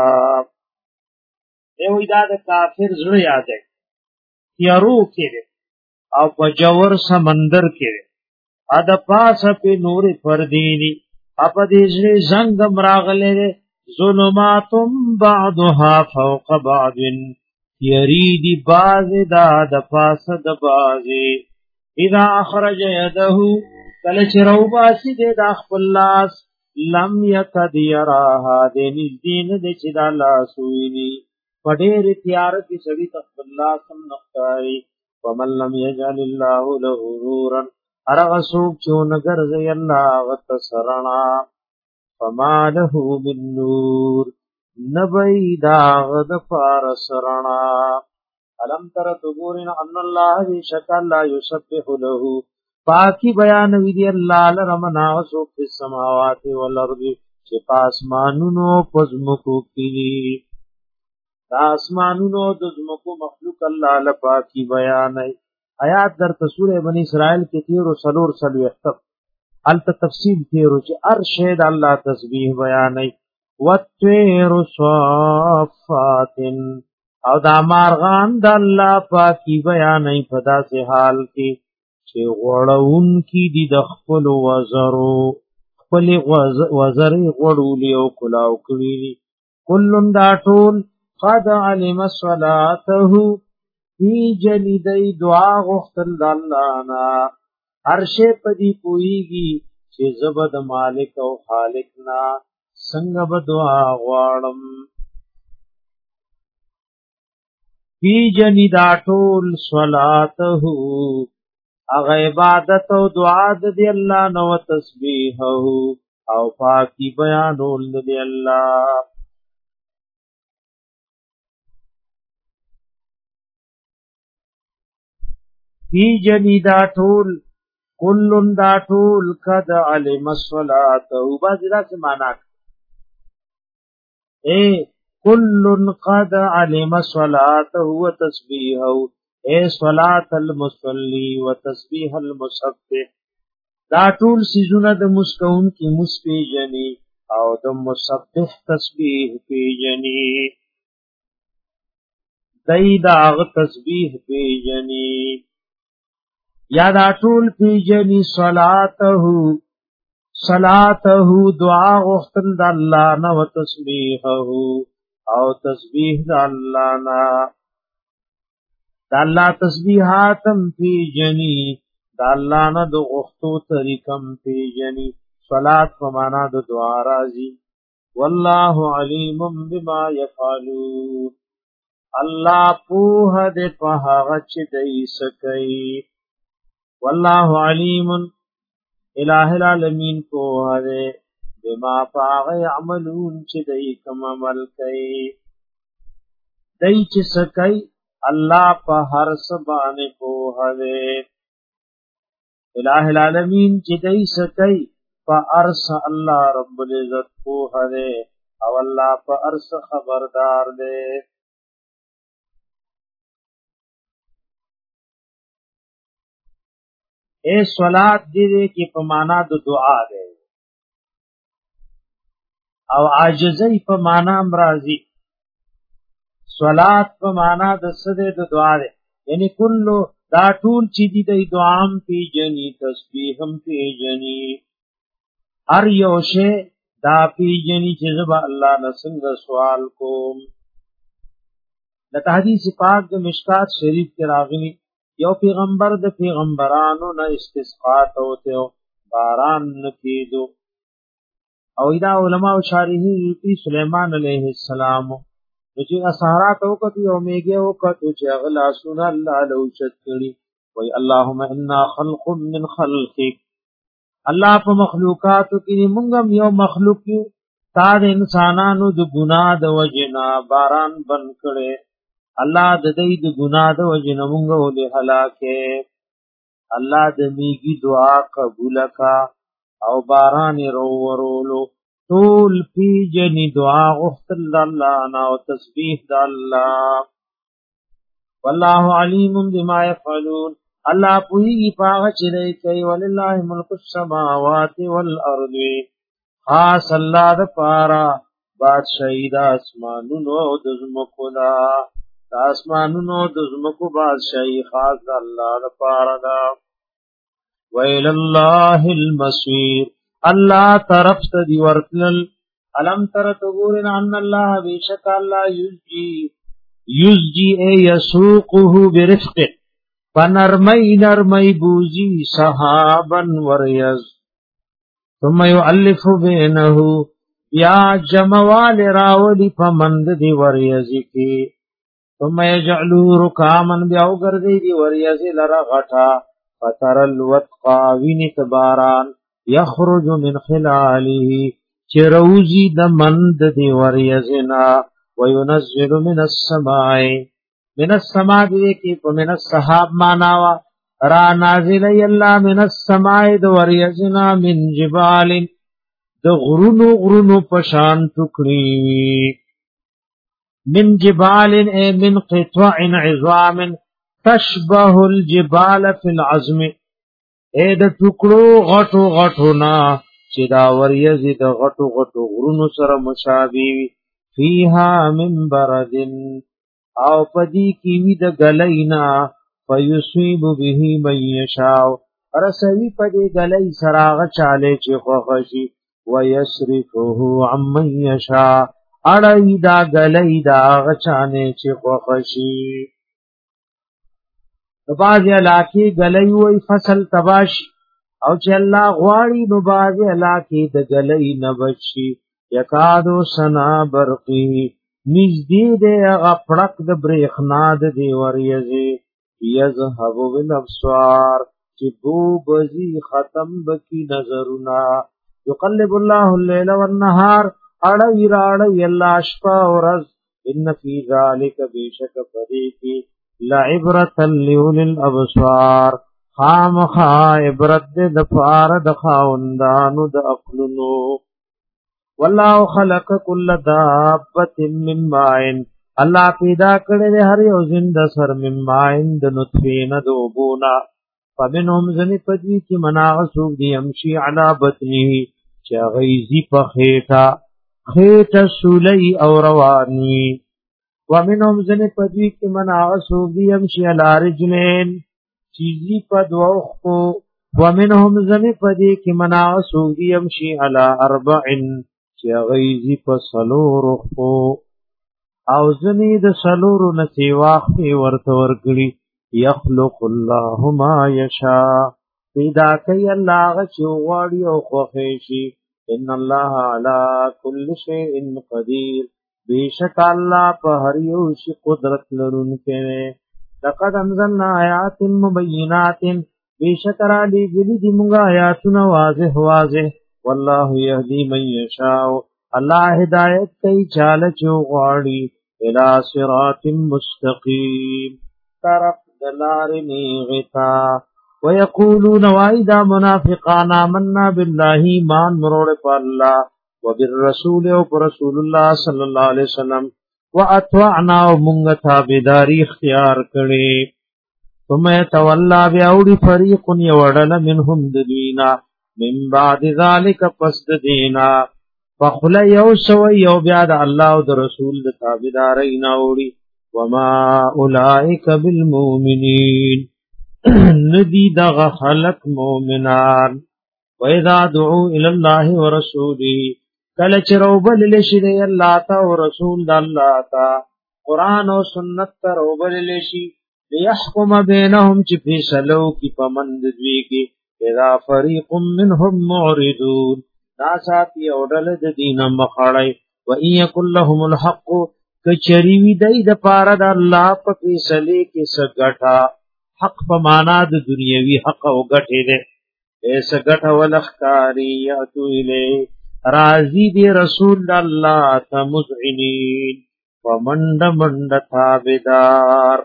ایوی دا د کافر زړه یاد ہے تیارو کې او په جوور سمندر کې ا د پاسه په نور پردینی اپ دې زنګ مراغله ظلماتم بعضها فوق بعض یریدی باز دا د پاسه د بازي اذا اخرج يده کله چې روباسي د خپل لاس لم يكد يراها د نزدین د چې د لاس ویني پډېر تیار کی سړی خپل لاس هم نختاري ومن لم يجعل الله له نورا ارغ سوق چون ګرځي الله وتسرنا فما له من نور نبی داغد فارسرنا علم تر تقولن ان الله شکل لا يسبح له پاکی بیان وی دی الله لرمنا سو په سماوات والارض چې پاسمانونو پزمکو کړي دا اسمانونو د زمکو مخلوق الله لپاکی بیان آیات در سورہ بنی اسرائیل کې 13 سلو اختب الت تفصیل تیرو چې ارشد الله تسبیح بیانای وَالطِّيرُ صَافَّاتٍ او دا مارغان د الله پاکي بیانای په داسې حال کې چې غړون کې دي د خپل وزرو خپل وزرې غړولې او کلاو کړی کلن دا ټول قد علم صلاته فی جلیدی دعا غختل د الله نا ارشه پدی پویږي چې زبد مالک او خالق نا څنګه به دعا غواړم فی جندا ټول صلاته هغه عبادت او دعا د الله نو تسبیح او پاکی بیانول د الله فی جندا ټول کلن دا ټول قد علم الصلاة وبذرا سے معنی اے کلن قد علم الصلاة هو تسبیحه اے صلاة المصلی و تسبیح المسبح دا ټول سيزونه د مسکون کی مسبیجنی او د مسبح تسبیح پیجنی دای دا تسبیح پیجنی یا دا ټول پیجنی صلاته دعا غختل د الله نه او تسبیحه او تسبیح د الله نه د الله تسبیحاتم پیجنی د الله نه د غختو طریقم پیجنی صلات په معنا د دعا راځي والله علیم بما يفعلون الله په دې په هغه چې دای سکي والله علیم الہ العالمین کو هره بما فاغ يعملون چې دای کوم عمل کوي دای چې سکي الله په هر سبانه کو هره الہ العالمین چې دای سکي فارس الله رب العزت کو هره او الله فارس خبردار دے. اے صلات دې کې په معنا د دعا ده او عاجزی په معنا امراضی. صلات په معنا د سده د دعا ده، یعنی کلو دا ټول چې دي د دعام پی جنی تسبیحم پی جنی هر یو شی دا پی جنی چې زبا الله نه څنګه سوال کوم. د حدیث پاک د مشکات شریف کې راغلی یو پیغمبر د پیغمبرانو نه استسقا ته باران نکیدو او دا علماء او شارحین سلیمان علیہ السلام چې اسحارات وکړي او میګه وکړي چې اغلا سن الله لو شکړي وای اللهم انا خلق من خلقک. الله په مخلوقاتو کې موږ یو مخلوق یو، تا د انسانانو د ګناه د وجنا باران بن کړي. الله د دې د ګناه د وجنا موږ ولې هلاکه. الله د میګي دعا قبول کا او باران ورولو طول پی جنی دعا غفتل اللہ نا و تسبیح دا اللہ. واللہ علیم بما یفعلون. اللہ پوئی پاغ چلے کئی وللہ ملک السماوات والارض. خاص اللہ دا پارا بادشاہی دا اسمانونو دزمکو دا اسمانونو دزمکو بادشاہی خاص دا اللہ دا پارا دا. وَإِلَى الْمَصِيرُ. اللہ طرف تا دی ورتلل. علم تر تغورن ان اللہ بیشک اللہ یزجی اے یسوقه برفق فنرمی نرمی بوزی صحابا وریز ثم یعلف بینه یا جموال راولی پمند دی وریزی کی ثم یجعلو رکامن بیاو گردی دی وریزی لرا غٹا فتر الوتقا وینت باران یخرج من خلاله چروزی د مند دی وریزنا وینزل من السماء دی کی من السحاب ماناوا را نازل اللہ من السماء د وریزنا من جبال د غرونو پشان ټکړي من جبال اے من قطع عظام تشبه الجبال فی العظم اے د ټکړو غټو نا چې دا وریزي د غټو غرونو سره مشابه وي. فیها من بردن او پدی کی وی د غلینا فیصيب به من یشاء رسوی پدی غلی سراغ چاله چې خوښي ويصرفه عمن یشاء اړای دا غلی دا غچانه چې خوښي. د باز علاقه غلی وی فصل تباشی او چې الله غواړي نو باز علاقه د غلی نه بچي. یکادو سنا برقی نزدې د غفړک د برېخنا د دی وریزي یذهب بالابصار چې بو بزی ختم بکی نظرنا. یقلب الله الليل والنهار اړوي راړوي الله شپه او ورځ. ان فی ذلک بیشک فریقی لعبرة لأولي الابصار خامخا عبرت د پار د خاوندانو د عقلونو. والله خلق كل دابة من ماء الله پیدا کړی هر یو زنده سر من ماء د نطفه نه د وبونا. فمنهم ذنی پدوی کی مناغ سوق دی امشي علی بطنه چا غیزی په خېټه سولی او رواني. ومنهم ذنی پدوی کی مناغ سوق دی امشي علی رجلین چیزی په دوخ کو. ومنهم ذنی پدوی کی مناغ سوق دی امشي علی اربعن چا غیزی په سلور خو او ذنی د سلور نسی واخې ورته ورګړي. یخلق الله ما یشاء پیدا کوي الله غ چوغړی او خوښي. ان الله علی کل شیء قدیر بیشک الله په هر یو شی قدرت لرونکی. لقد انزلنا آیات مبینات بیشک را لګلی دی موږ آیاتونه واضح والله یهدی من یشاء الله هدایت کوي چاله چوغړی الى صراط مستقیم طرف دلار نیغتا ويقولون وایدا منافقان آمنا بالله ایمان مرور په الله وبالرسول او رسول الله صلی الله علیه وسلم واطعنا ومنغ تابعداري اختیار کړي ثم يتولى بأولي فريق يوڑل منهم ددوینا من بعد ذلك پس دینا فخل یوسو یو بیاد اللہ و در رسول تابدارین اوڑی وما اولئک بالمؤمنین ندی دغ خلق مومنان وَإِذَا دُعُوا إِلَى اللَّهِ وَرَسُولِهِ کل چروبل لشی دی اللہ تا و رسول دا اللہ تا قرآن و سنت تا روبل لشی لیحکم بینہم چی فیصلو کی پمند دوی کی اذا فریق منهم معرضون ناساتی اوڈلد دین مخڑی وَإِن يَكُنْ لَهُمُ الْحَقُّ کچریوی دی دا پارد اللہ پا فیصلے کی سگٹا حق پا مانا دا دنیاوی حق و گٹے دے ایسا گٹا ولخکاری یعتو الے راضی دی رسول اللہ تا مذعنین ومند مند تابدار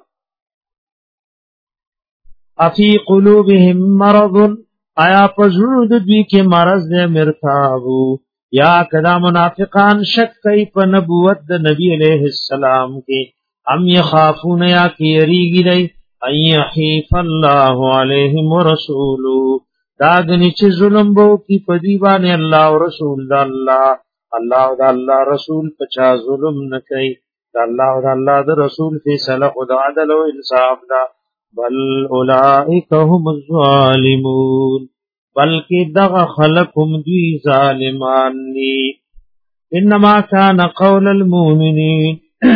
افی قلوبهم مرض آیا پزرود دوی کے مرض دے مرتابو یا کدا منافقان شک کئی پا نبوت دا نبی علیہ السلام کے ام یخافون یا کی یریگی دی ان یحیف اللہ علیہم ورسولو داغنی چی ظلم بو کی پدیبان اللہ و رسول دا اللہ رسول پچا ظلم نکئی دا اللہ دا رسول فی صلح دا عدل و انصاف دا بل اولائک هم الظالمون بلکہ دغ خلقم دوی ظالمان نی انما کان قول المؤمنین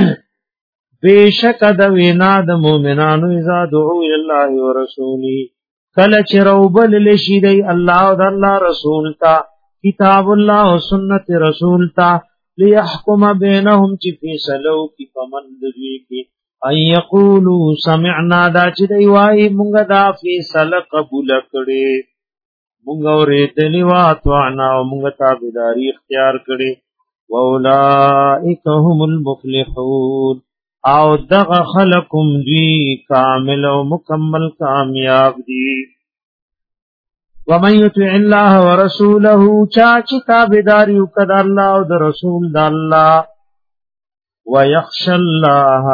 بیشک دا وینا دا مومنانو اذا دعو الاللہ و رسولی کل چروبل لشی دی اللہ و دا اللہ رسول تا کتاب اللہ و سنت رسول تا لیحکم بینہم چی فیصلو کی پمند دوی کی ان یقولو سمعنا دا چی دی وائی منگا دا فیصل قبول کڑی منگا وریدنی واتوانا و منگا تابداری اختیار کڑی وَأُولَئِكَ هُمُ الْمُفْلِحُونَ او دغ خلقم دی کامل و مکمل کامیاب دی ومن یطع اللہ ورسولہ چاچی تابداری کد اللہ و دا رسول دا اللہ ویخش اللہ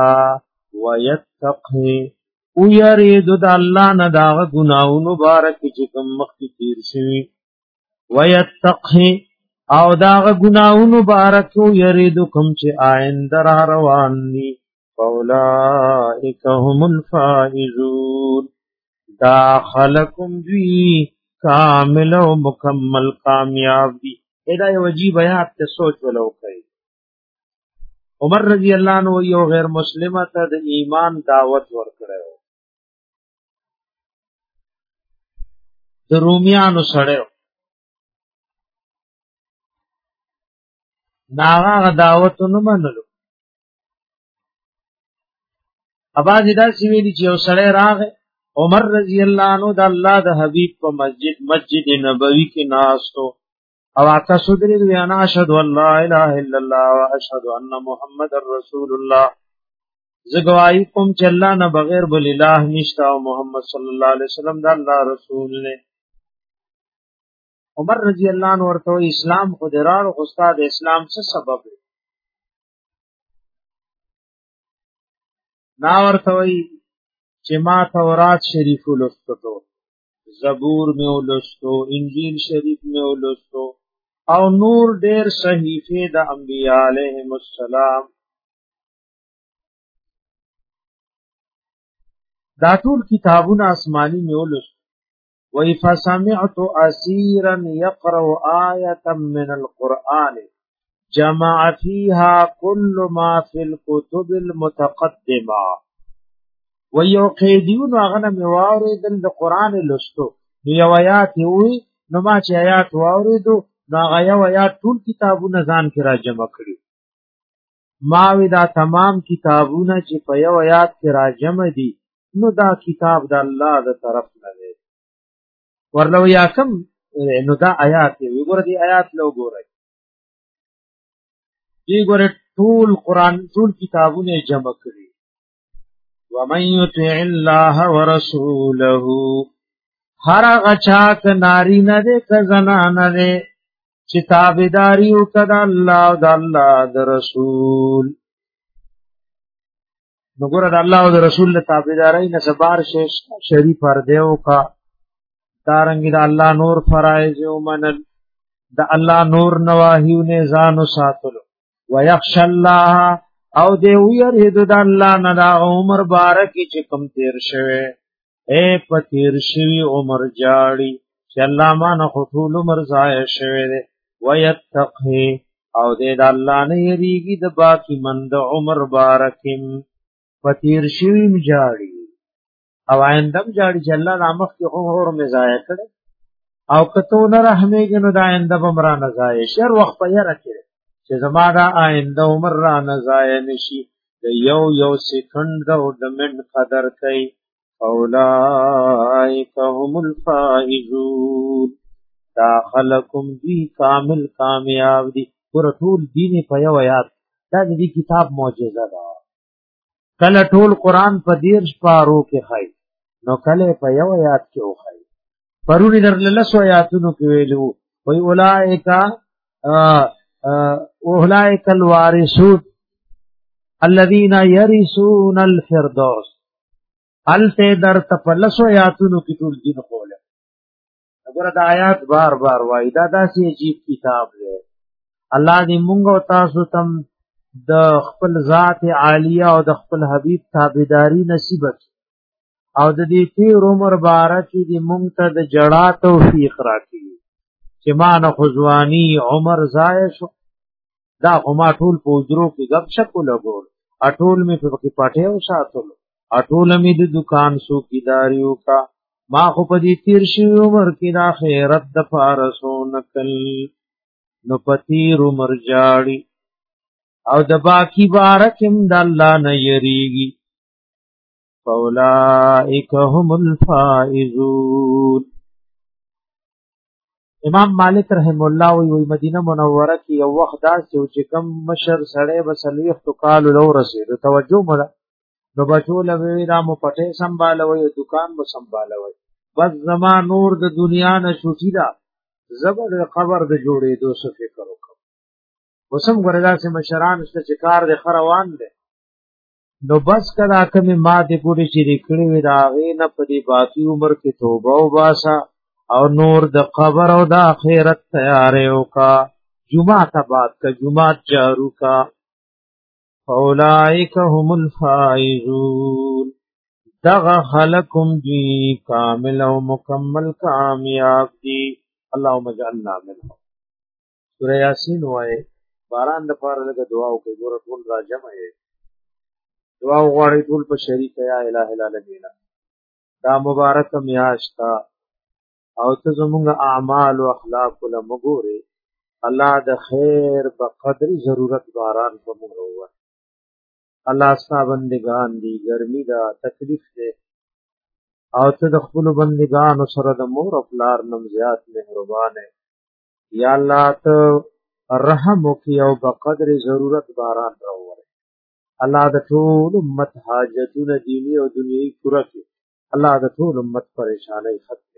ویتقه او یرید دا اللہ نداغ گناہون مبارک چکم مخی تیر شوی ویتقه او داغ گناہون مبارک او یرید کم چی آئند را روانی فَأُولَئِكَ هُمُ الْفَائِزُونَ دا خلقم دوی کامل و مکمل کامیاب دی ایدہ یہ وجیب آیات تے سوچ ولو کئی عمر رضی اللہ عنہ یو غیر مسلمہ تا دا ایمان دعوت ورکڑے ہو دا رومیانو سڑے ہو ناغا دعوتو نمانلو اباځی دا سیویلی چې یو سړی راغی عمر رضی اللہ عنہ دا اللہ دا حبیب په مسجد نبوی کې ناستو او آتا صدری دوی انا اشهد ان لا الہ الا اللہ و اشهد ان محمد رسول اللہ زگوائی کوم چې الله نه بغیر بل الہ نشتا او محمد صلی اللہ علیہ وسلم دا اللہ رسول نے عمر رضی اللہ عنہ ورته اسلام خودرار او استاد اسلام څه سبب ہے نا ورتوی چې ما تورات شریف ولستو زبور میں ولستو انجیل شریف میں ولستو او نور ډیر صحیفه د انبیاء علیهم السلام دا ټول کتابونه آسمانی میں ولستو وی فسمعت اسیرا یقرأ آیه من القرآن جمع فيها كل ما في الكتب المتقدمه ويو قیدیون اغنه میواردل د قران لستو یو آیات وی نو ما چې آیات واوریدو دا غیا آیات ټول کتابونه ځان کې را جمع کړي ما وی دا تمام کتابونه چې په یو آیات کې را جمع دي نو دا کتاب د الله د طرف نه دی ورلو یا کم نو دا آیات وی ګور دی آیات لو ګورئ دی ګوره ټول قران ټول کتابونه جمع کړي ومن یطع الله ورسوله هر غچا ک ناری نه دے ک زنانه دے چې تابعداري وکړه الله او د الله د رسول. نو ګوره د الله او د رسول له تابعداري نه سبار شریف پردیو کا دارنګ د الله نور فرایض او منل د الله نور نواهیونه ځانو ساتلو ويخش الله او دی ويرید د الله نه د عمر بارک چې کم تیر شوه اے پتیر شوی عمر جاړي چې الله ما نه خطول عمر ضایع شوه دی ويتقي او د الله نه یریږي د باقی مند عمر بارکم پتیر شوی مجاړي او آیندم جاړي چې الله نامخ کې عمر مې ضایع کړي او کته نه رحمېږي نو د آینده بمرا نه ضایع شر وخت په یره کې چې زما دا آینده عمر را نه ضایع نشي د یو سکند او د من قدر کوي اولائک هم الفائزون دا خلقم دی کامل کامیاب دی پر ټول دین په یو آیات دا دې کتاب معجزه ده کله ټول قران په 10 پارو کې خای نو کله په یو آیات کې وخای پرونی در لسو آیاتونو کې ویلو وی اولائک الوارثون الذين يرثون الفردوس الته در تپلسو آیاتونو کې ټول دین کوله اگر دا آیات بار بار وای دا داسې عجیب کتاب دی الله دې مونږ او تاسو تم د خپل ذات عالیه او د خپل حبیب تابعداري نصیب کړي او د دې تیر عمر بارک دې مونږ ته د جړا توفیق راکړي چې ما نه خزوانی عمر ضایع شو دا ما ټول پوجرو کې غب شپ لګول اټول می په کې پټه او ساتلو اټول می د دکان سو کیداریو کا ما خو په دې تیر شي عمر کې د خیرت د فارسو نکل نو پتیر عمر جاړي او د باقی بارکم د الله نه یریږي فاولائک هم الفائزون. امام مالک رحم الله وی مدینه منوره کې یو وخت داسې چې کم مشر سړی بسلیخ تو کال لو رسید توجه مړه نو بچو لوي را مو پټه سنبالوي دکان مو سنبالوي بس زما نور د دنیا نه شوټی دا زبر خبر د جوړې دو څه فکر وکم وسم ګردا سه مشران چې کار د خروان دي نو بس کدا کمه ما دې پوری چې ریکړې وې دا غې نه په دې باقی عمر کې توبه او باسا او نور د قبر او د آخرت تیارې وکا جمعه تبات کا جمعه جارو کا اولائک هم الفائزون دغ خلقم دی کامل او مکمل کامیاب دی اللهم اجعلنا منهم. سورہ یاسین وای باران د پاره له دعا او کوي ګور ټول را جمع ہے دعا غواړي ټول په شریک یا الہ العالمین دا مبارک میاشتا او ته زموږ اعمال او اخلاق له مګوري الله د خیر په قدر ضرورت باران په موږ وو الله ستاسو بندگان دي ګرمي دا تکلیف ده او ته د خپل بندگانو سره د مور او پلار نم زیات مهربان ہے یا الله ته رحم وکي او په قدر ضرورت باران راوړي الله د ټول امت حاجتونه دینی او دنیوي پوره کړي الله د ټول امت پریشانای ختم